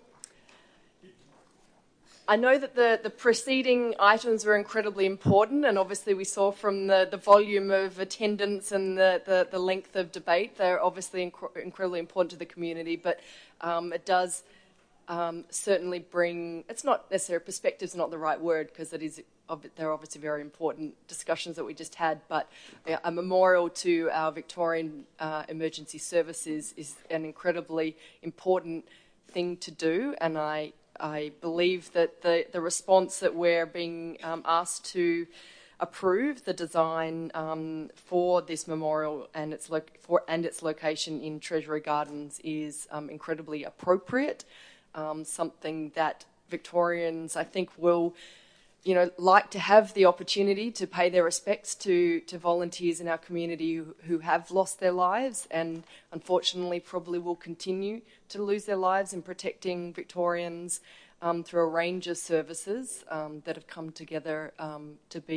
I know that the, the preceding items were incredibly important, and obviously we saw from the, the volume of attendance and the, the, the length of debate, they're obviously inc- incredibly important to the community, but um, it does um, certainly bring, it's not necessarily, perspective's not the right word, because it is, they're obviously very important discussions that we just had, but a memorial to our Victorian uh, emergency services is an incredibly important thing to do, and I I believe that the, the response that we're being um, asked to approve, the design um, for this memorial and its lo- for and its location in Treasury Gardens is um, incredibly appropriate. Um, something that Victorians, I think, will, you know, like to have the opportunity to pay their respects to to volunteers in our community who, who have lost their lives and unfortunately probably will continue to lose their lives in protecting Victorians um, through a range of services um, that have come together um, to be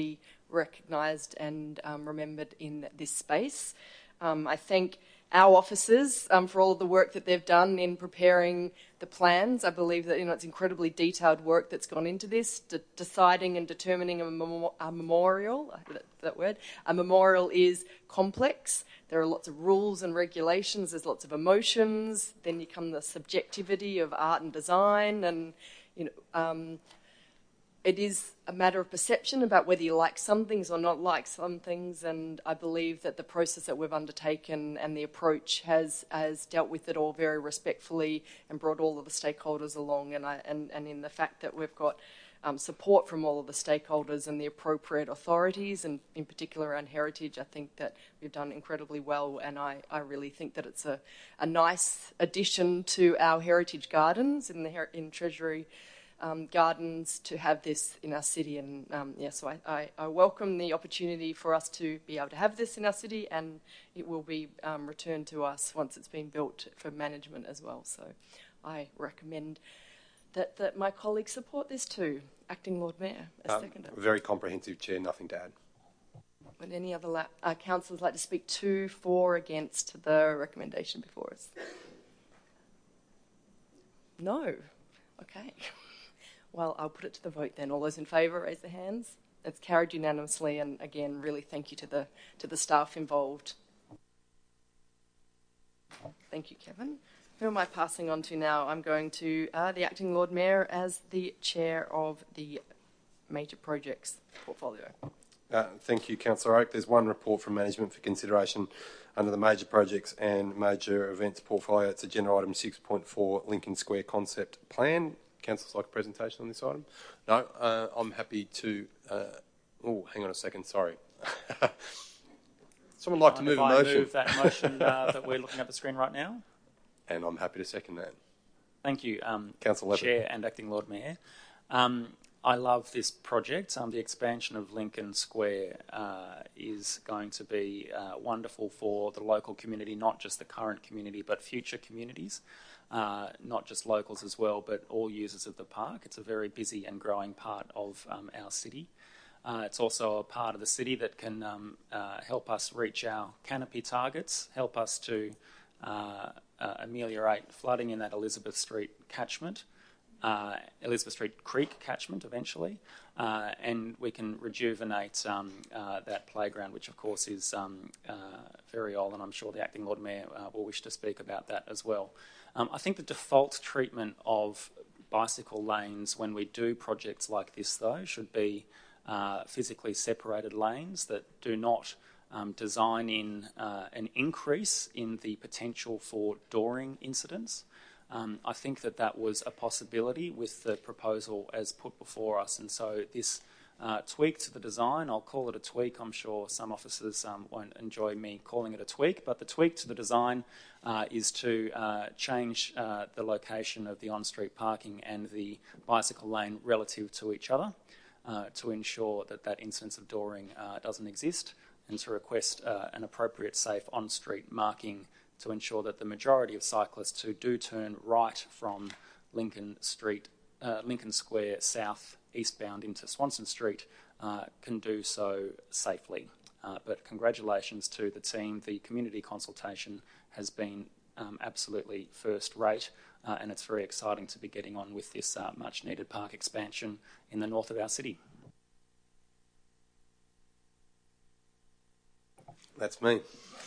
recognised and um, remembered in this space. Um, I thank our officers um, for all of the work that they've done in preparing the plans. I believe that you know it's incredibly detailed work that's gone into this, de- deciding and determining a, mem- a memorial. That, that word, a memorial is complex. There are lots of rules and regulations. There's lots of emotions. Then you come the subjectivity of art and design, and you know. Um, It is a matter of perception about whether you like some things or not like some things, and I believe that the process that we've undertaken and the approach has has dealt with it all very respectfully and brought all of the stakeholders along, and I, and, and in the fact that we've got um, support from all of the stakeholders and the appropriate authorities, and in particular around heritage, I think that we've done incredibly well, and I, I really think that it's a, a nice addition to our heritage gardens in the her- in Treasury Um, gardens to have this in our city, and um, yeah, so I, I, I welcome the opportunity for us to be able to have this in our city, and it will be um, returned to us once it's been built for management as well. So I recommend that, that my colleagues support this too. Acting Lord Mayor, a
um,
seconder.
Very comprehensive, Chair, nothing to add.
Would any other la- uh, councillors like to speak to, for, against the recommendation before us? No? Okay. Well, I'll put it to the vote then. All those in favour, raise their hands. It's carried unanimously, and again, really thank you to the to the staff involved. Thank you, Kevin. Who am I passing on to now? I'm going to uh, the Acting Lord Mayor as the chair of the Major Projects portfolio.
Uh, thank you, Councillor Oak. There's one report from management for consideration under the Major Projects and Major Events portfolio. It's agenda item six point four, Lincoln Square Concept Plan. Councillors like a presentation on this item? No, uh, I'm happy to... Uh, oh, hang on a second, sorry. Someone like to move a motion?
I move that motion uh, that we're looking at the screen right now.
And I'm happy to second that.
Thank you, um,
Councillor
Chair and Acting Lord Mayor. Um, I love this project. Um, the expansion of Lincoln Square uh, is going to be uh, wonderful for the local community, not just the current community, but future communities. Uh, not just locals as well, but all users of the park. It's a very busy and growing part of um, our city. Uh, it's also a part of the city that can um, uh, help us reach our canopy targets, help us to uh, uh, ameliorate flooding in that Elizabeth Street catchment, uh, Elizabeth Street Creek catchment eventually, uh, and we can rejuvenate um, uh, that playground, which of course is um, uh, very old, and I'm sure the Acting Lord Mayor uh, will wish to speak about that as well. Um, I think the default treatment of bicycle lanes when we do projects like this, though, should be uh, physically separated lanes that do not um, design in uh, an increase in the potential for dooring incidents. Um, I think that that was a possibility with the proposal as put before us, and so this uh, tweak to the design, I'll call it a tweak, I'm sure some officers um, won't enjoy me calling it a tweak, but the tweak to the design uh, is to uh, change uh, the location of the on-street parking and the bicycle lane relative to each other uh, to ensure that that instance of dooring uh, doesn't exist, and to request uh, an appropriate safe on-street marking to ensure that the majority of cyclists who do turn right from Lincoln Street, uh, Lincoln Square south eastbound into Swanston Street uh, can do so safely. Uh, but congratulations to the team. The community consultation has been um, absolutely first rate, uh, and it's very exciting to be getting on with this uh, much needed park expansion in the north of our city.
That's me.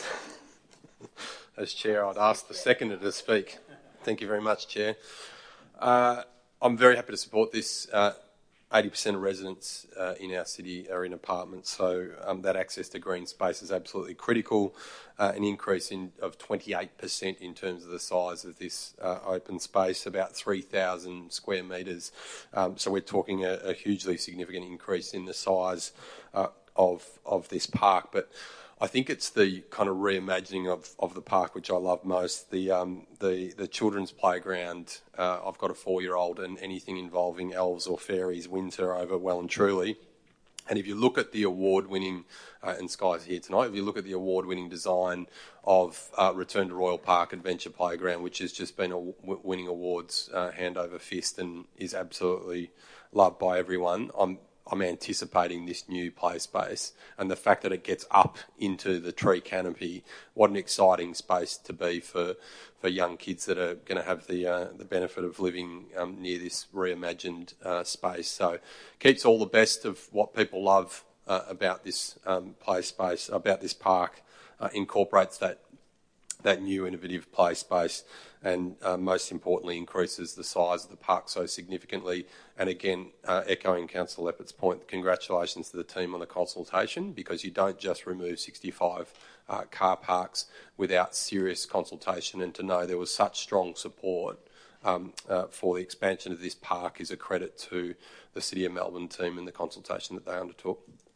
As Chair, I'd ask the seconder to speak. Thank you very much, Chair. Uh, I'm very happy to support this. Uh, eighty percent of residents uh, in our city are in apartments, so um, that access to green space is absolutely critical. Uh, an increase in, of twenty-eight percent in terms of the size of this uh, open space, about three thousand square metres. Um, so we're talking a, a hugely significant increase in the size uh, of, of this park. But I think it's the kind of reimagining of, of the park which I love most. The um, the the children's playground. Uh, I've got a four-year-old, and anything involving elves or fairies wins her over well and truly. And if you look at the award-winning, uh, and Sky's here tonight, if you look at the award-winning design of uh, Return to Royal Park Adventure Playground, which has just been a w- winning awards uh, hand over fist and is absolutely loved by everyone, I'm I'm anticipating this new play space, and the fact that it gets up into the tree canopy, what an exciting space to be for, for young kids that are going to have the uh, the benefit of living um, near this reimagined uh, space. So keeps all the best of what people love uh, about this um, play space, about this park, uh, incorporates that that new innovative play space, and uh, most importantly increases the size of the park so significantly. And again, uh, echoing Councillor Leppert's point, congratulations to the team on the consultation, because you don't just remove sixty-five uh, car parks without serious consultation, and to know there was such strong support um, uh, for the expansion of this park is a credit to the City of Melbourne team and the consultation that they undertook.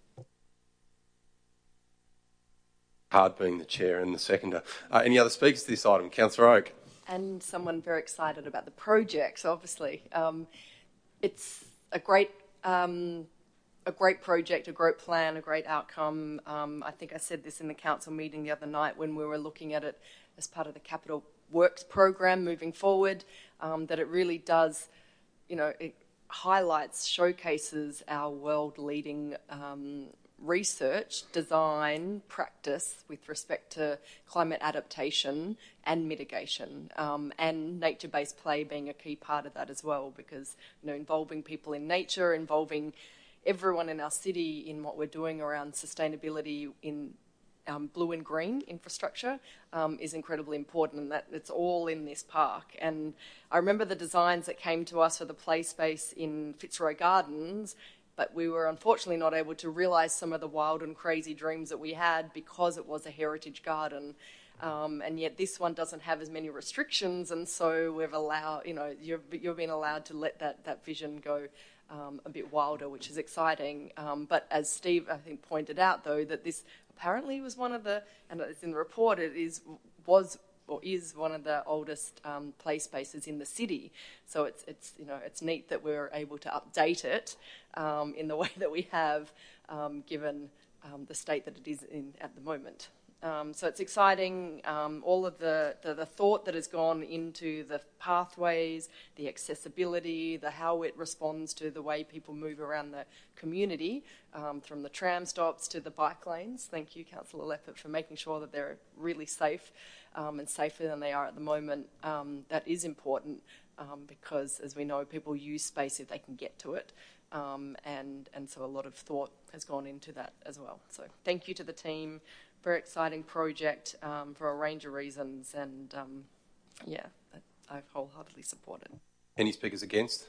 Hard being the chair and the seconder. Uh, any other speakers to this item? Councillor Oak.
And someone very excited about the project, obviously. Um, it's a great um, a great project, a great plan, a great outcome. Um, I think I said this in the council meeting the other night when we were looking at it as part of the Capital Works program moving forward, um, that it really does, you know, it highlights, showcases our world-leading um, research, design, practice with respect to climate adaptation and mitigation, um, and nature-based play being a key part of that as well, because, you know, involving people in nature, involving everyone in our city in what we're doing around sustainability in um, blue and green infrastructure um, is incredibly important, and that it's all in this park. And I remember the designs that came to us for the play space in Fitzroy Gardens, but we were unfortunately not able to realise some of the wild and crazy dreams that we had because it was a heritage garden. Um, and yet this one doesn't have as many restrictions, and so we've allowed, you know, you've, you've been allowed to let that, that vision go um, a bit wilder, which is exciting. Um, but as Steve, I think, pointed out, though, that this apparently was one of the, and it's in the report, it is was or is one of the oldest um, play spaces in the city. So it's, it's, you know, it's neat that we're able to update it um, in the way that we have, um, given um, the state that it is in at the moment. Um, so it's exciting, um, all of the, the, the thought that has gone into the pathways, the accessibility, the how it responds to the way people move around the community, um, from the tram stops to the bike lanes. Thank you, Councillor Leppert, for making sure that they're really safe um, and safer than they are at the moment. Um, that is important um, because, as we know, people use space if they can get to it. Um, and, and so a lot of thought has gone into that as well. So thank you to the team. Very exciting project um, for a range of reasons, and um, yeah, I wholeheartedly support it.
Any speakers against?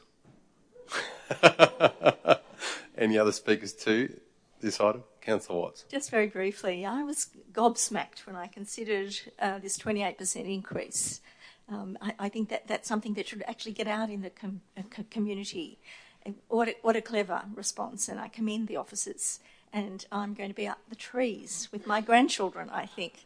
Any other speakers to this item? Councillor Watts.
Just very briefly, I was gobsmacked when I considered uh, this twenty-eight percent increase. Um, I, I think that that's something that should actually get out in the com- uh, community. And what a, what a clever response, and I commend the officers. And I'm going to be up the trees with my grandchildren, I think.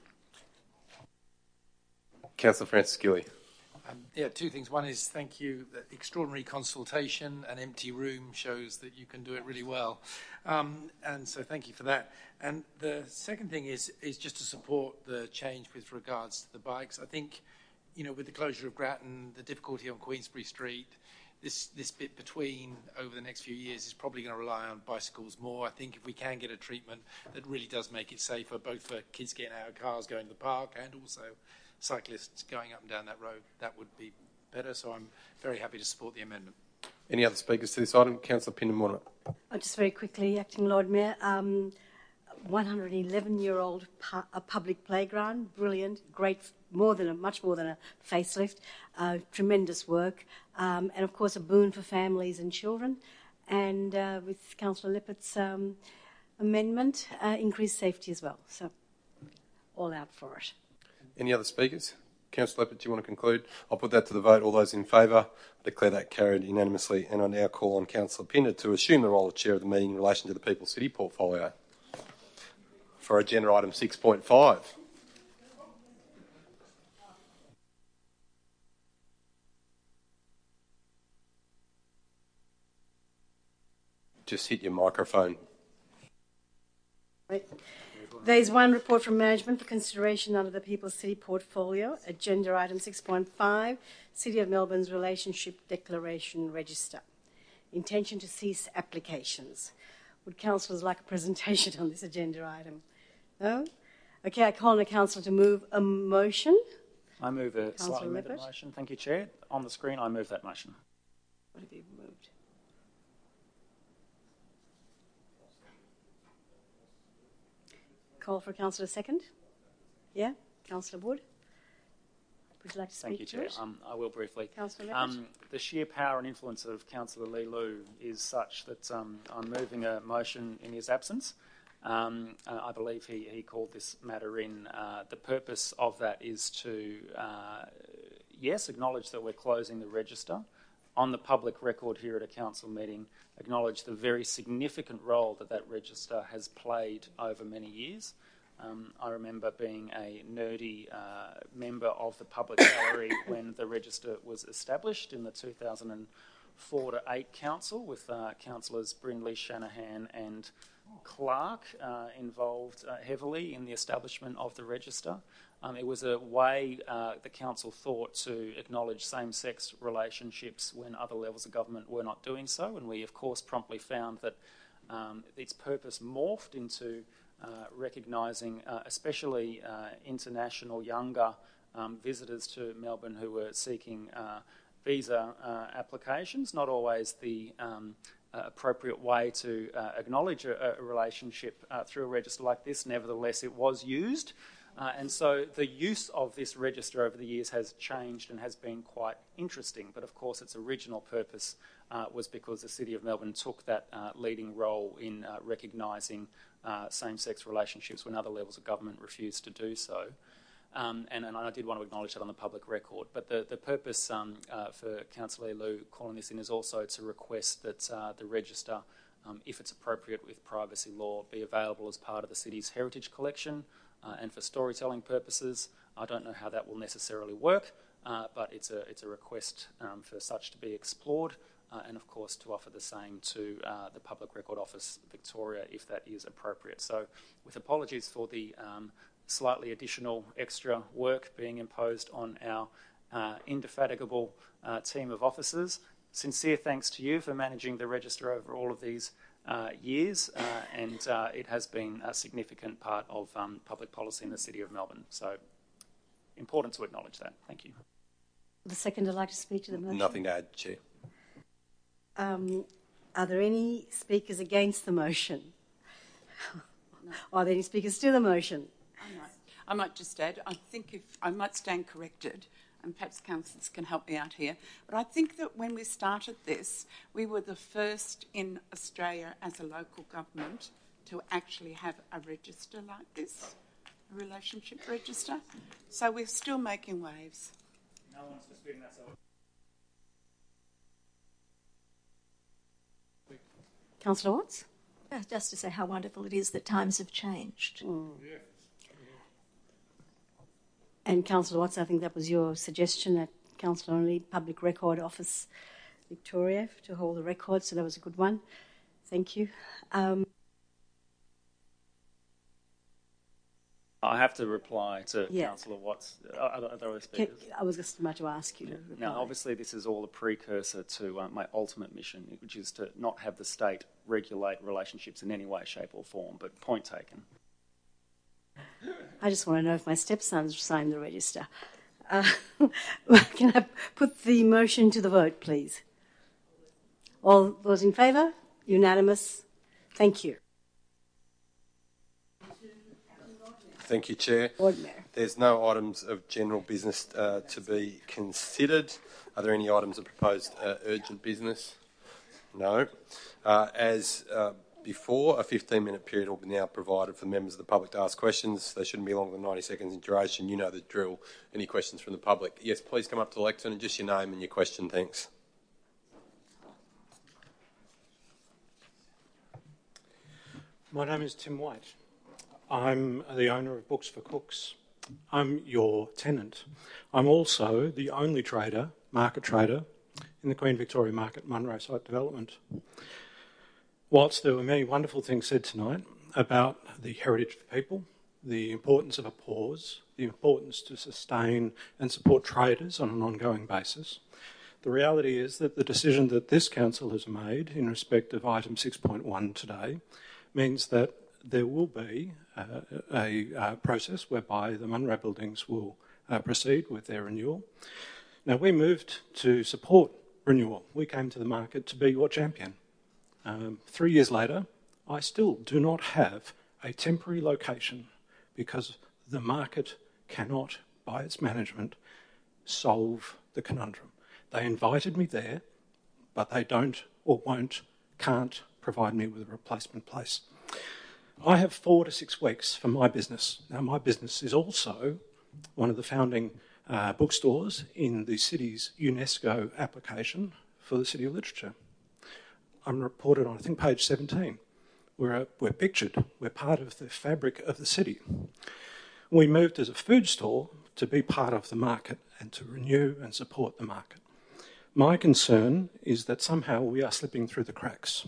Councillor Francis Gilly.
Um, yeah, two things. One is thank you. The extraordinary consultation. An empty room shows that you can do it really well. Um, and so thank you for that. And the second thing is is just to support the change with regards to the bikes. I think, you know, with the closure of Grattan, the difficulty on Queensbury Street, This this bit between over the next few years is probably going to rely on bicycles more. I think if we can get a treatment that really does make it safer, both for kids getting out of cars, going to the park, and also cyclists going up and down that road, that would be better. So I'm very happy to support the amendment.
Any other speakers to this item? Councillor Pindamona.
Oh, just very quickly, Acting Lord Mayor. Um, one hundred eleven-year-old pu- a public playground, brilliant, great, more than a, much more than a facelift, uh, tremendous work, um, and of course a boon for families and children. And uh, with Councillor Lippett's um, amendment, uh, increased safety as well. So, all out for it.
Any other speakers? Councillor Leppert, do you want to conclude? I'll put that to the vote. All those in favour, declare that carried unanimously. And I now call on Councillor Pinder to assume the role of chair of the meeting in relation to the People's City portfolio for agenda item six point five. Just hit your microphone.
Right. There is one report from management for consideration under the People's City portfolio, agenda item six point five, City of Melbourne's Relationship Declaration Register. Intention to cease applications. would councillors like a presentation on this agenda item? No? Okay, I call on the councillor to move a motion.
I move a
Councillor
slightly amended
Lippert.
motion. Thank you, Chair. On the screen, I move that motion.
What have you moved? Call for councillor second. Yeah, councillor Wood. Would you like to speak
Thank you,
to
Chair.
it?
Um, I will briefly.
Councillor Lippert.
Um, the sheer power and influence of Councillor Lee Lu is such that um, I'm moving a motion in his absence. Um, uh, I believe he, he called this matter in. Uh, the purpose of that is to, uh, yes, acknowledge that we're closing the register. On the public record here at a council meeting, acknowledge the very significant role that that register has played over many years. Um, I remember being a nerdy uh, member of the public gallery when the register was established in the two thousand four to eight council, with uh, councillors Brindley, Shanahan and Clark uh, involved uh, heavily in the establishment of the register. Um, it was a way uh, the council thought to acknowledge same-sex relationships when other levels of government were not doing so, and we of course promptly found that um, its purpose morphed into uh, recognising uh, especially uh, international younger um, visitors to Melbourne who were seeking uh, visa uh, applications, not always the um, uh, appropriate way to uh, acknowledge a, a relationship uh, through a register like this. Nevertheless, it was used. Uh, and so the use of this register over the years has changed and has been quite interesting. But of course, its original purpose uh, was because the City of Melbourne took that uh, leading role in uh, recognising uh, same-sex relationships when other levels of government refused to do so. Um, and, and I did want to acknowledge that on the public record. But the, the purpose um, uh, for Councillor Liu calling this in is also to request that uh, the register, um, if it's appropriate with privacy law, be available as part of the city's heritage collection uh, and for storytelling purposes. I don't know how that will necessarily work, uh, but it's a, it's a request um, for such to be explored uh, and, of course, to offer the same to uh, the Public Record Office Victoria if that is appropriate. So with apologies for the um, slightly additional extra work being imposed on our uh, indefatigable uh, team of officers. Sincere thanks to you for managing the register over all of these uh, years, uh, and uh, it has been a significant part of um, public policy in the City of Melbourne. So important to acknowledge that. Thank you.
The second would like to speak to the motion.
Nothing to add, Chair.
Um, are there any speakers against the motion? No. Are there any speakers to the motion?
I might, I might just add, I think if I might stand corrected, and perhaps councillors can help me out here, but I think that when we started this, we were the first in Australia as a local government to actually have a register like this, a relationship register. So we're still making waves.
No one's disputing that. So
Councillor Watts?
Uh, Just to say how wonderful it is that times have changed.
Mm. Yeah. And Councillor Watts, I think that was your suggestion at Council Only Public Record Office Victoria to hold the record, so that was a good one. Thank you. Um,
I have to reply to
Yeah.
Councillor Watts. Are, are there other speakers?
can, I was just about to ask you to reply.
Now, obviously, this is all a precursor to uh, my ultimate mission, which is to not have the state regulate relationships in any way, shape or form, but point taken.
I just want to know if my stepson's signed the register. Uh, can I put the motion to the vote, please? All those in favour? Unanimous? Thank you.
Thank you, Chair.
Ordinary.
There's no items of general business uh, to be considered. Are there any items of proposed uh, urgent business? No. Uh, as uh, before, a fifteen minute period will be now provided for members of the public to ask questions. They shouldn't be longer than ninety seconds in duration. You know the drill. Any questions from the public? Yes, please come up to the lectern and just your name and your question. Thanks.
My name is Tim White. I'm the owner of Books for Cooks. I'm your tenant. I'm also the only trader, market trader, in the Queen Victoria Market Munro site development. Whilst there were many wonderful things said tonight about the heritage of people, the importance of a pause, the importance to sustain and support traders on an ongoing basis, The reality is that the decision that this council has made in respect of item six point one today means that there will be uh, a, a process whereby the Munro buildings will uh, proceed with their renewal. Now, we moved to support renewal. We came to the market to be your champion. Um, three years later, I still do not have a temporary location because the market cannot, by its management, solve the conundrum. They invited me there, but they don't or won't, can't provide me with a replacement place. I have four to six weeks for my business. Now, my business is also one of the founding uh, bookstores in the city's UNESCO application for the City of Literature. I'm reported on, I think, page seventeen. We're, a, we're pictured. We're part of the fabric of the city. We moved as a food store to be part of the market and to renew and support the market. My concern is that somehow we are slipping through the cracks.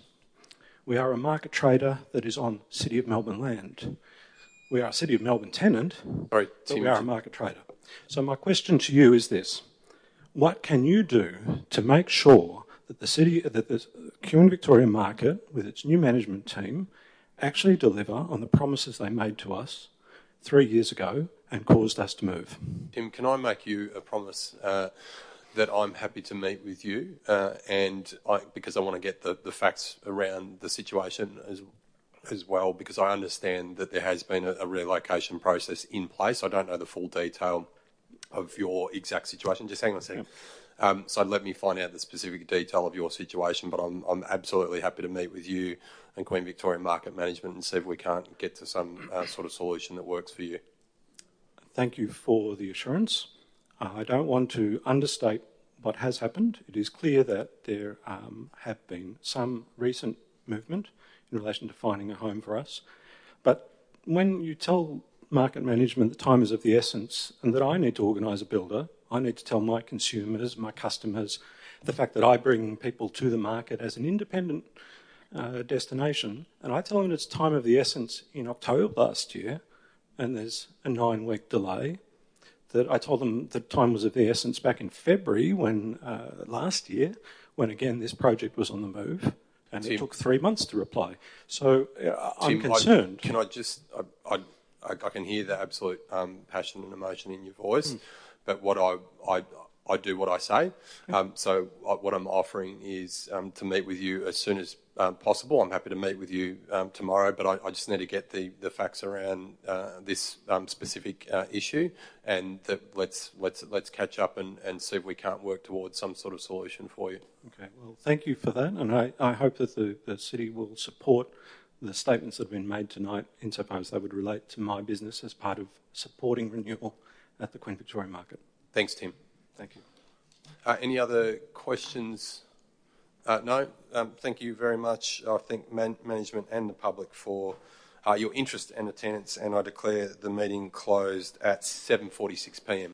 We are a market trader that is on City of Melbourne land. We are a City of Melbourne tenant,
Sorry,
but
Tim,
we are a market trader. So my question to you is this. What can you do to make sure that the city, that the Queen Victoria Market, with its new management team, actually deliver on the promises they made to us three years ago and caused us to move?
Tim, can I make you a promise uh, that I'm happy to meet with you uh, and I, because I want to get the, the facts around the situation as as well, because I understand that there has been a, a relocation process in place. I don't know the full detail of your exact situation. Just hang on a second. Yep. Um, so let me find out the specific detail of your situation, but I'm, I'm absolutely happy to meet with you and Queen Victoria Market Management and see if we can't get to some uh, sort of solution that works for you.
Thank you for the assurance. Uh, I don't want to understate what has happened. It is clear that there um, have been some recent movement in relation to finding a home for us. But when you tell market management that time is of the essence and that I need to organise a builder, I need to tell my consumers, my customers, the fact that I bring people to the market as an independent uh, destination, and I tell them it's time of the essence in October last year, and there's a nine-week delay, that I told them that time was of the essence back in February when uh, last year, when again this project was on the move, and Tim, it took three months to reply. So uh, I'm
Tim,
concerned.
I, can I just, I, I, I can hear the absolute um, passion and emotion in your voice, mm. but what I, I, I do what I say. Um, so I, what I'm offering is um, to meet with you as soon as um, possible. I'm happy to meet with you um, tomorrow, but I, I just need to get the, the facts around uh, this um, specific uh, issue, and that let's let's let's catch up and, and see if we can't work towards some sort of solution for you.
Okay. Well, thank you for that, and I, I hope that the, the city will support the statements that have been made tonight insofar as they would relate to my business as part of supporting renewal at the Queen Victoria Market.
Thanks, Tim.
Thank you.
Uh, any other questions? Uh, no. Um, thank you very much, I think, man management and the public for uh, your interest and attendance, and I declare the meeting closed at seven forty-six p m